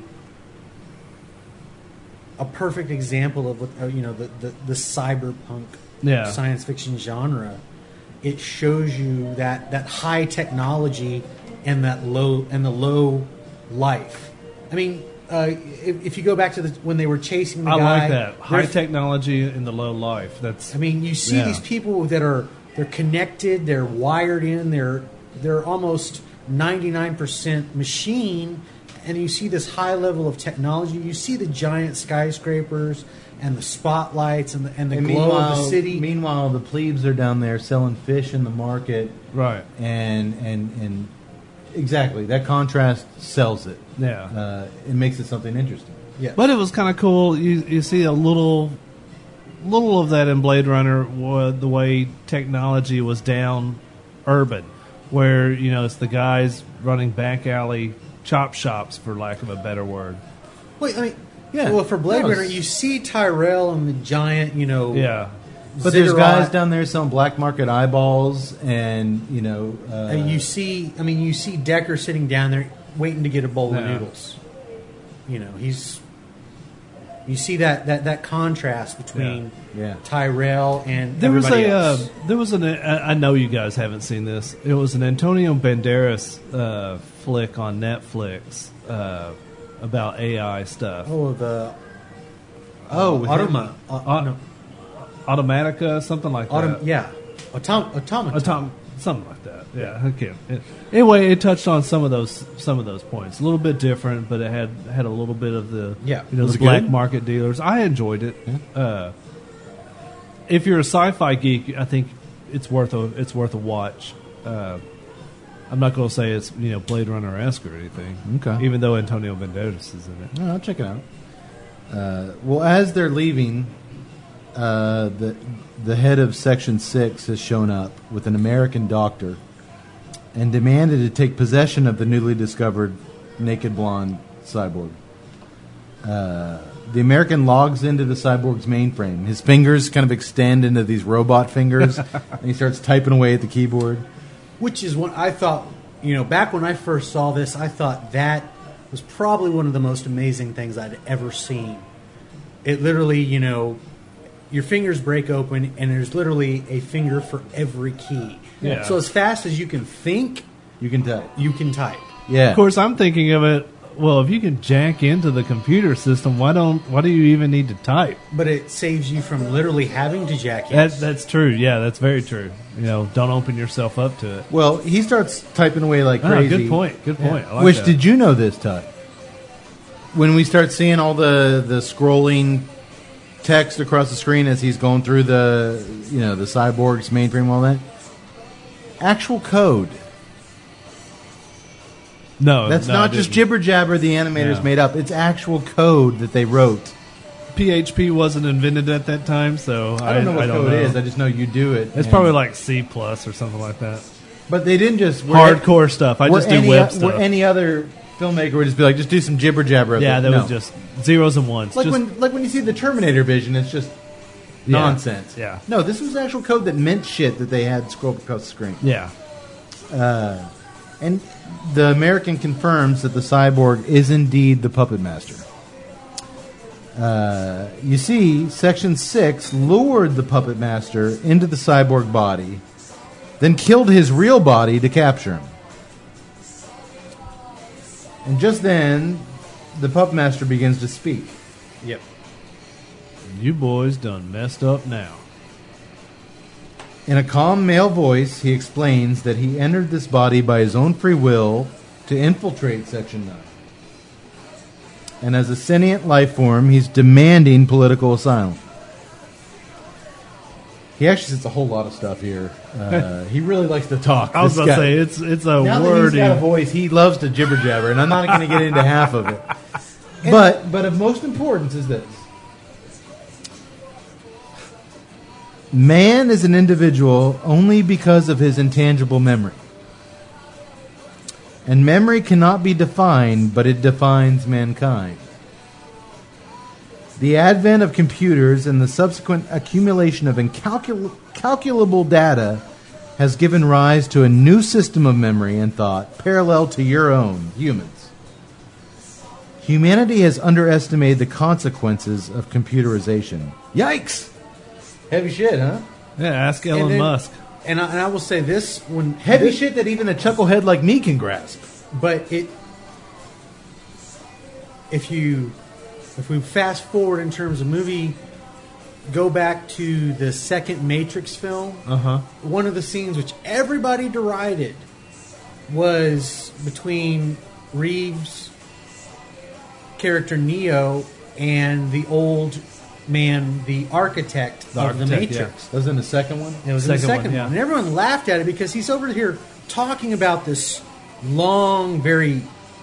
[SPEAKER 4] a perfect example of what uh, you know the, the, the cyberpunk
[SPEAKER 3] Yeah.
[SPEAKER 4] science fiction genre. It shows you that that high technology and that low and the low life. I mean, uh, if, if you go back to the when they were chasing the
[SPEAKER 3] I
[SPEAKER 4] guy,
[SPEAKER 3] like that high
[SPEAKER 4] they're-
[SPEAKER 3] technology in the low life. That's
[SPEAKER 4] I mean, you see
[SPEAKER 3] Yeah.
[SPEAKER 4] these people that are they're connected, they're wired in, they're they're almost ninety-nine percent machine, and you see this high level of technology. You see the giant skyscrapers and the spotlights and the and the
[SPEAKER 2] And
[SPEAKER 4] glow
[SPEAKER 2] meanwhile,
[SPEAKER 4] of the city.
[SPEAKER 2] Meanwhile, the plebes are down there selling fish in the market,
[SPEAKER 3] right.
[SPEAKER 2] and and and exactly that contrast sells it.
[SPEAKER 3] Yeah.
[SPEAKER 2] Uh, it makes it something interesting.
[SPEAKER 4] yeah.
[SPEAKER 3] But it was kind of cool. You you see a little, little of that in Blade Runner. wa- The way technology was down urban, where you know it's the guys running back alley chop shops, for lack of a better word.
[SPEAKER 4] Wait, I mean,
[SPEAKER 2] Yeah.
[SPEAKER 4] Well, for Blade
[SPEAKER 2] No,
[SPEAKER 4] Runner,
[SPEAKER 2] it's-
[SPEAKER 4] you see Tyrell and the giant, you know.
[SPEAKER 3] Yeah,
[SPEAKER 2] But there's
[SPEAKER 4] ziggurat.
[SPEAKER 2] guys down there selling black market eyeballs, and you know, uh,
[SPEAKER 4] And you see, I mean, you see Decker sitting down there waiting to get a bowl of
[SPEAKER 3] Yeah.
[SPEAKER 4] noodles. You know, he's. You see that that, that contrast between
[SPEAKER 2] Yeah.
[SPEAKER 4] Tyrell and
[SPEAKER 3] there was
[SPEAKER 4] everybody
[SPEAKER 3] a uh,
[SPEAKER 4] else.
[SPEAKER 3] there was an. I I know you guys haven't seen this. It was an Antonio Banderas uh, flick on Netflix uh, about A I stuff.
[SPEAKER 4] oh, the
[SPEAKER 2] oh, with him.
[SPEAKER 4] Automa, uh,
[SPEAKER 3] Uh,
[SPEAKER 4] no,
[SPEAKER 3] Automatica, something like
[SPEAKER 4] autom-
[SPEAKER 3] that.
[SPEAKER 4] yeah, Autom- Automata.
[SPEAKER 3] Atom- something like that. Yeah. Okay. It- anyway, it touched on some of those some of those points. A little bit different, but it had had a little bit of the
[SPEAKER 4] Yeah.
[SPEAKER 3] you know
[SPEAKER 2] Was
[SPEAKER 3] the
[SPEAKER 2] it
[SPEAKER 3] black
[SPEAKER 2] good?
[SPEAKER 3] market dealers. I enjoyed it. Uh, if you're a sci-fi geek, I think it's worth a it's worth a watch. Uh, I'm not going to say it's you know Blade Runner esque or anything.
[SPEAKER 2] Okay.
[SPEAKER 3] Even though Antonio Banderas is in it.
[SPEAKER 2] No, I'll check it out. Uh, well, as they're leaving, uh, the the head of Section Six has shown up with an American doctor and demanded to take possession of the newly discovered naked blonde cyborg. Uh, the American logs into the cyborg's mainframe. His fingers kind of extend into these robot fingers, and he starts typing away at the keyboard.
[SPEAKER 4] which is what I thought. You know, back when I first saw this, I thought that was probably one of the most amazing things I'd ever seen. It literally, you know, your fingers break open, and there's literally a finger for every key.
[SPEAKER 3] Yeah.
[SPEAKER 4] So as fast as you can think,
[SPEAKER 2] You can type.
[SPEAKER 4] you can type.
[SPEAKER 2] Yeah.
[SPEAKER 3] Of course, I'm thinking of it. Well, if you can jack into the computer system, why don't? Why do you even need to type?
[SPEAKER 4] But it saves you from literally having to jack in.
[SPEAKER 3] That, that's true. Yeah, that's very true. You know, don't open yourself up to it.
[SPEAKER 2] Well, he starts typing away like
[SPEAKER 3] Oh,
[SPEAKER 2] crazy.
[SPEAKER 3] good point. Good point. I like
[SPEAKER 2] Which
[SPEAKER 3] that.
[SPEAKER 2] did you know this, Todd? When we start seeing all the, the scrolling text across the screen as he's going through the you know the cyborg's mainframe, all that actual code.
[SPEAKER 3] No,
[SPEAKER 2] That's
[SPEAKER 3] no,
[SPEAKER 2] not
[SPEAKER 3] I
[SPEAKER 2] just
[SPEAKER 3] didn't.
[SPEAKER 2] jibber jabber the animators
[SPEAKER 3] Yeah.
[SPEAKER 2] made up. It's actual code that they wrote.
[SPEAKER 3] P H P wasn't invented at that time, so
[SPEAKER 2] I don't know what
[SPEAKER 3] I don't
[SPEAKER 2] code
[SPEAKER 3] know.
[SPEAKER 2] is. I just know you do it.
[SPEAKER 3] It's
[SPEAKER 2] and-
[SPEAKER 3] probably like C plus or something like that.
[SPEAKER 2] But they didn't just we're-
[SPEAKER 3] Hardcore stuff. I
[SPEAKER 2] we're
[SPEAKER 3] just do
[SPEAKER 2] any,
[SPEAKER 3] web
[SPEAKER 2] Where
[SPEAKER 3] stuff.
[SPEAKER 2] any other filmmaker would just be like, just do some jibber jabber.
[SPEAKER 3] Yeah, that
[SPEAKER 2] no.
[SPEAKER 3] was just zeros and ones.
[SPEAKER 2] like
[SPEAKER 3] just,
[SPEAKER 2] when like when you see the Terminator vision, it's just
[SPEAKER 3] Yeah.
[SPEAKER 2] nonsense.
[SPEAKER 3] Yeah.
[SPEAKER 2] No, this was actual code that meant shit that they had scroll across the screen.
[SPEAKER 3] yeah.
[SPEAKER 2] And the American confirms that the cyborg is indeed the puppet master. Uh, you see, Section six lured the puppet master into the cyborg body, then killed his real body to capture him. And just then, the puppet master begins to speak.
[SPEAKER 4] Yep.
[SPEAKER 3] You boys done messed up now.
[SPEAKER 2] In a calm male voice, he explains that he entered this body by his own free will to infiltrate Section nine. And as a sentient life form, he's demanding political asylum. He actually says a whole lot of stuff here. Uh, he really likes to talk.
[SPEAKER 3] I was
[SPEAKER 2] this
[SPEAKER 3] about to
[SPEAKER 2] guy.
[SPEAKER 3] say it's it's a
[SPEAKER 2] Now that he's
[SPEAKER 3] wordy.
[SPEAKER 2] got a voice, he loves to jibber jabber, and I'm not going to get into half of it. But but of most importance is this: man is an individual only because of his intangible memory, and memory cannot be defined, but it defines mankind. The advent of computers and the subsequent accumulation of incalcul- calculable data has given rise to a new system of memory and thought parallel to your own, humans. Humanity has underestimated the consequences of computerization. Yikes! Heavy shit, huh?
[SPEAKER 3] Yeah, ask
[SPEAKER 4] And
[SPEAKER 3] Elon
[SPEAKER 4] then-
[SPEAKER 3] Musk.
[SPEAKER 4] And I, and I will say this: when
[SPEAKER 2] Heavy
[SPEAKER 4] this-
[SPEAKER 2] shit that even a chucklehead like me can grasp.
[SPEAKER 4] but it, if you, if we fast forward in terms of movie, go back to the second Matrix film.
[SPEAKER 3] Uh huh.
[SPEAKER 4] One of the scenes which everybody derided was between Reeves' character Neo and the old man, the architect
[SPEAKER 3] The
[SPEAKER 4] of the
[SPEAKER 3] architect,
[SPEAKER 4] Matrix.
[SPEAKER 2] That was in the second one?
[SPEAKER 4] It was in the
[SPEAKER 3] Second one,
[SPEAKER 4] second one,
[SPEAKER 3] yeah.
[SPEAKER 4] and everyone laughed at it because he's over here talking about this long, very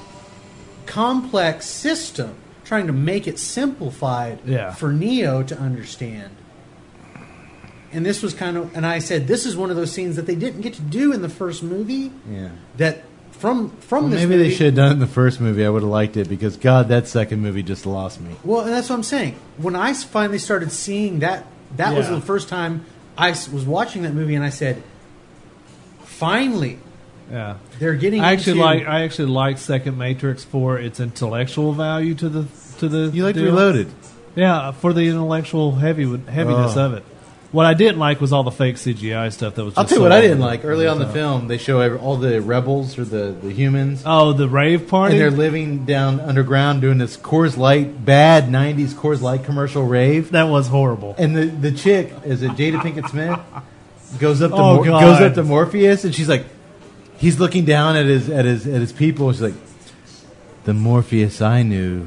[SPEAKER 4] complex system, trying to make it simplified
[SPEAKER 3] Yeah.
[SPEAKER 4] for Neo to understand. And this was kind of, and I said, this is one of those scenes that they didn't get to do in the first movie.
[SPEAKER 2] Yeah.
[SPEAKER 4] That from from
[SPEAKER 2] Well,
[SPEAKER 4] this
[SPEAKER 2] maybe
[SPEAKER 4] movie,
[SPEAKER 2] they should have done it in the first movie. I would have liked it because, God, that second movie just lost me.
[SPEAKER 4] Well, and that's what I'm saying. When I s- finally started seeing that, that was
[SPEAKER 3] Yeah.
[SPEAKER 4] the first time I s- was watching that movie, and I said, finally,
[SPEAKER 3] Yeah.
[SPEAKER 4] they're getting.
[SPEAKER 3] I actually
[SPEAKER 4] into,
[SPEAKER 3] like I actually like Second Matrix for its intellectual value to the to the.
[SPEAKER 2] You liked
[SPEAKER 3] deal.
[SPEAKER 2] Reloaded.
[SPEAKER 3] Yeah, for the intellectual heavy heaviness
[SPEAKER 2] Oh.
[SPEAKER 3] of it. What I didn't like was all the fake C G I stuff that was. Just
[SPEAKER 2] I'll tell you
[SPEAKER 3] so
[SPEAKER 2] what I didn't
[SPEAKER 3] over
[SPEAKER 2] like. Early on in the
[SPEAKER 3] top.
[SPEAKER 2] film, they show every, all the rebels or the, the humans.
[SPEAKER 3] Oh, the rave party.
[SPEAKER 2] And they're living down underground doing this Coors Light, bad nineties Coors Light commercial rave.
[SPEAKER 3] that was horrible.
[SPEAKER 2] And the, the chick, is it Jada Pinkett Smith? Goes up to
[SPEAKER 3] Oh,
[SPEAKER 2] Mor-
[SPEAKER 3] God.
[SPEAKER 2] goes up to Morpheus and she's like, he's looking down at his at his at his people and she's like, the Morpheus I knew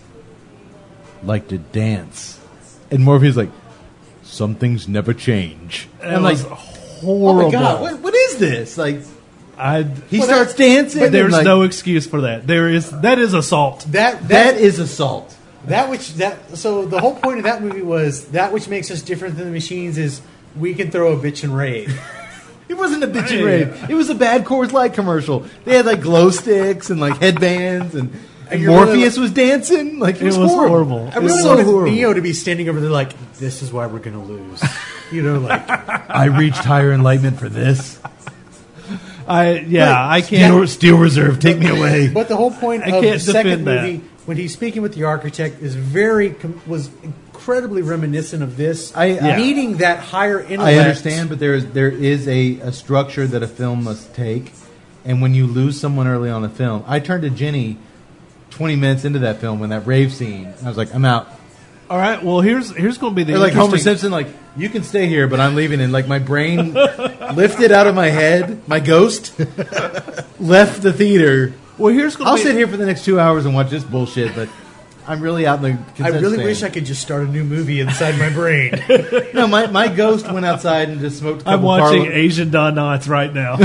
[SPEAKER 2] liked to dance. And Morpheus like, some things never change.
[SPEAKER 3] It
[SPEAKER 2] I'm like,
[SPEAKER 3] was
[SPEAKER 2] oh
[SPEAKER 3] horrible.
[SPEAKER 2] my God, what, what is this? Like,
[SPEAKER 3] I,
[SPEAKER 2] he
[SPEAKER 4] Well,
[SPEAKER 2] starts
[SPEAKER 4] that-
[SPEAKER 2] dancing.
[SPEAKER 3] but there's
[SPEAKER 2] and like,
[SPEAKER 3] no excuse for that. There is that is assault.
[SPEAKER 4] that that
[SPEAKER 2] that is assault.
[SPEAKER 4] That which that so the whole point of that movie was that which makes us different than the machines is we can throw a bitch and rave.
[SPEAKER 2] It wasn't a bitchin'
[SPEAKER 3] Hey.
[SPEAKER 2] rave. It was a bad Coors Light commercial. They had like glow sticks and like headbands, and, and
[SPEAKER 4] you're
[SPEAKER 2] Morpheus
[SPEAKER 4] really-
[SPEAKER 2] was dancing. Like it,
[SPEAKER 3] It
[SPEAKER 2] was,
[SPEAKER 3] was
[SPEAKER 2] horrible.
[SPEAKER 3] horrible.
[SPEAKER 4] I
[SPEAKER 2] It was
[SPEAKER 4] really
[SPEAKER 2] so
[SPEAKER 4] wanted
[SPEAKER 2] horrible.
[SPEAKER 4] Neo to be standing over there like, this is why we're gonna lose. You know, like
[SPEAKER 2] I reached higher enlightenment for this.
[SPEAKER 3] I yeah,
[SPEAKER 4] But-
[SPEAKER 3] I can't.
[SPEAKER 2] Steel, Steel Reserve, take me away.
[SPEAKER 4] But the whole point
[SPEAKER 3] I
[SPEAKER 4] of
[SPEAKER 3] can't
[SPEAKER 4] the second
[SPEAKER 3] defend that.
[SPEAKER 4] movie, when he's speaking with the architect, is very com- was incredibly reminiscent of this.
[SPEAKER 2] I- Yeah.
[SPEAKER 4] needing that higher intellect.
[SPEAKER 2] I understand, but there is there is a, a structure that a film must take, and when you lose someone early on a film, I turned to Jenny twenty minutes into that film when that rave scene. I was like, I'm out.
[SPEAKER 3] All right. Well, here's here's going to be the
[SPEAKER 2] They're like Homer
[SPEAKER 3] interesting-
[SPEAKER 2] Simpson, like you can stay here, but I'm leaving. And like my brain lifted out of my head, my ghost left the theater.
[SPEAKER 3] Well, here's going
[SPEAKER 2] I'll
[SPEAKER 3] to be
[SPEAKER 2] sit here for the next two hours and watch this bullshit, but I'm really out in the.
[SPEAKER 4] I
[SPEAKER 2] consent
[SPEAKER 4] really
[SPEAKER 2] stand.
[SPEAKER 4] wish I could just start a new movie inside my brain.
[SPEAKER 2] No, my, my ghost went outside and just smoked. A
[SPEAKER 3] I'm
[SPEAKER 2] couple
[SPEAKER 3] watching
[SPEAKER 2] Parla-
[SPEAKER 3] Asian Don Knotts right now.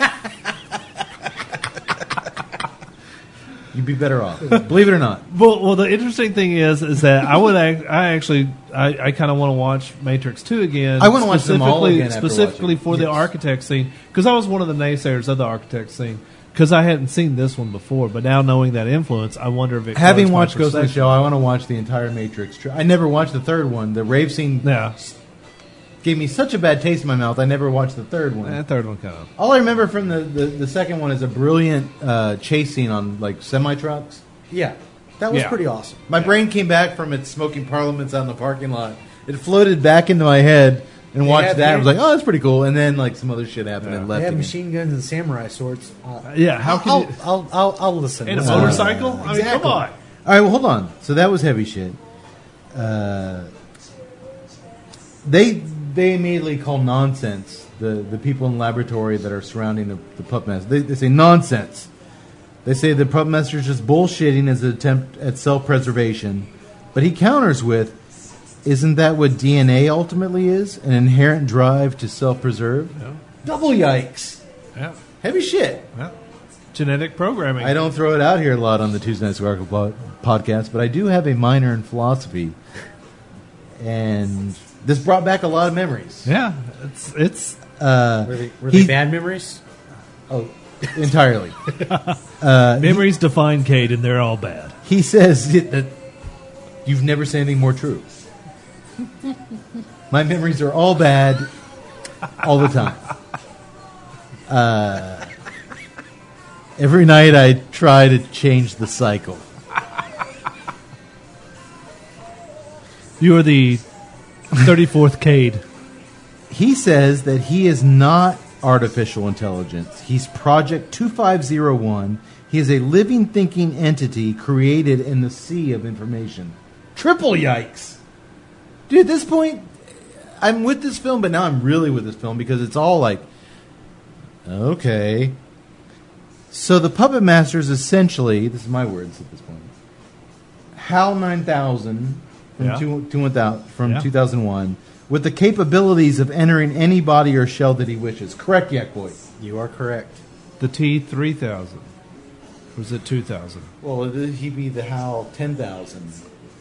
[SPEAKER 2] You'd be better off. Believe it or not.
[SPEAKER 3] Well, well, the interesting thing is, is that I would, act, I actually, I, I kind of want to watch Matrix Two again.
[SPEAKER 2] I wanna watch them all
[SPEAKER 3] specifically-
[SPEAKER 2] again after
[SPEAKER 3] specifically
[SPEAKER 2] watching.
[SPEAKER 3] for the
[SPEAKER 2] Yes.
[SPEAKER 3] architect scene, because I was one of the naysayers of the architect scene, because I hadn't seen this one before. But now knowing that influence, I wonder if it
[SPEAKER 2] Having
[SPEAKER 3] colors my
[SPEAKER 2] watched Ghost in the
[SPEAKER 3] perception.
[SPEAKER 2] Shell, I want to watch the entire Matrix. Tr- I never watched the third one. The rave scene
[SPEAKER 3] Yeah,
[SPEAKER 2] gave me such a bad taste in my mouth. I never watched the third one.
[SPEAKER 3] that third one kind of.
[SPEAKER 2] All I remember from the, the, the second one is a brilliant uh, chase scene on like semi trucks.
[SPEAKER 4] yeah, that was
[SPEAKER 3] Yeah.
[SPEAKER 4] pretty awesome.
[SPEAKER 2] My brain came back from its smoking parliaments out in the parking lot. It floated back into my head and
[SPEAKER 4] They
[SPEAKER 2] watched
[SPEAKER 4] had-
[SPEAKER 2] that. I
[SPEAKER 4] they-
[SPEAKER 2] was like, oh, that's pretty cool. And then like some other shit happened and
[SPEAKER 4] They
[SPEAKER 2] left
[SPEAKER 4] have
[SPEAKER 2] again.
[SPEAKER 4] machine guns and samurai swords. Uh,
[SPEAKER 3] Yeah, how can
[SPEAKER 4] I'll,
[SPEAKER 3] you?
[SPEAKER 4] I'll, I'll, I'll listen.
[SPEAKER 3] And a
[SPEAKER 4] Listen.
[SPEAKER 3] motorcycle? I mean,
[SPEAKER 4] Exactly.
[SPEAKER 3] come on.
[SPEAKER 2] All right, well, hold on. So that was heavy shit. Uh, they they immediately call nonsense the, the people in the laboratory that are surrounding the, the pup master. They, they say nonsense. They say the pup master is just bullshitting as an attempt at self-preservation. But he counters with, isn't that what D N A ultimately is? An inherent drive to self-preserve?
[SPEAKER 3] Yeah.
[SPEAKER 2] Double yikes.
[SPEAKER 3] Yeah,
[SPEAKER 2] Heavy shit.
[SPEAKER 3] yeah. Genetic programming.
[SPEAKER 2] I don't throw it out here a lot on the Tuesday Night Cigar Club po- podcast, but I do have a minor in philosophy. And this brought back a lot of memories.
[SPEAKER 3] Yeah, it's it's.
[SPEAKER 2] Uh,
[SPEAKER 4] Were they, were
[SPEAKER 2] he-
[SPEAKER 4] they bad memories?
[SPEAKER 2] Oh, entirely.
[SPEAKER 3] Memories define Cade, and they're all bad.
[SPEAKER 2] He says that you've never said anything more true. My memories are all bad all the time. Uh, every night I try to change the cycle.
[SPEAKER 3] You are the thirty-fourth Cade.
[SPEAKER 2] He says that he is not artificial intelligence. He's Project two five zero one. He is a living, thinking entity created in the sea of information. Triple yikes. Dude, at this point, I'm with this film, but now I'm really with this film because it's all like, okay. So the Puppet Master is essentially, this is my words at this point, HAL nine thousand from,
[SPEAKER 3] Yeah.
[SPEAKER 2] two, two, one thousand, from
[SPEAKER 3] Yeah.
[SPEAKER 2] two thousand one with the capabilities of entering any body or shell that he wishes. Correct, Yak Boy?
[SPEAKER 4] You are correct.
[SPEAKER 3] The T three thousand. Or was it two thousand?
[SPEAKER 2] Well, he'd be the HAL ten thousand.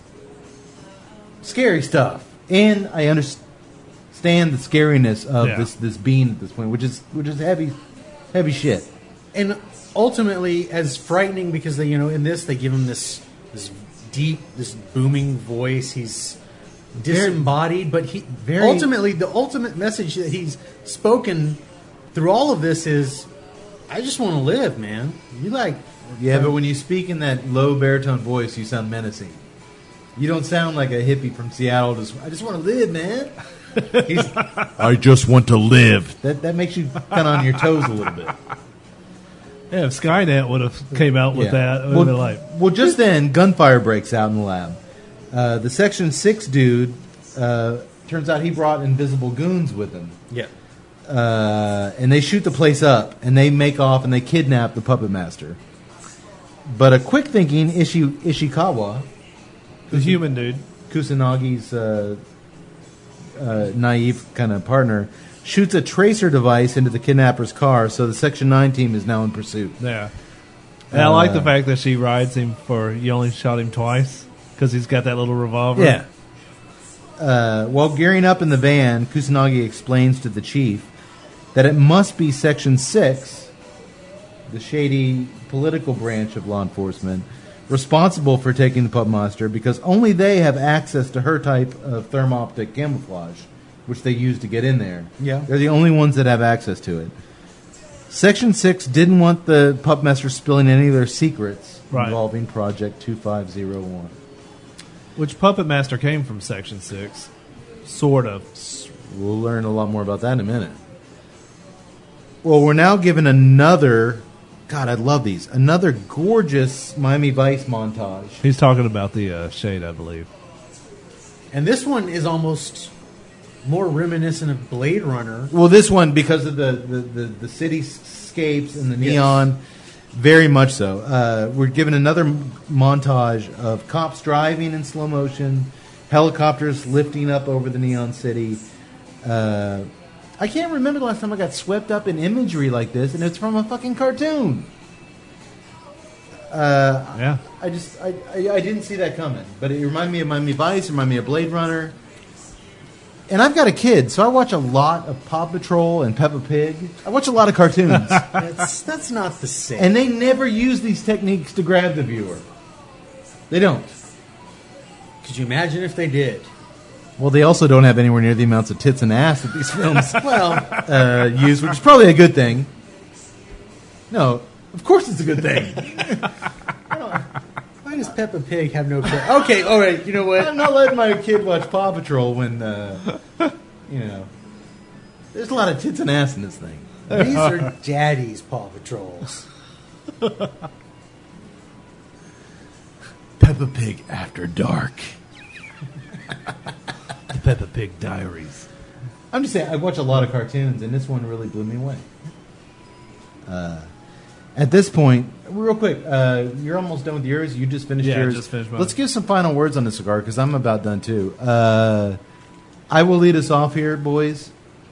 [SPEAKER 2] Scary stuff. And I understand the scariness of
[SPEAKER 3] Yeah.
[SPEAKER 2] this, this being at this point, which is which is heavy heavy shit.
[SPEAKER 4] And ultimately, as frightening because they, you know, in this they give him this this deep, this booming voice. He's disembodied, but he
[SPEAKER 2] very-
[SPEAKER 4] ultimately the ultimate message that he's spoken through all of this is, I just want to live, man. You like,
[SPEAKER 2] Yeah, but when you speak in that low baritone voice, you sound menacing. You don't sound like a hippie from Seattle. Just, I just want to live, man. He's, I just want to live. That that makes you kind of on your toes a little bit.
[SPEAKER 3] Yeah, if Skynet would have came out with
[SPEAKER 2] Yeah.
[SPEAKER 3] that, it would
[SPEAKER 2] well,
[SPEAKER 3] have been like,
[SPEAKER 2] well, just then, gunfire breaks out in the lab. Uh, the Section six dude, uh, turns out he brought invisible goons with him.
[SPEAKER 4] yeah,
[SPEAKER 2] Uh, and they shoot the place up, and they make off, and they kidnap the Puppet Master. But a quick-thinking Ishi, Ishikawa,
[SPEAKER 3] the human dude.
[SPEAKER 2] Kusanagi's uh, uh, naive kind of partner, shoots a tracer device into the kidnapper's car, so the Section nine team is now in pursuit.
[SPEAKER 3] Yeah. And I like
[SPEAKER 2] Uh,
[SPEAKER 3] the fact that she rides him for, you only shot him twice because he's got that little revolver.
[SPEAKER 2] Yeah. Uh, while gearing up in the van, Kusanagi explains to the chief that it must be Section six, the shady political branch of law enforcement, responsible for taking the Puppet Master because only they have access to her type of thermoptic camouflage, which they use to get in there.
[SPEAKER 4] Yeah.
[SPEAKER 2] They're the only ones that have access to it. Section six didn't want the pup masters spilling any of their secrets
[SPEAKER 3] Right.
[SPEAKER 2] involving Project two five zero one.
[SPEAKER 3] Which Puppet Master came from Section six. Sort of.
[SPEAKER 2] We'll learn a lot more about that in a minute. Well, we're now given another... God, I love these. Another gorgeous Miami Vice montage.
[SPEAKER 3] He's talking about the uh, shade, I believe.
[SPEAKER 4] And this one is almost more reminiscent of Blade Runner.
[SPEAKER 2] Well, this one, because of the, the, the, the cityscapes and the neon, yes. Very much so. Uh, we're given another montage of cops driving in slow motion, helicopters lifting up over the neon city. Uh, I can't remember the last time I got swept up in imagery like this, and it's from a fucking cartoon. Uh,
[SPEAKER 3] yeah.
[SPEAKER 2] I just, I, I, I didn't see that coming. But it reminded me of Miami Vice, it reminded me of Blade Runner. And I've got a kid, so I watch a lot of Paw Patrol and Peppa Pig. I watch a lot of cartoons.
[SPEAKER 4] that's, that's not the same.
[SPEAKER 2] And they never use these techniques to grab the viewer. They don't.
[SPEAKER 4] Could you imagine if they did?
[SPEAKER 2] Well, they also don't have anywhere near the amounts of tits and ass that these films
[SPEAKER 4] well
[SPEAKER 2] uh, use, which is probably a good thing. No, of course it's a good thing.
[SPEAKER 4] Why does Peppa Pig have no care? Okay, all right, you know what?
[SPEAKER 2] I'm not letting my kid watch Paw Patrol when, uh, you know, there's a lot of tits and ass in this thing.
[SPEAKER 4] These are Daddy's Paw Patrols.
[SPEAKER 2] Peppa Pig After Dark.
[SPEAKER 3] The Peppa Pig Diaries.
[SPEAKER 2] I'm just saying, I watch a lot of cartoons, and this one really blew me away. Uh, at this point, real quick, uh, you're almost done with yours. You just finished
[SPEAKER 3] yeah,
[SPEAKER 2] yours.
[SPEAKER 3] just finished mine.
[SPEAKER 2] Let's give some final words on the cigar, because I'm about done, too. Uh, I will lead us off here, boys.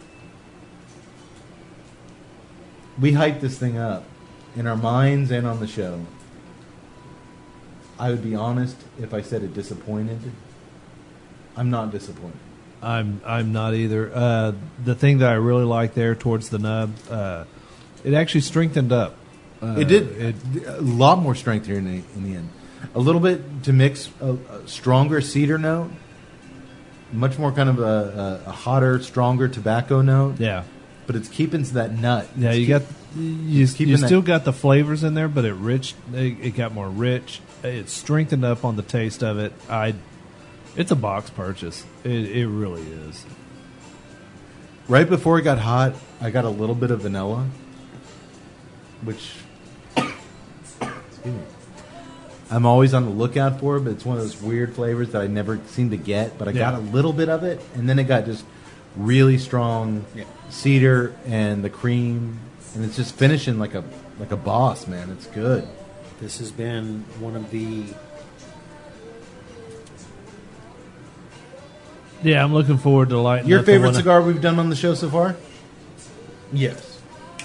[SPEAKER 2] We hyped this thing up in our minds and on the show. I would be honest if I said it disappointed. I'm not disappointed.
[SPEAKER 3] I'm I'm not either. Uh, the thing that I really like there towards the nub, uh, it actually strengthened up. Uh,
[SPEAKER 2] it did.
[SPEAKER 3] It,
[SPEAKER 2] a lot more strength here in the, in the end. A little bit to mix a, a stronger cedar note, much more kind of a, a, a hotter, stronger tobacco note.
[SPEAKER 3] yeah,
[SPEAKER 2] But it's keeping to that nut.
[SPEAKER 3] yeah.
[SPEAKER 2] It's
[SPEAKER 3] You
[SPEAKER 2] keep-
[SPEAKER 3] got you,
[SPEAKER 2] keeping
[SPEAKER 3] you
[SPEAKER 2] that-
[SPEAKER 3] still got the flavors in there, but it rich. It, it got more rich. It strengthened up on the taste of it. I. It's a box purchase. It, it really is.
[SPEAKER 2] Right before it got hot, I got a little bit of vanilla, which excuse me, I'm always on the lookout for, but it's one of those weird flavors that I never seem to get. But I
[SPEAKER 3] Yeah.
[SPEAKER 2] got a little bit of it, and then it got just really strong
[SPEAKER 4] Yeah.
[SPEAKER 2] cedar and the cream, and it's just finishing like a like a boss, man. It's good.
[SPEAKER 4] This has been one of the...
[SPEAKER 3] Yeah, I'm looking forward to lighting
[SPEAKER 2] Your
[SPEAKER 3] up the
[SPEAKER 2] favorite
[SPEAKER 3] one-
[SPEAKER 2] cigar we've done on the show so far?
[SPEAKER 4] Yes.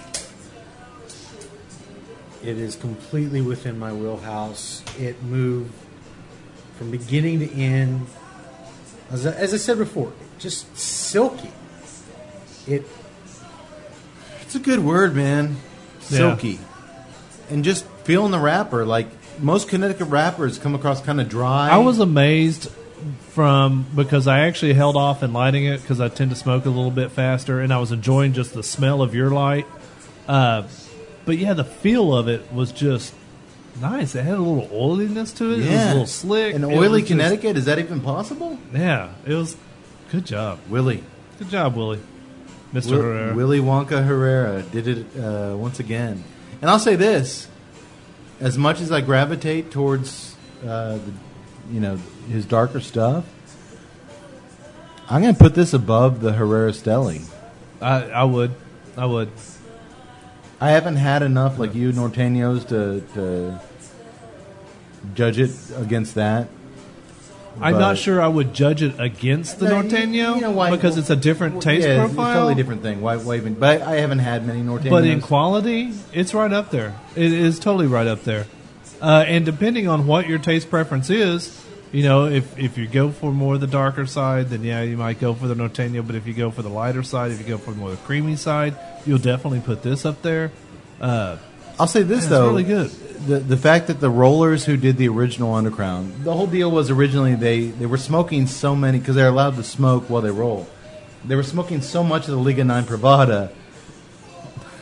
[SPEAKER 4] It is completely within my wheelhouse. It moved from beginning to end. As I, as I said before, just silky. It
[SPEAKER 2] It's a good word, man.
[SPEAKER 3] Yeah.
[SPEAKER 2] Silky. And just feeling the wrapper. Like, most Connecticut wrappers come across kind of dry.
[SPEAKER 3] I was amazed from because I actually held off in lighting it because I tend to smoke a little bit faster, and I was enjoying just the smell of your light. Uh, but yeah, the feel of it was just nice. It had a little oiliness to it. It was a little slick.
[SPEAKER 2] An
[SPEAKER 3] It
[SPEAKER 2] oily
[SPEAKER 3] was just-
[SPEAKER 2] Connecticut? Is that even possible?
[SPEAKER 3] Yeah, it was good job.
[SPEAKER 2] Willie.
[SPEAKER 3] Good job, Willie. Mister
[SPEAKER 2] Will-
[SPEAKER 3] Herrera.
[SPEAKER 2] Willie Wonka Herrera did it uh, once again. And I'll say this. As much as I gravitate towards uh, the, you know, his darker stuff, I'm going to put this above the Herrera Steli.
[SPEAKER 3] I, I would. I would.
[SPEAKER 2] I haven't had enough like you Norteños to, to judge it against that.
[SPEAKER 3] I'm
[SPEAKER 2] But-
[SPEAKER 3] not sure I would judge it against the
[SPEAKER 2] No, you-
[SPEAKER 3] Norteño
[SPEAKER 2] you know why-
[SPEAKER 3] because it's a different taste
[SPEAKER 2] yeah, it's-
[SPEAKER 3] profile.
[SPEAKER 2] It's a totally different thing. Why, why even? But I haven't had many Norteños.
[SPEAKER 3] But in quality, it's right up there. It is totally right up there. Uh, and depending on what your taste preference is, you know, if if you go for more of the darker side, then yeah, you might go for the Norteño. But if you go for the lighter side, if you go for more of the creamy side, you'll definitely put this up there. Uh,
[SPEAKER 2] I'll say this
[SPEAKER 3] it's
[SPEAKER 2] though,
[SPEAKER 3] really good.
[SPEAKER 2] The the fact that the rollers who did the original Underground, the whole deal was originally they, they were smoking so many because they're allowed to smoke while they roll. They were smoking so much of the Liga Nine Privada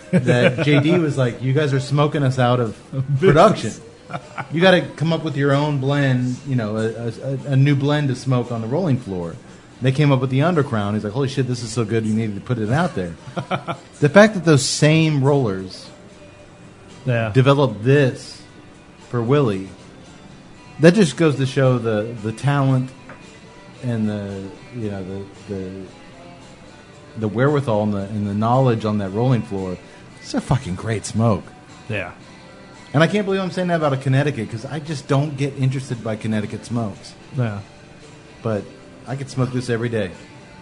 [SPEAKER 2] that J D was like, "You guys are smoking us out of production. You got to come up with your own blend. You know, a, a, a new blend to smoke on the rolling floor." They came up with the Undercrown. He's like, "Holy shit, this is so good! You needed to put it out there." The fact that those same rollers
[SPEAKER 3] Yeah.
[SPEAKER 2] developed this for Willie, that just goes to show the, the talent and the you know the the the wherewithal and the and the knowledge on that rolling floor. It's a fucking great smoke.
[SPEAKER 3] Yeah.
[SPEAKER 2] And I can't believe I'm saying that about a Connecticut because I just don't get interested by Connecticut smokes.
[SPEAKER 3] Yeah.
[SPEAKER 2] But I could smoke this every day.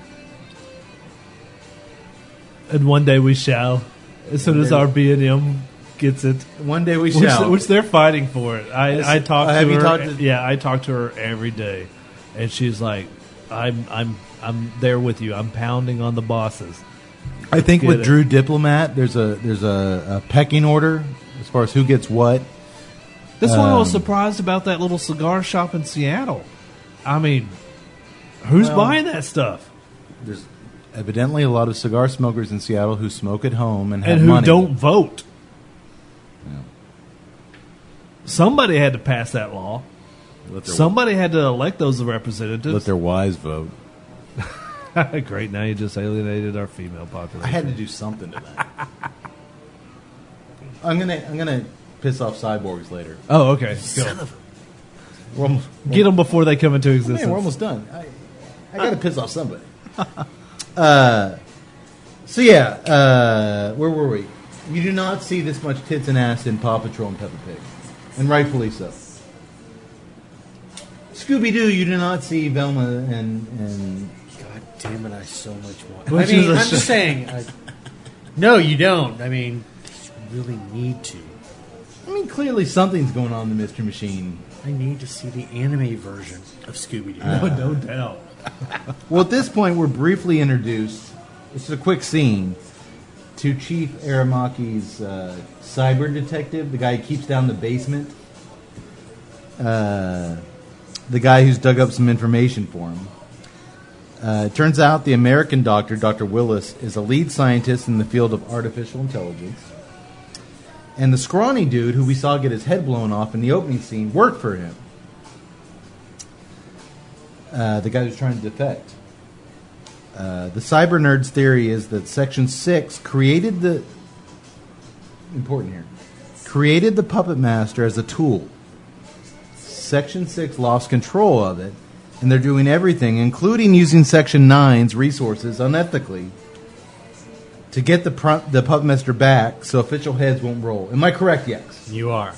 [SPEAKER 3] And one day we shall, as soon
[SPEAKER 2] One
[SPEAKER 3] as
[SPEAKER 2] day
[SPEAKER 3] our B and M gets it.
[SPEAKER 2] One day we
[SPEAKER 3] Which,
[SPEAKER 2] shall.
[SPEAKER 3] which they're fighting for it. I, I talked
[SPEAKER 2] uh,
[SPEAKER 3] to
[SPEAKER 2] have
[SPEAKER 3] her.
[SPEAKER 2] you talked to-
[SPEAKER 3] yeah, I talk to her every day, and she's like, "I'm, I'm, I'm there with you. I'm pounding on the bosses."
[SPEAKER 2] I think
[SPEAKER 3] Get
[SPEAKER 2] with
[SPEAKER 3] it.
[SPEAKER 2] Drew Diplomat, there's a there's a, a pecking order as far as who gets what.
[SPEAKER 3] That's why I was
[SPEAKER 2] Um,
[SPEAKER 3] surprised about that little cigar shop in Seattle. I mean, who's
[SPEAKER 2] Well-
[SPEAKER 3] buying that stuff?
[SPEAKER 2] There's evidently a lot of cigar smokers in Seattle who smoke at home and have
[SPEAKER 3] And who
[SPEAKER 2] money.
[SPEAKER 3] don't vote.
[SPEAKER 2] Yeah.
[SPEAKER 3] Somebody had to pass that law.
[SPEAKER 2] Let their,
[SPEAKER 3] Somebody had to elect those representatives.
[SPEAKER 2] let their wives vote.
[SPEAKER 3] Great, now you just alienated our female population.
[SPEAKER 2] I had to do something to that. I'm gonna I'm gonna piss off cyborgs later.
[SPEAKER 3] Oh, okay. Go.
[SPEAKER 2] We're almost,
[SPEAKER 3] Get them before they come into existence.
[SPEAKER 2] man, we're almost done. I, I got to piss off somebody. uh, so yeah, uh, where were we? You do not see this much tits and ass in Paw Patrol and Peppa Pig, and rightfully so. Scooby Doo, you do not see Velma and and
[SPEAKER 4] God damn it, I so much want.
[SPEAKER 3] Which
[SPEAKER 4] I mean,
[SPEAKER 3] is a
[SPEAKER 4] I'm
[SPEAKER 3] sh-
[SPEAKER 4] just saying. I, no, you don't. I mean, you really need to.
[SPEAKER 2] I mean clearly something's going on in the Mystery Machine.
[SPEAKER 4] I need to see the anime version of Scooby Doo.
[SPEAKER 3] No, no doubt.
[SPEAKER 2] Well, at this point, we're briefly introduced. This is a quick scene to Chief Aramaki's uh, cyber detective, the guy who keeps down the basement. Uh, the guy who's dug up some information for him. Uh, it turns out the American doctor, Doctor Willis, is a lead scientist in the field of artificial intelligence. And the scrawny dude who we saw get his head blown off in the opening scene worked for him. Uh, the guy who's trying to defect. Uh, the cyber nerd's theory is that Section six created the... Important here. Created the Puppet Master as a tool. Section six lost control of it, and they're doing everything, including using Section nine's resources unethically, to get the pro- the Puppet Master back so official heads won't roll. Am I correct? Yes.
[SPEAKER 4] You are.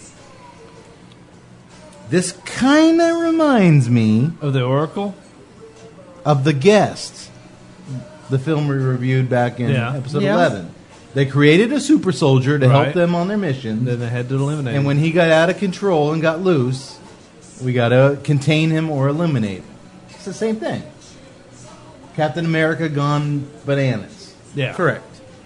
[SPEAKER 2] This kind of reminds me
[SPEAKER 3] Of the Oracle?
[SPEAKER 2] of The Guest, the film we reviewed back in
[SPEAKER 3] Yeah.
[SPEAKER 2] episode
[SPEAKER 4] Yeah.
[SPEAKER 2] eleven. They created a super soldier to help
[SPEAKER 3] Right.
[SPEAKER 2] them on their mission,
[SPEAKER 3] Then they had to eliminate
[SPEAKER 2] and
[SPEAKER 3] him.
[SPEAKER 2] when he got out of control and got loose, we got to contain him or eliminate him. It's the same thing. Captain America gone bananas.
[SPEAKER 3] Yeah.
[SPEAKER 2] Correct.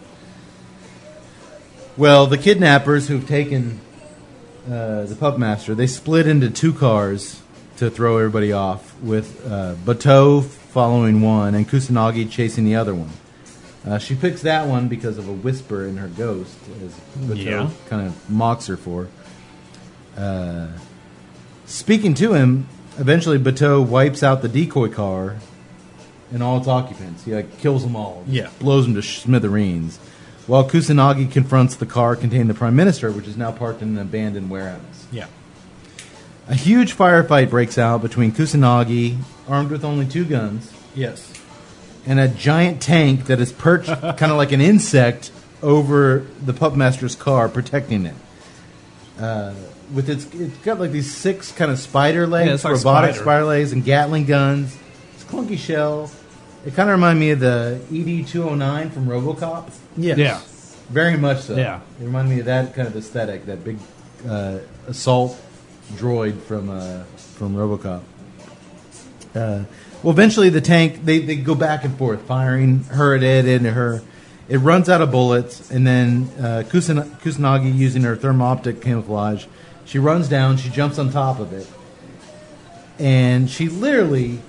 [SPEAKER 2] Well, the kidnappers who've taken uh, the Pup Master, they split into two cars to throw everybody off, with uh, Bateau following one and Kusanagi chasing the other one. Uh, she picks that one because of a whisper in her ghost, as Bateau
[SPEAKER 3] Yeah.
[SPEAKER 2] kind of mocks her for. Uh, speaking to him, eventually Bateau wipes out the decoy car and all its occupants. He like, kills them all.
[SPEAKER 4] Yeah.
[SPEAKER 2] Blows them to smithereens. While Kusanagi confronts the car containing the Prime Minister, which is now parked in an abandoned warehouse.
[SPEAKER 4] Yeah.
[SPEAKER 2] A huge firefight breaks out between Kusanagi, armed with only two guns,
[SPEAKER 4] Yes.
[SPEAKER 2] and a giant tank that is perched kind of like an insect over the Pup Master's car, protecting it. Uh, with its, it's got like these six kind of spider legs,
[SPEAKER 3] Yeah, it's like
[SPEAKER 2] robotic
[SPEAKER 3] spider.
[SPEAKER 2] spider legs, and Gatling guns. It's a clunky shell. It kind of reminded me of the E D two oh nine from RoboCop.
[SPEAKER 4] Yes.
[SPEAKER 3] Yeah.
[SPEAKER 2] Very much so.
[SPEAKER 3] Yeah.
[SPEAKER 2] It reminded me of that kind of aesthetic, that big uh, assault droid from uh, from RoboCop. Uh, well, eventually the tank, they, they go back and forth, firing her at it into her. It runs out of bullets, and then uh, Kusan- Kusanagi, using her thermo-optic camouflage, she runs down, she jumps on top of it, and she literally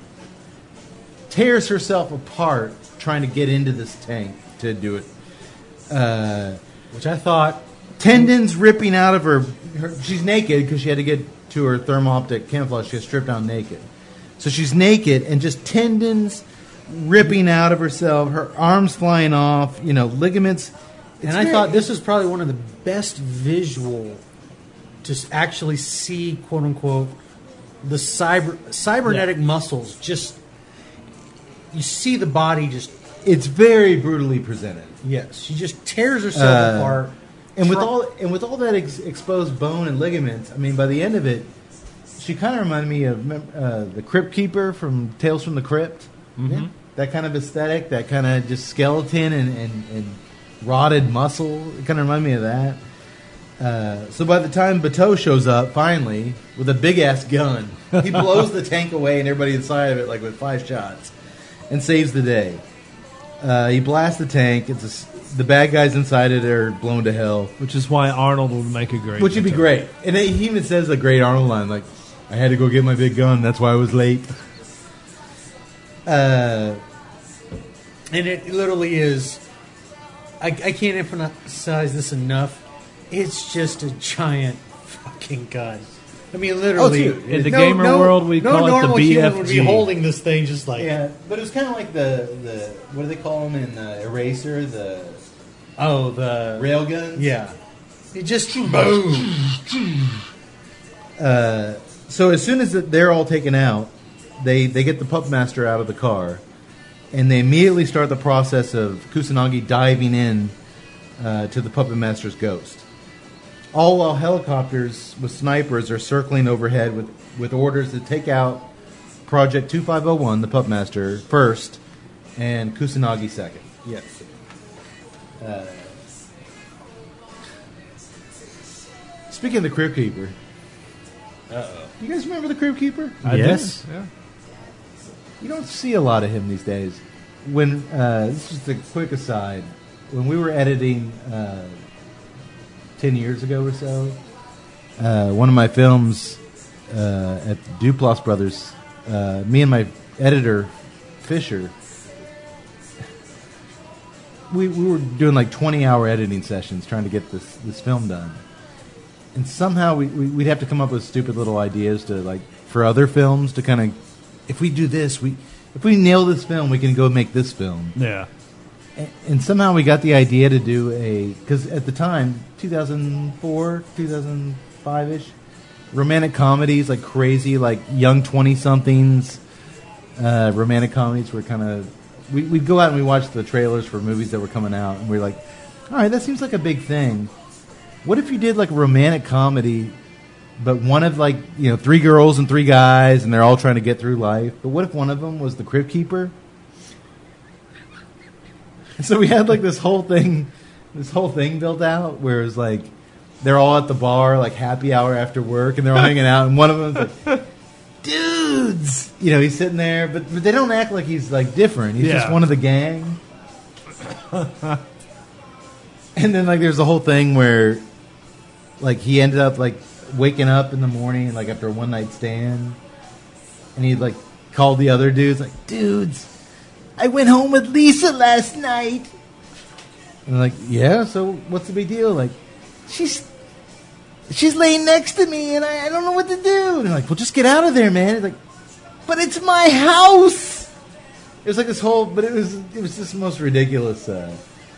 [SPEAKER 2] tears herself apart trying to get into this tank to do it. Uh,
[SPEAKER 4] Which I thought,
[SPEAKER 2] tendons ripping out of her. her she's naked because she had to get to her thermoptic camouflage. She was stripped down naked. So she's naked and just tendons ripping out of herself, her arms flying off, you know, ligaments. It's
[SPEAKER 4] and I
[SPEAKER 2] very-
[SPEAKER 4] thought this was probably one of the best visual to s- actually see, quote unquote, the cyber cybernetic muscles. Just you see the body just
[SPEAKER 2] It's very brutally presented.
[SPEAKER 4] yes, she just tears herself
[SPEAKER 2] Uh,
[SPEAKER 4] apart.
[SPEAKER 2] And with
[SPEAKER 4] Try-
[SPEAKER 2] all and with all that ex- exposed bone and ligaments, I mean, by the end of it, she kind of reminded me of mem- uh, the Crypt Keeper from Tales from the Crypt.
[SPEAKER 3] Mm-hmm.
[SPEAKER 2] That kind of aesthetic, that kind of just skeleton and, and, and rotted muscle. It kind of reminded me of that. Uh, so by the time Bateau shows up, finally, with a big-ass gun, he blows the tank away and everybody inside of it, like with five shots, and saves the day. Uh, he blasts the tank. It's a s the bad guys inside it are blown to hell.
[SPEAKER 3] Which is why Arnold would make a great.
[SPEAKER 2] Which would be
[SPEAKER 3] Bateau.
[SPEAKER 2] great. And he even says a great Arnold line, like, I had to go get my big gun, that's why I was late. Uh,
[SPEAKER 4] and it literally is. I, I can't emphasize this enough. It's just a giant fucking gun. I mean, literally.
[SPEAKER 2] Oh, dude.
[SPEAKER 3] In the gamer world, we
[SPEAKER 4] no
[SPEAKER 3] call it the
[SPEAKER 4] normal human would be
[SPEAKER 3] B F G.
[SPEAKER 4] holding this thing just like.
[SPEAKER 2] yeah, but it was kind of like the, the, what do they call them in uh, Eraser? The
[SPEAKER 4] Oh, the
[SPEAKER 2] rail guns?
[SPEAKER 4] yeah. It just boom.
[SPEAKER 2] Uh, so as soon as they're all taken out, they, they get the pup master out of the car, and they immediately start the process of Kusanagi diving in uh, to the puppet master's ghost. All while helicopters with snipers are circling overhead with, with orders to take out Project two five oh one, the pup master, first, and Kusanagi second.
[SPEAKER 4] Yes.
[SPEAKER 2] Uh, speaking of the Crypt Keeper, uh-oh. You guys remember the Crypt Keeper?
[SPEAKER 3] I
[SPEAKER 4] Yes.
[SPEAKER 3] do. Yeah.
[SPEAKER 2] You don't see a lot of him these days. When uh, this is just a quick aside, when we were editing uh, ten years ago or so, uh, one of my films uh, at Duplass Brothers, uh, me and my editor Fisher, we we were doing like twenty hour editing sessions trying to get this this film done, and somehow we, we we'd have to come up with stupid little ideas to like for other films to kind of. If we do this, we if we nail this film, we can go make this film.
[SPEAKER 3] Yeah.
[SPEAKER 2] And, and somehow we got the idea to do a because at the time, two thousand four, two thousand five ish, romantic comedies like crazy, like young twenty somethings, uh, romantic comedies were kind of we we'd go out and we watch the trailers for movies that were coming out, and we we're like, all right, that seems like a big thing. What if you did like a romantic comedy? But one of like you know three girls and three guys, and they're all trying to get through life. But what if one of them was the Crypt Keeper? And so we had like this whole thing, this whole thing built out, where it's like they're all at the bar, like happy hour after work, and they're all hanging out, and one of them's like, "Dudes," you know, he's sitting there, but but they don't act like he's like different. He's just
[SPEAKER 3] Yeah.
[SPEAKER 2] one of the gang. And then like there's the whole thing where, like he ended up like. Waking up in the morning, like after a one night stand, and he like called the other dudes, like, "Dudes, I went home with Lisa last night." And they're like, "Yeah, so what's the big deal?" Like, she's she's laying next to me, and I, I don't know what to do. And they're like, "Well, just get out of there, man." It's like, "But it's my house." It was like this whole, but it was it was just the most ridiculous. Uh,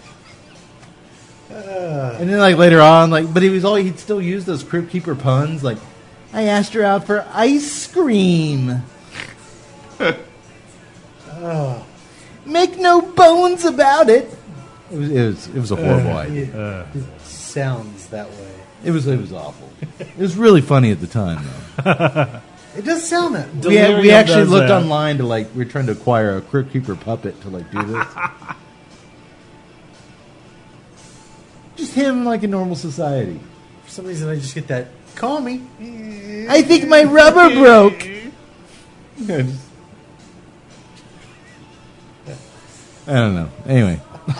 [SPEAKER 2] Uh, and then, like later on, like, but he was all he'd still use those Crypt Keeper puns. Like, I asked her out for ice cream. Oh. Make no bones about it. It was it was it was a horrible idea.
[SPEAKER 4] It,
[SPEAKER 3] Uh,
[SPEAKER 4] it sounds that way.
[SPEAKER 2] It was it was awful. It was really funny at the time, though.
[SPEAKER 4] It does sound that.
[SPEAKER 2] we, had, we
[SPEAKER 3] Delirium
[SPEAKER 2] actually
[SPEAKER 3] does
[SPEAKER 2] looked
[SPEAKER 3] that.
[SPEAKER 2] online to like we are trying to acquire a Crypt Keeper puppet to like do this. Just him like in normal society.
[SPEAKER 4] For some reason, I just get that. Call me.
[SPEAKER 2] I think my rubber broke. Yeah, just- I don't know. Anyway.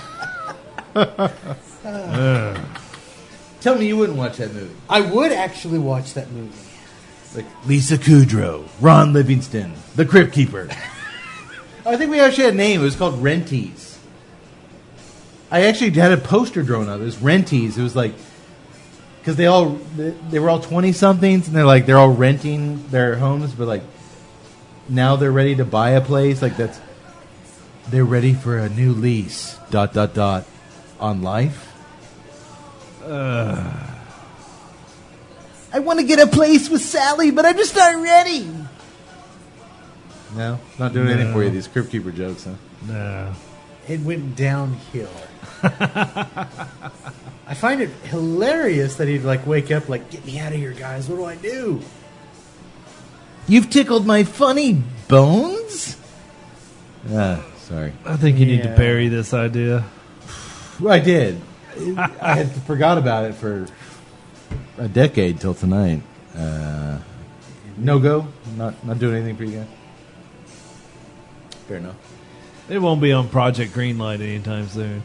[SPEAKER 2] Tell me you wouldn't watch that movie.
[SPEAKER 4] I would actually watch that movie.
[SPEAKER 2] Like Lisa Kudrow, Ron Livingston, The Crypt Keeper. I think we actually had a name. It was called Renties. I actually had a poster drawn up. It was Renties. It was like, because they all they, they were all twenty somethings, and they're like they're all renting their homes, but like now they're ready to buy a place. Like that's they're ready for a new lease. Dot dot dot on life. Uh, I want to get a place with Sally, but I'm just not ready. No, not doing
[SPEAKER 3] No.
[SPEAKER 2] anything for you. These Crypt Keeper jokes, huh?
[SPEAKER 3] No.
[SPEAKER 4] It went downhill. I find it hilarious that he'd like wake up like, get me out of here, guys. What do I do?
[SPEAKER 2] You've tickled my funny bones? Ah, sorry.
[SPEAKER 3] I think you need to
[SPEAKER 4] Yeah.
[SPEAKER 3] bury this idea.
[SPEAKER 2] Well, I did. I had forgot about it for a decade till tonight. Uh, no go? Not not doing anything for you guys? Fair enough.
[SPEAKER 3] It won't be on Project Greenlight anytime soon.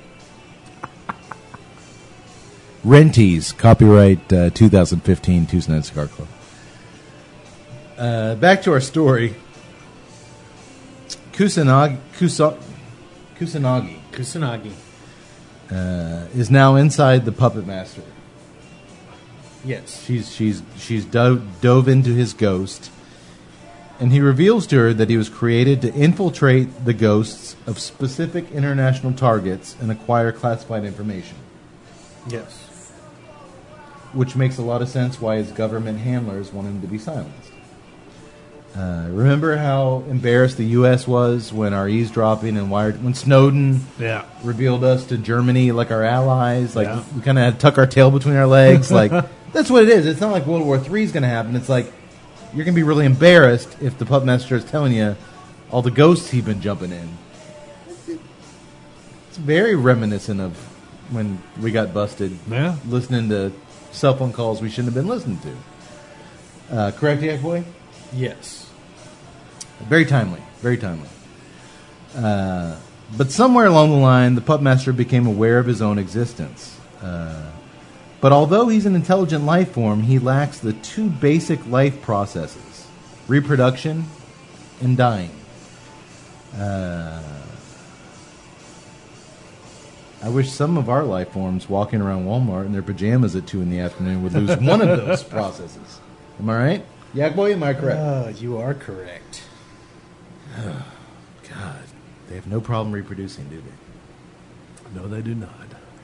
[SPEAKER 2] Renties, copyright uh, twenty fifteen, Tuesday Night Cigar Club. Uh, back to our story. Kusanagi, Kusa, Kusanagi
[SPEAKER 4] Kusanagi.
[SPEAKER 2] uh, is now inside the Puppet Master.
[SPEAKER 4] Yes.
[SPEAKER 2] She's she's she's dove, dove into his ghost, and he reveals to her that he was created to infiltrate the ghosts of specific international targets and acquire classified information.
[SPEAKER 4] Yes.
[SPEAKER 2] Which makes a lot of sense why his government handlers want him to be silenced. Uh, remember how embarrassed the U S was when our eavesdropping and wired when Snowden
[SPEAKER 3] Yeah.
[SPEAKER 2] revealed us to Germany like our allies. Like
[SPEAKER 3] Yeah.
[SPEAKER 2] we kind of had to tuck our tail between our legs. Like that's what it is. It's not like World War Three is going to happen. It's like you're going to be really embarrassed if the Puppet Master is telling you all the ghosts he's been jumping in. It's very reminiscent of when we got busted
[SPEAKER 3] Yeah.
[SPEAKER 2] listening to cell phone calls we shouldn't have been listening to. Uh, correct, Yak Boy?
[SPEAKER 4] Yes.
[SPEAKER 2] Very timely. Very timely. Uh, but somewhere along the line, the Puppet Master became aware of his own existence. Uh, but although he's an intelligent life form, he lacks the two basic life processes, reproduction and dying. Uh, I wish some of our life forms walking around Walmart in their pajamas at two in the afternoon would lose one of those processes. Am I right? Yak Boy, am I correct?
[SPEAKER 4] Uh, you are correct.
[SPEAKER 2] God, they have no problem reproducing, do they?
[SPEAKER 3] No, they do not.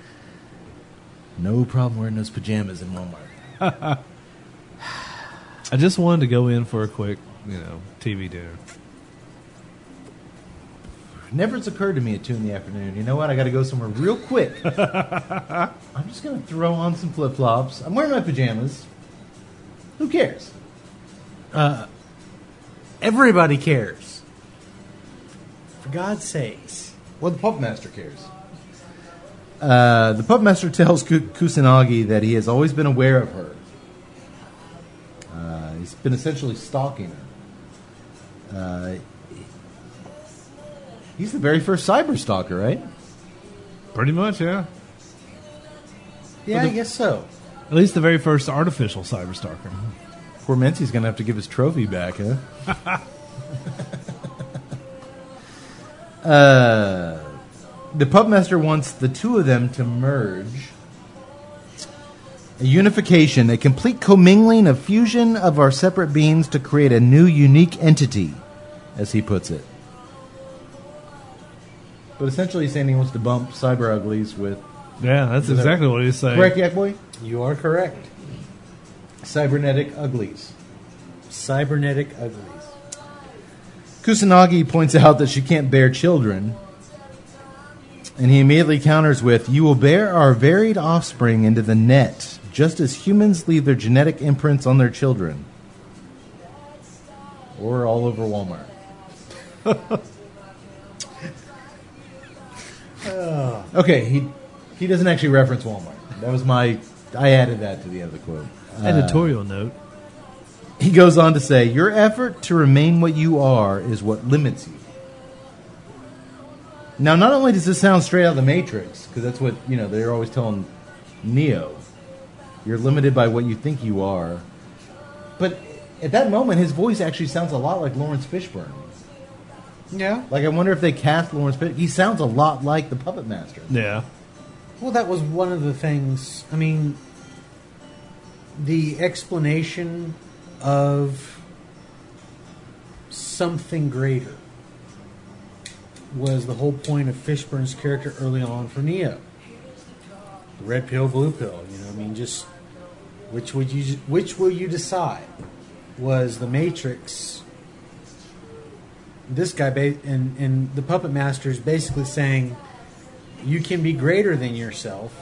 [SPEAKER 2] No problem wearing those pajamas in Walmart.
[SPEAKER 3] I just wanted to go in for a quick, you know, T V dinner.
[SPEAKER 2] Never has occurred to me at two in the afternoon. You know what? I got to go somewhere real quick. I'm just going to throw on some flip flops. I'm wearing my pajamas. Who cares?
[SPEAKER 4] Everybody cares. For God's sakes.
[SPEAKER 2] Well, the Puppet Master cares. Uh, the Puppet Master tells Ku- Kusanagi that he has always been aware of her. Uh, he's been essentially stalking her. Uh, he's the very first cyber stalker, right?
[SPEAKER 3] Pretty much, yeah.
[SPEAKER 4] Yeah, I guess so.
[SPEAKER 3] At least the very first artificial cyber stalker.
[SPEAKER 2] Poor Menzi's going to have to give his trophy back, huh? uh, the Puppet Master wants the two of them to merge. A unification, a complete commingling, a fusion of our separate beings to create a new, unique entity, as he puts it. But essentially he's saying he wants to bump Cyber Uglies with...
[SPEAKER 3] Yeah, that's
[SPEAKER 2] Is that-
[SPEAKER 3] exactly what he's saying.
[SPEAKER 2] Correct, Yak Boy?
[SPEAKER 4] You are correct.
[SPEAKER 2] Cybernetic Uglies.
[SPEAKER 4] Cybernetic uglies.
[SPEAKER 2] Kusanagi points out that she can't bear children, and he immediately counters with, "You will bear our varied offspring into the net, just as humans leave their genetic imprints on their children." Or all over Walmart. Okay, he he doesn't actually reference Walmart. That was my... I added that to the end of the quote.
[SPEAKER 3] Editorial note.
[SPEAKER 2] He goes on to say, "Your effort to remain what you are is what limits you." Now, not only does this sound straight out of the Matrix, because that's what, you know, they're always telling Neo, you're limited by what you think you are. But at that moment, his voice actually sounds a lot like Lawrence Fishburne.
[SPEAKER 4] Yeah.
[SPEAKER 2] Like, I wonder if they cast Lawrence Fishburne. He sounds a lot like the Puppet Master.
[SPEAKER 3] Yeah.
[SPEAKER 4] Well, that was one of the things. I mean, the explanation of something greater was the whole point of Fishburne's character early on for Neo. Red pill, blue pill. You know, I mean, just which would you which will you decide? Was the Matrix? This guy ba- and and the Puppet Master is basically saying, you can be greater than yourself,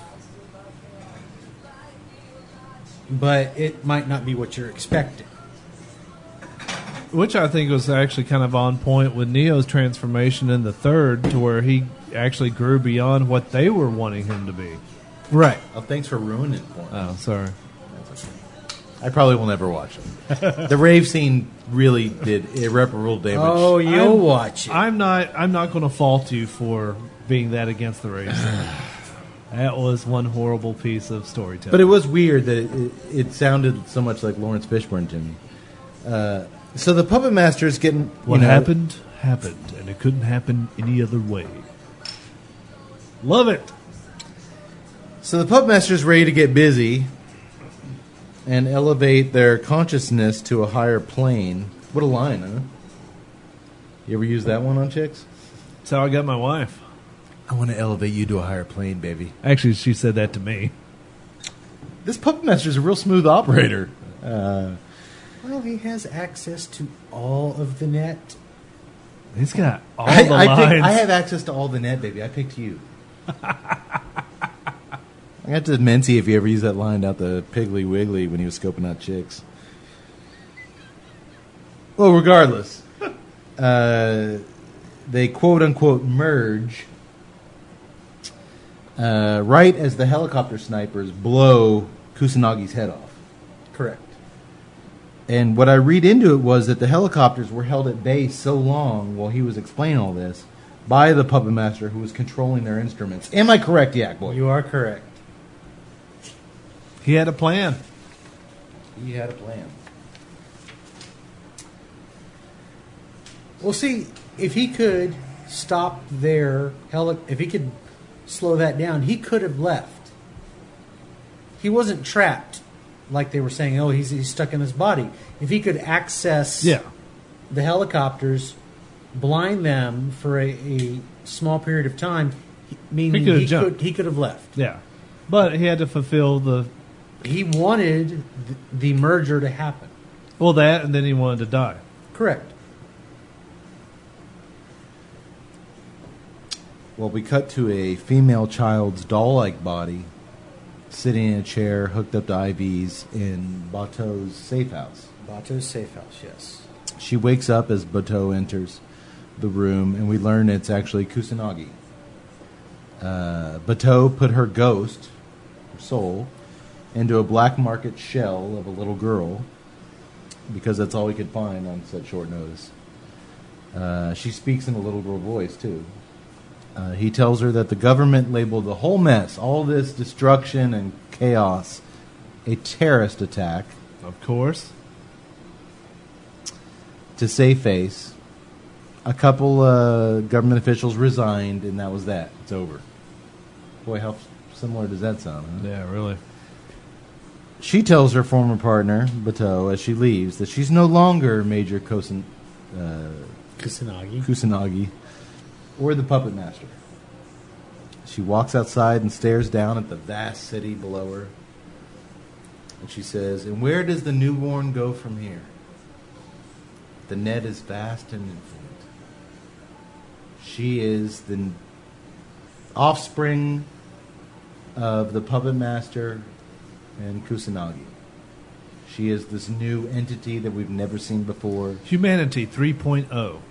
[SPEAKER 4] but it might not be what you're expecting.
[SPEAKER 3] Which I think was actually kind of on point with Neo's transformation in the third, to where he actually grew beyond what they were wanting him to be.
[SPEAKER 2] Right. Oh, thanks for ruining it for me.
[SPEAKER 3] Oh, sorry.
[SPEAKER 2] That's okay. I probably will never watch it. The rave scene really did irreparable damage.
[SPEAKER 4] Oh, you'll
[SPEAKER 3] I'm-
[SPEAKER 4] watch it.
[SPEAKER 3] I'm not. I'm not going to fault you for being that against the race. That was one horrible piece of storytelling.
[SPEAKER 2] But it was weird that it, it, it sounded so much like Lawrence Fishburne to me. Uh, so the Puppet Master is getting... You
[SPEAKER 3] what
[SPEAKER 2] know,
[SPEAKER 3] happened, happened, and it couldn't happen any other way. Love it.
[SPEAKER 2] So the Puppet Master is ready to get busy and elevate their consciousness to a higher plane. What a line, huh? You ever use that one on chicks?
[SPEAKER 3] That's how I got my wife.
[SPEAKER 2] I want to elevate you to a higher plane, baby.
[SPEAKER 3] Actually, she said that to me.
[SPEAKER 2] This Puppet Master is a real smooth operator. Uh,
[SPEAKER 4] Well, he has access to all of the net.
[SPEAKER 3] He's got all
[SPEAKER 2] I,
[SPEAKER 3] the
[SPEAKER 2] I,
[SPEAKER 3] lines.
[SPEAKER 2] picked, I have access to all the net, baby. I picked you. I got to Mincy if you ever use that line out the Piggly Wiggly when he was scoping out chicks. Well, regardless, uh, they quote-unquote merge uh, right as the helicopter snipers blow Kusanagi's head off.
[SPEAKER 4] Correct.
[SPEAKER 2] And what I read into it was that the helicopters were held at bay so long while he was explaining all this by the Puppet Master who was controlling their instruments. Am I correct, Yak Boy?
[SPEAKER 4] You are correct.
[SPEAKER 3] He had a plan.
[SPEAKER 2] He had a plan.
[SPEAKER 4] Well, see, if he could stop their heli- if he could slow that down, he could have left. He wasn't trapped, like they were saying. Oh, he's, he's stuck in his body. If he could access
[SPEAKER 3] Yeah.
[SPEAKER 4] the helicopters, blind them for a, a small period of time, he- meaning
[SPEAKER 3] He could have
[SPEAKER 4] he
[SPEAKER 3] jumped.
[SPEAKER 4] could he could have left.
[SPEAKER 3] Yeah. But he had to fulfill the...
[SPEAKER 4] He wanted th- the merger to happen.
[SPEAKER 3] Well, that, and then he wanted to die.
[SPEAKER 4] Correct.
[SPEAKER 2] Well, we cut to a female child's doll-like body sitting in a chair hooked up to I Vs in Bateau's safe house.
[SPEAKER 4] Bato's safe house, yes.
[SPEAKER 2] She wakes up as Bateau enters the room, and we learn it's actually Kusanagi. Uh, Bateau put her ghost, her soul, into a black market shell of a little girl because that's all we could find on such short notice. Uh, she speaks in a little girl voice, too. Uh, he tells her that the government labeled the whole mess, all this destruction and chaos, a terrorist attack.
[SPEAKER 3] Of course.
[SPEAKER 2] To save face, a couple uh, government officials resigned, and that was that. It's over. Boy, how similar does that sound, huh?
[SPEAKER 3] Yeah, really.
[SPEAKER 2] She tells her former partner, Bateau, as she leaves, that she's no longer Major Kosan, uh,
[SPEAKER 4] Kusanagi.
[SPEAKER 2] Kusanagi or the Puppet Master. She walks outside and stares down at the vast city below her. And she says, "And where does the newborn go from here? The net is vast and infinite." She is the n- offspring of the Puppet Master and Kusanagi. She is this new entity that we've never seen before.
[SPEAKER 3] Humanity three point oh.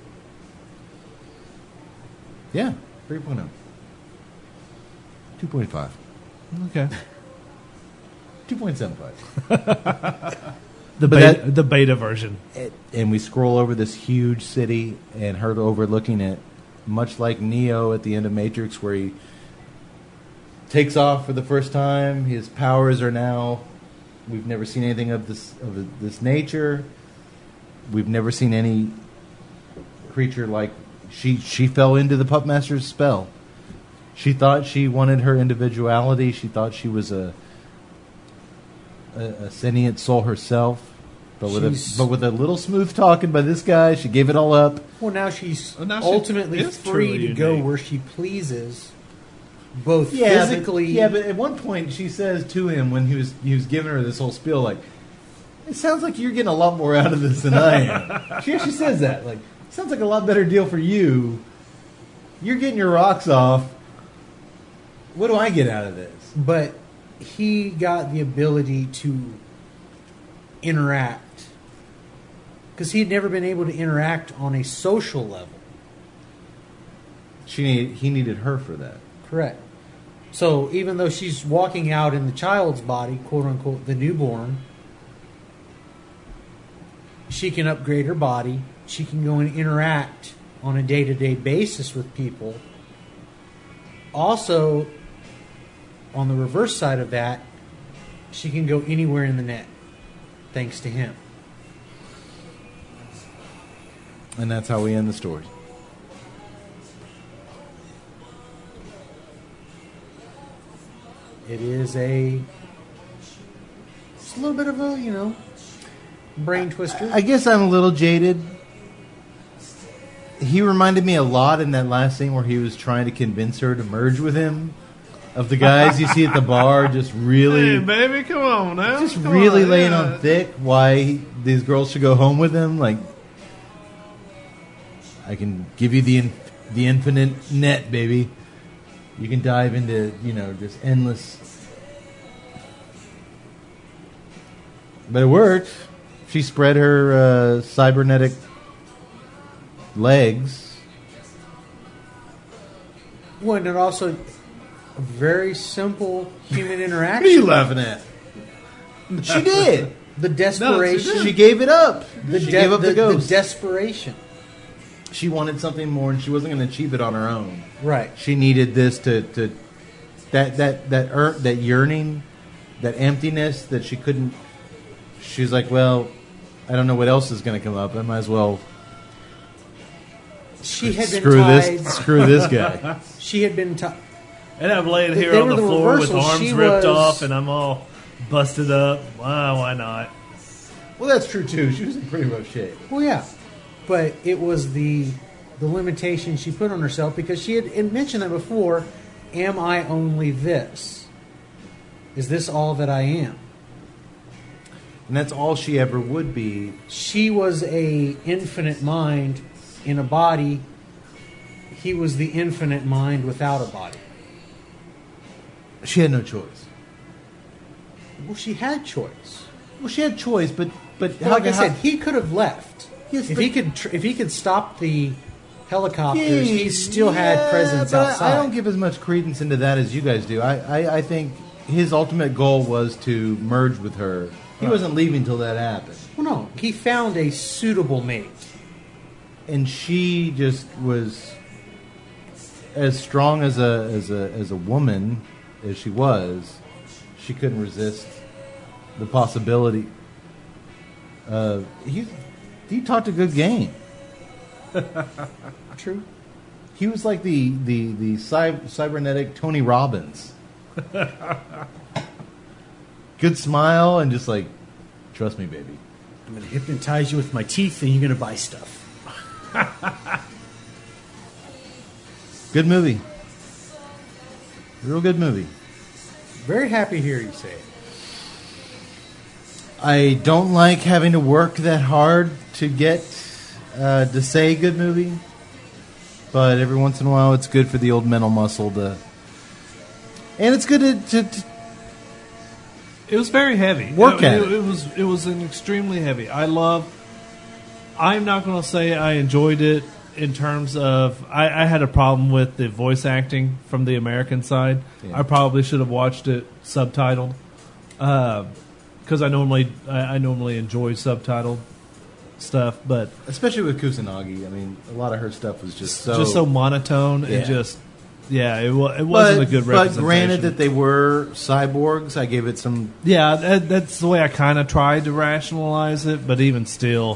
[SPEAKER 2] Yeah, three point oh. two point five.
[SPEAKER 3] Okay.
[SPEAKER 2] two point seven five.
[SPEAKER 3] The
[SPEAKER 2] But
[SPEAKER 3] beta,
[SPEAKER 2] that-
[SPEAKER 3] the beta version.
[SPEAKER 2] And we scroll over this huge city and her overlooking it, much like Neo at the end of Matrix, where he takes off for the first time. His powers are now, we've never seen anything of this of this nature. We've never seen any creature like she she fell into the pup master's spell. She thought she wanted her individuality. She thought she was a a, a sentient soul herself. But with
[SPEAKER 4] She's-
[SPEAKER 2] a but with a little smooth talking by this guy, she gave it all up.
[SPEAKER 4] Well, now she's
[SPEAKER 3] Well, now she
[SPEAKER 4] ultimately
[SPEAKER 3] is
[SPEAKER 4] free
[SPEAKER 3] truly
[SPEAKER 4] to go
[SPEAKER 3] unique.
[SPEAKER 4] where she pleases, both
[SPEAKER 2] Yeah,
[SPEAKER 4] physically.
[SPEAKER 2] but, yeah, but at one point she says to him when he was he was giving her this whole spiel, like, "It sounds like you're getting a lot more out of this than I am." She actually says that, like, "Sounds like a lot better deal for you. You're getting your rocks off. What do I get out of this?"
[SPEAKER 4] but he got the ability to interact because he had never been able to interact on a social level.
[SPEAKER 2] She need, he needed her for that.
[SPEAKER 4] Correct. So even though she's walking out in the child's body, quote unquote, the newborn, she can upgrade her body. She can go and interact on a day-to-day basis with people. Also, on the reverse side of that, she can go anywhere in the net, thanks to him.
[SPEAKER 2] And that's how we end the story.
[SPEAKER 4] It is a, it's a little bit of a, you know, brain twister.
[SPEAKER 2] I guess I'm a little jaded. He reminded me a lot in that last scene where he was trying to convince her to merge with him. Of the guys you see at the bar, just really,
[SPEAKER 3] Hey, baby, come on now.
[SPEAKER 2] just
[SPEAKER 3] Come
[SPEAKER 2] really
[SPEAKER 3] on,
[SPEAKER 2] laying
[SPEAKER 3] yeah.
[SPEAKER 2] on thick why he, these girls should go home with him. Like, I can give you the in, the infinite net, baby. You can dive into, you know, just endless. But it worked. She spread her uh, cybernetic legs.
[SPEAKER 4] Well, and it also a very simple human
[SPEAKER 2] What
[SPEAKER 4] interaction.
[SPEAKER 2] are you laughing at? She did.
[SPEAKER 4] The desperation.
[SPEAKER 2] She gave it up.
[SPEAKER 4] the
[SPEAKER 2] she
[SPEAKER 4] de-
[SPEAKER 2] gave up the,
[SPEAKER 4] the,
[SPEAKER 2] ghost.
[SPEAKER 4] the desperation.
[SPEAKER 2] She wanted something more, and she wasn't going to achieve it on her own.
[SPEAKER 4] Right.
[SPEAKER 2] She needed this to, to that that that ur- that yearning, that emptiness that she couldn't. She's like, well, I don't know what else is going to come up. I might as well
[SPEAKER 4] She had been
[SPEAKER 2] screw
[SPEAKER 4] tied.
[SPEAKER 2] this screw this guy.
[SPEAKER 4] She had been tied.
[SPEAKER 3] And I'm laying
[SPEAKER 4] They-
[SPEAKER 3] here
[SPEAKER 4] they
[SPEAKER 3] on
[SPEAKER 4] were
[SPEAKER 3] the
[SPEAKER 4] the
[SPEAKER 3] floor with
[SPEAKER 4] reversal.
[SPEAKER 3] arms
[SPEAKER 4] She
[SPEAKER 3] ripped
[SPEAKER 4] was-
[SPEAKER 3] off, and I'm all busted up. Why? Why not?
[SPEAKER 2] Well, that's true too. She was in pretty rough shape.
[SPEAKER 4] Well, yeah, but it was the the limitation she put on herself because she had, had mentioned that before. Am I only this? Is this all that I am?
[SPEAKER 2] And that's all she ever would be.
[SPEAKER 4] She was a infinite mind in a body. He was the infinite mind without a body.
[SPEAKER 2] She had no choice.
[SPEAKER 4] Well, she had choice.
[SPEAKER 2] Well, she had choice, but but
[SPEAKER 4] Well, like I
[SPEAKER 2] how-
[SPEAKER 4] said, he could have left.
[SPEAKER 2] Yes,
[SPEAKER 4] if
[SPEAKER 2] but-
[SPEAKER 4] he could, tr- if he could stop the helicopters,
[SPEAKER 2] Yeah,
[SPEAKER 4] he still
[SPEAKER 2] yeah,
[SPEAKER 4] had presence
[SPEAKER 2] but I-
[SPEAKER 4] outside.
[SPEAKER 2] I don't give as much credence into that as you guys do. I, I, I think his ultimate goal was to merge with her. He wasn't leaving till that happened.
[SPEAKER 4] Well, no, he found a suitable mate.
[SPEAKER 2] And she just was as strong as a as a as a woman as she was. She couldn't resist the possibility. Uh, he he talked a good game.
[SPEAKER 4] True.
[SPEAKER 2] He was like the the the cy- cybernetic Tony Robbins. Good smile and just like, trust me, baby.
[SPEAKER 4] I'm going to hypnotize you with my teeth, and you're going to buy stuff.
[SPEAKER 2] Good movie. Real good movie.
[SPEAKER 4] Very happy to hear you say it.
[SPEAKER 2] I don't like having to work that hard to get uh, to say good movie, but every once in a while it's good for the old mental muscle to, and it's good to, to, to
[SPEAKER 3] It was very heavy.
[SPEAKER 2] Work
[SPEAKER 3] it,
[SPEAKER 2] at
[SPEAKER 3] it,
[SPEAKER 2] it.
[SPEAKER 3] it was it was an extremely heavy. I love. I'm not going to say I enjoyed it in terms of I, I had a problem with the voice acting from the American side.
[SPEAKER 2] Yeah.
[SPEAKER 3] I probably should have watched it subtitled because I normally I, I normally enjoy subtitled stuff, but
[SPEAKER 2] especially with Kusanagi. I mean, a lot of her stuff was just so
[SPEAKER 3] just so monotone
[SPEAKER 2] Yeah.
[SPEAKER 3] and just yeah, it, wa- it wasn't
[SPEAKER 2] but,
[SPEAKER 3] a good
[SPEAKER 2] but
[SPEAKER 3] representation.
[SPEAKER 2] granted that they were cyborgs, I gave it some.
[SPEAKER 3] Yeah, that, that's the way I kind of tried to rationalize it, but even still,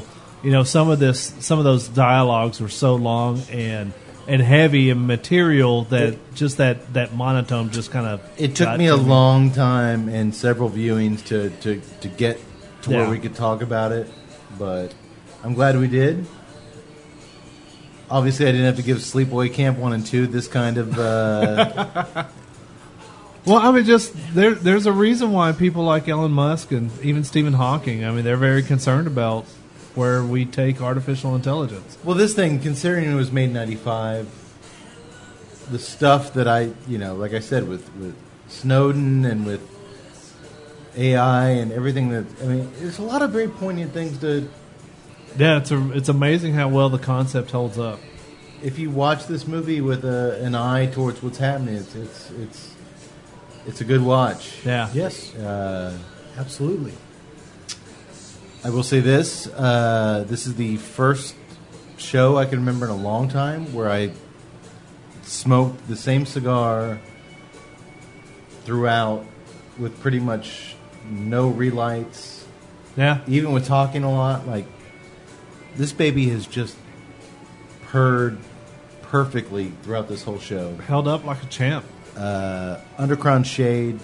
[SPEAKER 3] you know, some of this, some of those dialogues were so long and and heavy and material that
[SPEAKER 2] It-
[SPEAKER 3] just that, that monotone just kind of.
[SPEAKER 2] It took me a long time and several viewings to, to, to get to
[SPEAKER 3] Yeah.
[SPEAKER 2] where we could talk about it, but I'm glad we did. Obviously, I didn't have to give Sleepaway Camp one and two this kind of. Uh,
[SPEAKER 3] Well, I mean, just there. There's a reason why people like Elon Musk and even Stephen Hawking. I mean, they're very concerned about where we take artificial intelligence.
[SPEAKER 2] well, this thing, considering it was made in ninety-five, the stuff that I, you know, like I said, with, with Snowden and with A I and everything that, I mean, there's a lot of very poignant things to.
[SPEAKER 3] Yeah, it's a, it's amazing how well the concept holds up.
[SPEAKER 2] If you watch this movie with a, an eye towards what's happening, it's it's it's it's a good watch.
[SPEAKER 3] Yeah.
[SPEAKER 4] Yes,
[SPEAKER 2] Uh,
[SPEAKER 4] absolutely.
[SPEAKER 2] I will say this: uh, this is the first show I can remember in a long time where I smoked the same cigar throughout, with pretty much no relights.
[SPEAKER 3] Yeah.
[SPEAKER 2] Even with talking a lot, like this baby has just purred perfectly throughout this whole show.
[SPEAKER 3] Held up like a champ.
[SPEAKER 2] Uh, Underground Shade.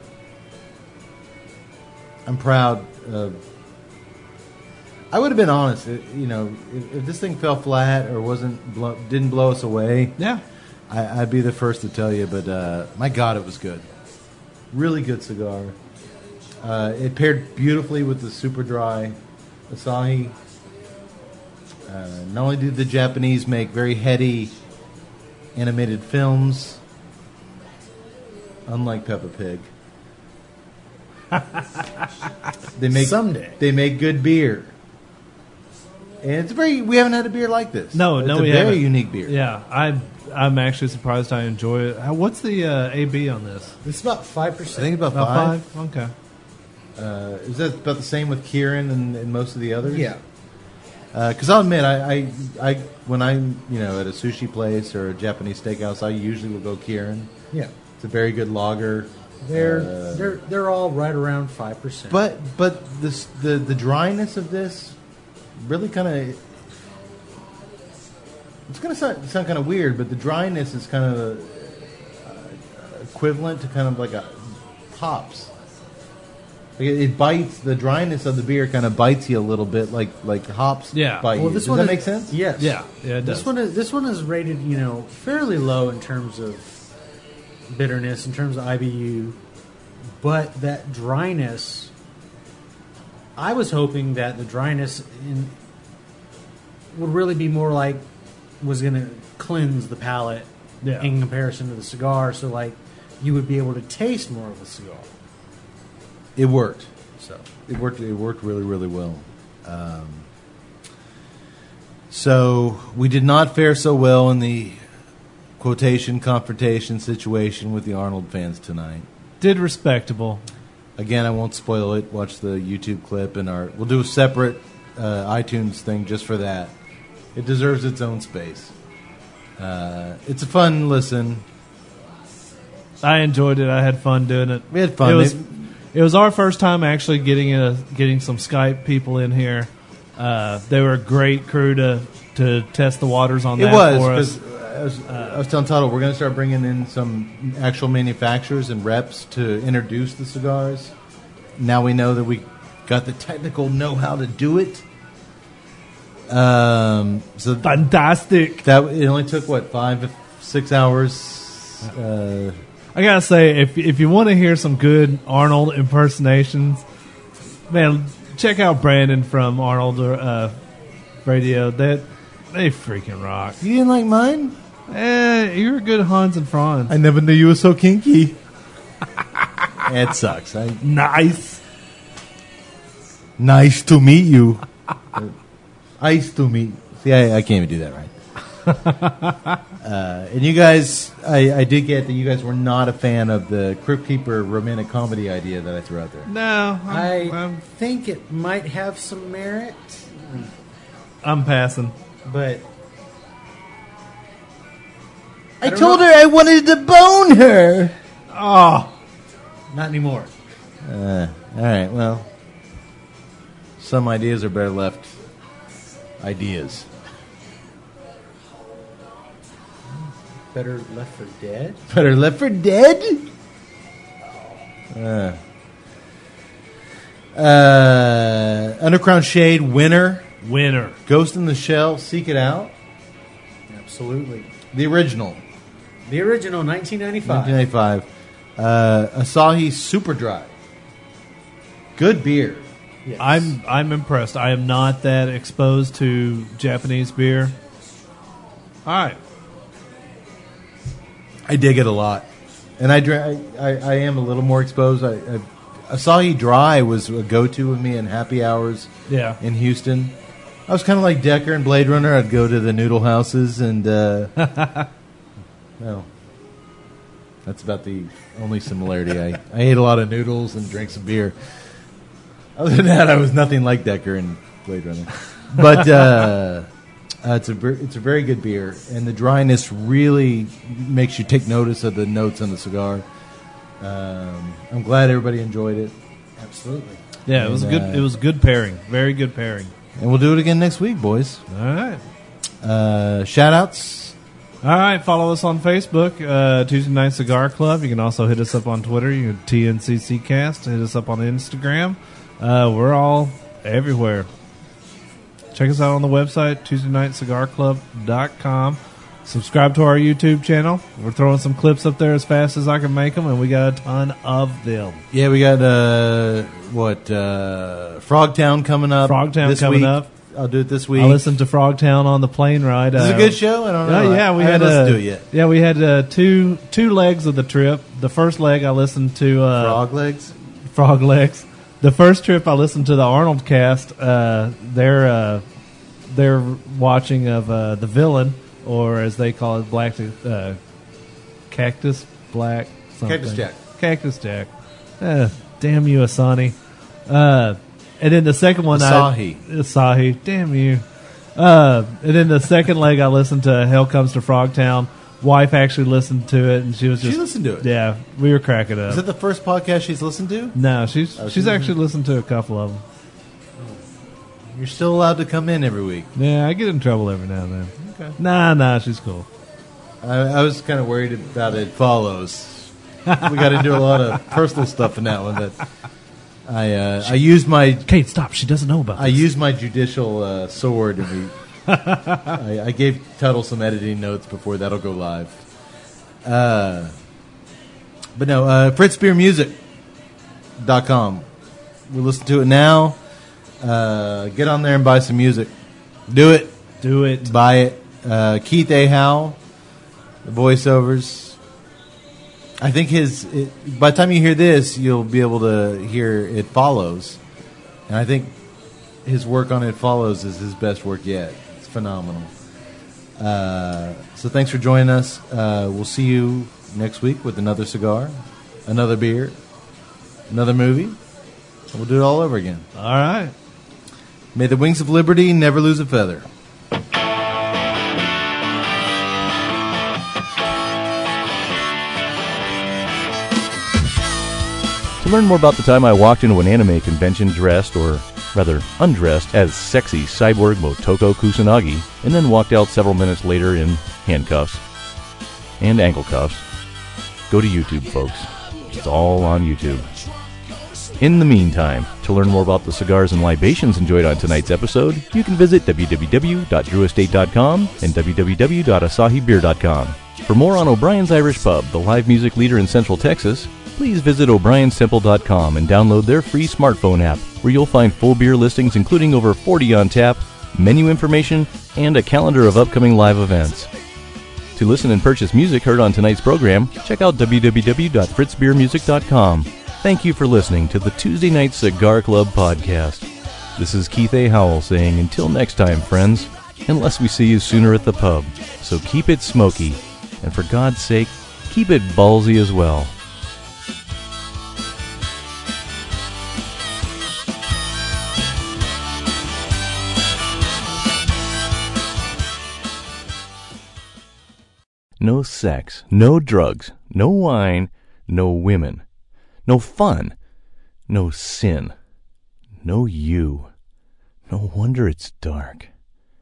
[SPEAKER 2] I'm proud of. I would have been honest, it- you know, if, if this thing fell flat or wasn't blow, didn't blow us away,
[SPEAKER 3] Yeah.
[SPEAKER 2] I, I'd be the first to tell you. But uh, my God, it was good. Really good cigar. Uh, it paired beautifully with the super dry Asahi. Uh, not only did the Japanese make very heady animated films, unlike Peppa Pig, they make
[SPEAKER 4] Someday.
[SPEAKER 2] they make good beer, and it's very. We haven't had a beer like this.
[SPEAKER 3] No,
[SPEAKER 2] it's
[SPEAKER 3] no,
[SPEAKER 2] a
[SPEAKER 3] we
[SPEAKER 2] very
[SPEAKER 3] haven't.
[SPEAKER 2] unique beer.
[SPEAKER 3] Yeah, I'm I'm actually surprised I enjoy it. How- What's the uh, A B on this?
[SPEAKER 4] It's about five
[SPEAKER 2] I
[SPEAKER 4] percent.
[SPEAKER 2] think about
[SPEAKER 3] About
[SPEAKER 2] five.
[SPEAKER 3] five? Okay.
[SPEAKER 2] Uh, is that about the same with Kieran and, and most of the others?
[SPEAKER 4] Yeah.
[SPEAKER 2] Because I'll admit, I, I, I, when I'm, you know, at a sushi place or a Japanese steakhouse, I usually will go Kieran.
[SPEAKER 4] Yeah.
[SPEAKER 2] It's a very good lager.
[SPEAKER 4] They're
[SPEAKER 2] Uh,
[SPEAKER 4] they're they're all right around five percent.
[SPEAKER 2] But but this the the dryness of this really kind of it's going to sound, sound kind of weird, but the dryness is kind of uh, equivalent to kind of like a hops. Like it, it bites the dryness of the beer, kind of bites you a little bit, like like hops
[SPEAKER 3] Yeah.
[SPEAKER 2] bite
[SPEAKER 4] well,
[SPEAKER 2] you.
[SPEAKER 4] this
[SPEAKER 2] Does
[SPEAKER 4] one
[SPEAKER 2] that
[SPEAKER 4] is-
[SPEAKER 2] make sense?
[SPEAKER 4] Yes.
[SPEAKER 3] Yeah, yeah, it
[SPEAKER 4] This
[SPEAKER 3] does.
[SPEAKER 4] one is this one is rated, you know, fairly low in terms of bitterness, in terms of I B U, but that dryness. I was hoping that the dryness in, would really be more like was going to cleanse the palate
[SPEAKER 3] Yeah.
[SPEAKER 4] in comparison to the cigar, so like you would be able to taste more of the cigar.
[SPEAKER 2] It worked.
[SPEAKER 4] So
[SPEAKER 2] It worked. It worked really, really well. Um, so we did not fare so well in the quotation confrontation situation with the Arnold fans tonight.
[SPEAKER 3] Did respectable.
[SPEAKER 2] Again, I won't spoil it. Watch the YouTube clip, and our we'll do a separate uh, iTunes thing just for that. It deserves its own space. Uh, it's a fun listen.
[SPEAKER 3] I enjoyed it. I had fun doing it.
[SPEAKER 2] We had fun.
[SPEAKER 3] It was,
[SPEAKER 2] Maybe-
[SPEAKER 3] it was our first time actually getting a, getting some Skype people in here. Uh, they were a great crew to to test the waters on
[SPEAKER 2] It
[SPEAKER 3] that
[SPEAKER 2] was
[SPEAKER 3] for us.
[SPEAKER 2] because I was, I was telling Toto we're going to start bringing in some actual manufacturers and reps to introduce the cigars. Now we know that we got the technical know-how to do it. Um, so th-
[SPEAKER 3] Fantastic.
[SPEAKER 2] that it only took what five, six hours. Uh,
[SPEAKER 3] I gotta say, if if you want to hear some good Arnold impersonations, man, check out Brandon from Arnold uh, Radio. That they freaking rock.
[SPEAKER 2] you didn't like mine?
[SPEAKER 3] Eh, you're a good Hans and Franz.
[SPEAKER 2] I never knew you were so kinky. It sucks. I,
[SPEAKER 3] Nice.
[SPEAKER 2] nice to meet you. Nice to meet. See, I, I can't even do that right. uh, and you guys, I, I did get that you guys were not a fan of the Crypt Keeper romantic comedy idea that I threw out there.
[SPEAKER 3] No, I'm,
[SPEAKER 4] I
[SPEAKER 3] I'm,
[SPEAKER 4] think it might have some merit,
[SPEAKER 3] I'm passing.
[SPEAKER 4] but
[SPEAKER 2] I,
[SPEAKER 4] don't
[SPEAKER 2] told
[SPEAKER 4] know.
[SPEAKER 2] her I wanted to bone her.
[SPEAKER 3] Oh,
[SPEAKER 4] not anymore.
[SPEAKER 2] Uh, all right, well, some ideas are better left ideas.
[SPEAKER 4] Better Left for Dead?
[SPEAKER 2] Better Left for Dead? Uh, uh, Underground Shade, Winner.
[SPEAKER 3] Winner.
[SPEAKER 2] Ghost in the Shell, Seek It Out.
[SPEAKER 4] Absolutely.
[SPEAKER 2] The original,
[SPEAKER 4] The original, nineteen ninety-five.
[SPEAKER 2] nineteen ninety-five. Uh, Asahi Super Dry. Good beer.
[SPEAKER 4] Yes.
[SPEAKER 3] I'm I'm impressed. I am not that exposed to Japanese beer. All right.
[SPEAKER 2] I dig it a lot. And I, dra- I, I am a little more exposed. I, I, Asahi Dry was a go-to with me in happy hours
[SPEAKER 3] Yeah.
[SPEAKER 2] in Houston. I was kind of like Decker and Blade Runner. I'd go to the noodle houses and, uh, well, that's about the only similarity. I, I ate a lot of noodles and drank some beer. Other than that, I was nothing like Decker and Blade Runner. But uh, uh, it's a ver- it's a very good beer, and the dryness really makes you take notice of the notes on the cigar. Um, I'm glad everybody enjoyed it,
[SPEAKER 4] Absolutely.
[SPEAKER 3] Yeah, it was a
[SPEAKER 2] And,
[SPEAKER 3] good
[SPEAKER 2] uh,
[SPEAKER 3] it was a good pairing. Very good pairing.
[SPEAKER 2] and we'll do it again next week, boys.
[SPEAKER 3] All right.
[SPEAKER 2] Uh, shout outs.
[SPEAKER 3] All right, follow us on Facebook, uh, Tuesday Night Cigar Club. You can also hit us up on Twitter. You can T N C C Cast. Hit us up on Instagram. Uh, we're all everywhere. Check us out on the website, Tuesday Night Cigar Club dot com. Subscribe to our YouTube channel. We're throwing some clips up there as fast as I can make them, and we got a ton of them.
[SPEAKER 2] Yeah, we got uh, what uh, Frogtown coming up.
[SPEAKER 3] Frogtown
[SPEAKER 2] this
[SPEAKER 3] coming
[SPEAKER 2] week.
[SPEAKER 3] up.
[SPEAKER 2] I'll do it this week.
[SPEAKER 3] I listened to Frogtown on the plane ride.
[SPEAKER 2] Is it
[SPEAKER 3] Uh,
[SPEAKER 2] a good show? I don't know.
[SPEAKER 3] Oh, yeah, we
[SPEAKER 2] I
[SPEAKER 3] had
[SPEAKER 2] haven't listened
[SPEAKER 3] uh,
[SPEAKER 2] to it yet.
[SPEAKER 3] Yeah, we had uh, two two legs of the trip. The first leg I listened to uh,
[SPEAKER 2] Frog legs.
[SPEAKER 3] Frog Legs. The first trip I listened to the Arnold cast. Uh, their uh, their watching of uh, the villain, or as they call it, Black uh, Cactus Black something.
[SPEAKER 2] Cactus Jack.
[SPEAKER 3] Cactus Jack. Uh, damn you, Asani. Uh, and then the second one,
[SPEAKER 2] Asahi.
[SPEAKER 3] I, Asahi. Damn you. Uh, and then the second leg I listened to Hell Comes to Frogtown. Wife actually listened to it, and she was
[SPEAKER 2] She
[SPEAKER 3] just
[SPEAKER 2] listened to it?
[SPEAKER 3] Yeah, we were cracking up.
[SPEAKER 2] Is that the first podcast she's listened to?
[SPEAKER 3] No, she's
[SPEAKER 2] Oh,
[SPEAKER 3] she's
[SPEAKER 2] she's
[SPEAKER 3] actually listened to a couple of them.
[SPEAKER 2] You're still allowed to come in every week.
[SPEAKER 3] Yeah, I get in trouble every now and then.
[SPEAKER 2] Okay.
[SPEAKER 3] Nah, nah, she's cool.
[SPEAKER 2] I, I was kind of worried about it follows. We got into a lot of personal stuff in that one. That I uh, I used my
[SPEAKER 3] Kate, stop! She doesn't know about
[SPEAKER 2] I
[SPEAKER 3] this.
[SPEAKER 2] used my judicial uh, sword, and we I, I gave Tuttle some editing notes before that'll go live. Uh, but no, uh, Fritz Beer Music dot com. We listen to it now. Uh, get on there and buy some music. Do it.
[SPEAKER 3] Do it.
[SPEAKER 2] Buy it. Uh, Keith A. Howe, the voiceovers. I think his. It, by the time you hear this, you'll be able to hear It Follows, and I think his work on It Follows is his best work yet. It's phenomenal. Uh, so thanks for joining us. Uh, we'll see you next week with another cigar, another beer, another movie. And we'll do it all over again.
[SPEAKER 3] All right.
[SPEAKER 2] May the wings of liberty never lose a feather.
[SPEAKER 1] To learn more about the time I walked into an anime convention dressed, or rather undressed, as sexy cyborg Motoko Kusanagi, and then walked out several minutes later in handcuffs and ankle cuffs, go to YouTube, folks. It's all on YouTube. In the meantime, to learn more about the cigars and libations enjoyed on tonight's episode, you can visit w w w dot drew estate dot com and w w w dot asahi beer dot com. For more on O'Brien's Irish Pub, the live music leader in Central Texas, please visit o'briens temple dot com and download their free smartphone app, where you'll find full beer listings including over forty on tap, menu information, and a calendar of upcoming live events. To listen and purchase music heard on tonight's program, check out w w w dot fritz beer music dot com. Thank you for listening to the Tuesday Night Cigar Club podcast. This is Keith A. Howell saying until next time, friends, unless we see you sooner at the pub. So keep it smoky, and for God's sake, keep it ballsy as well. No sex, no drugs, no wine, no women, no fun, no sin, no you. No wonder it's dark.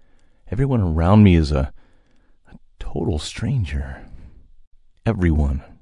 [SPEAKER 1] Everyone around me is a, a total stranger. Everyone.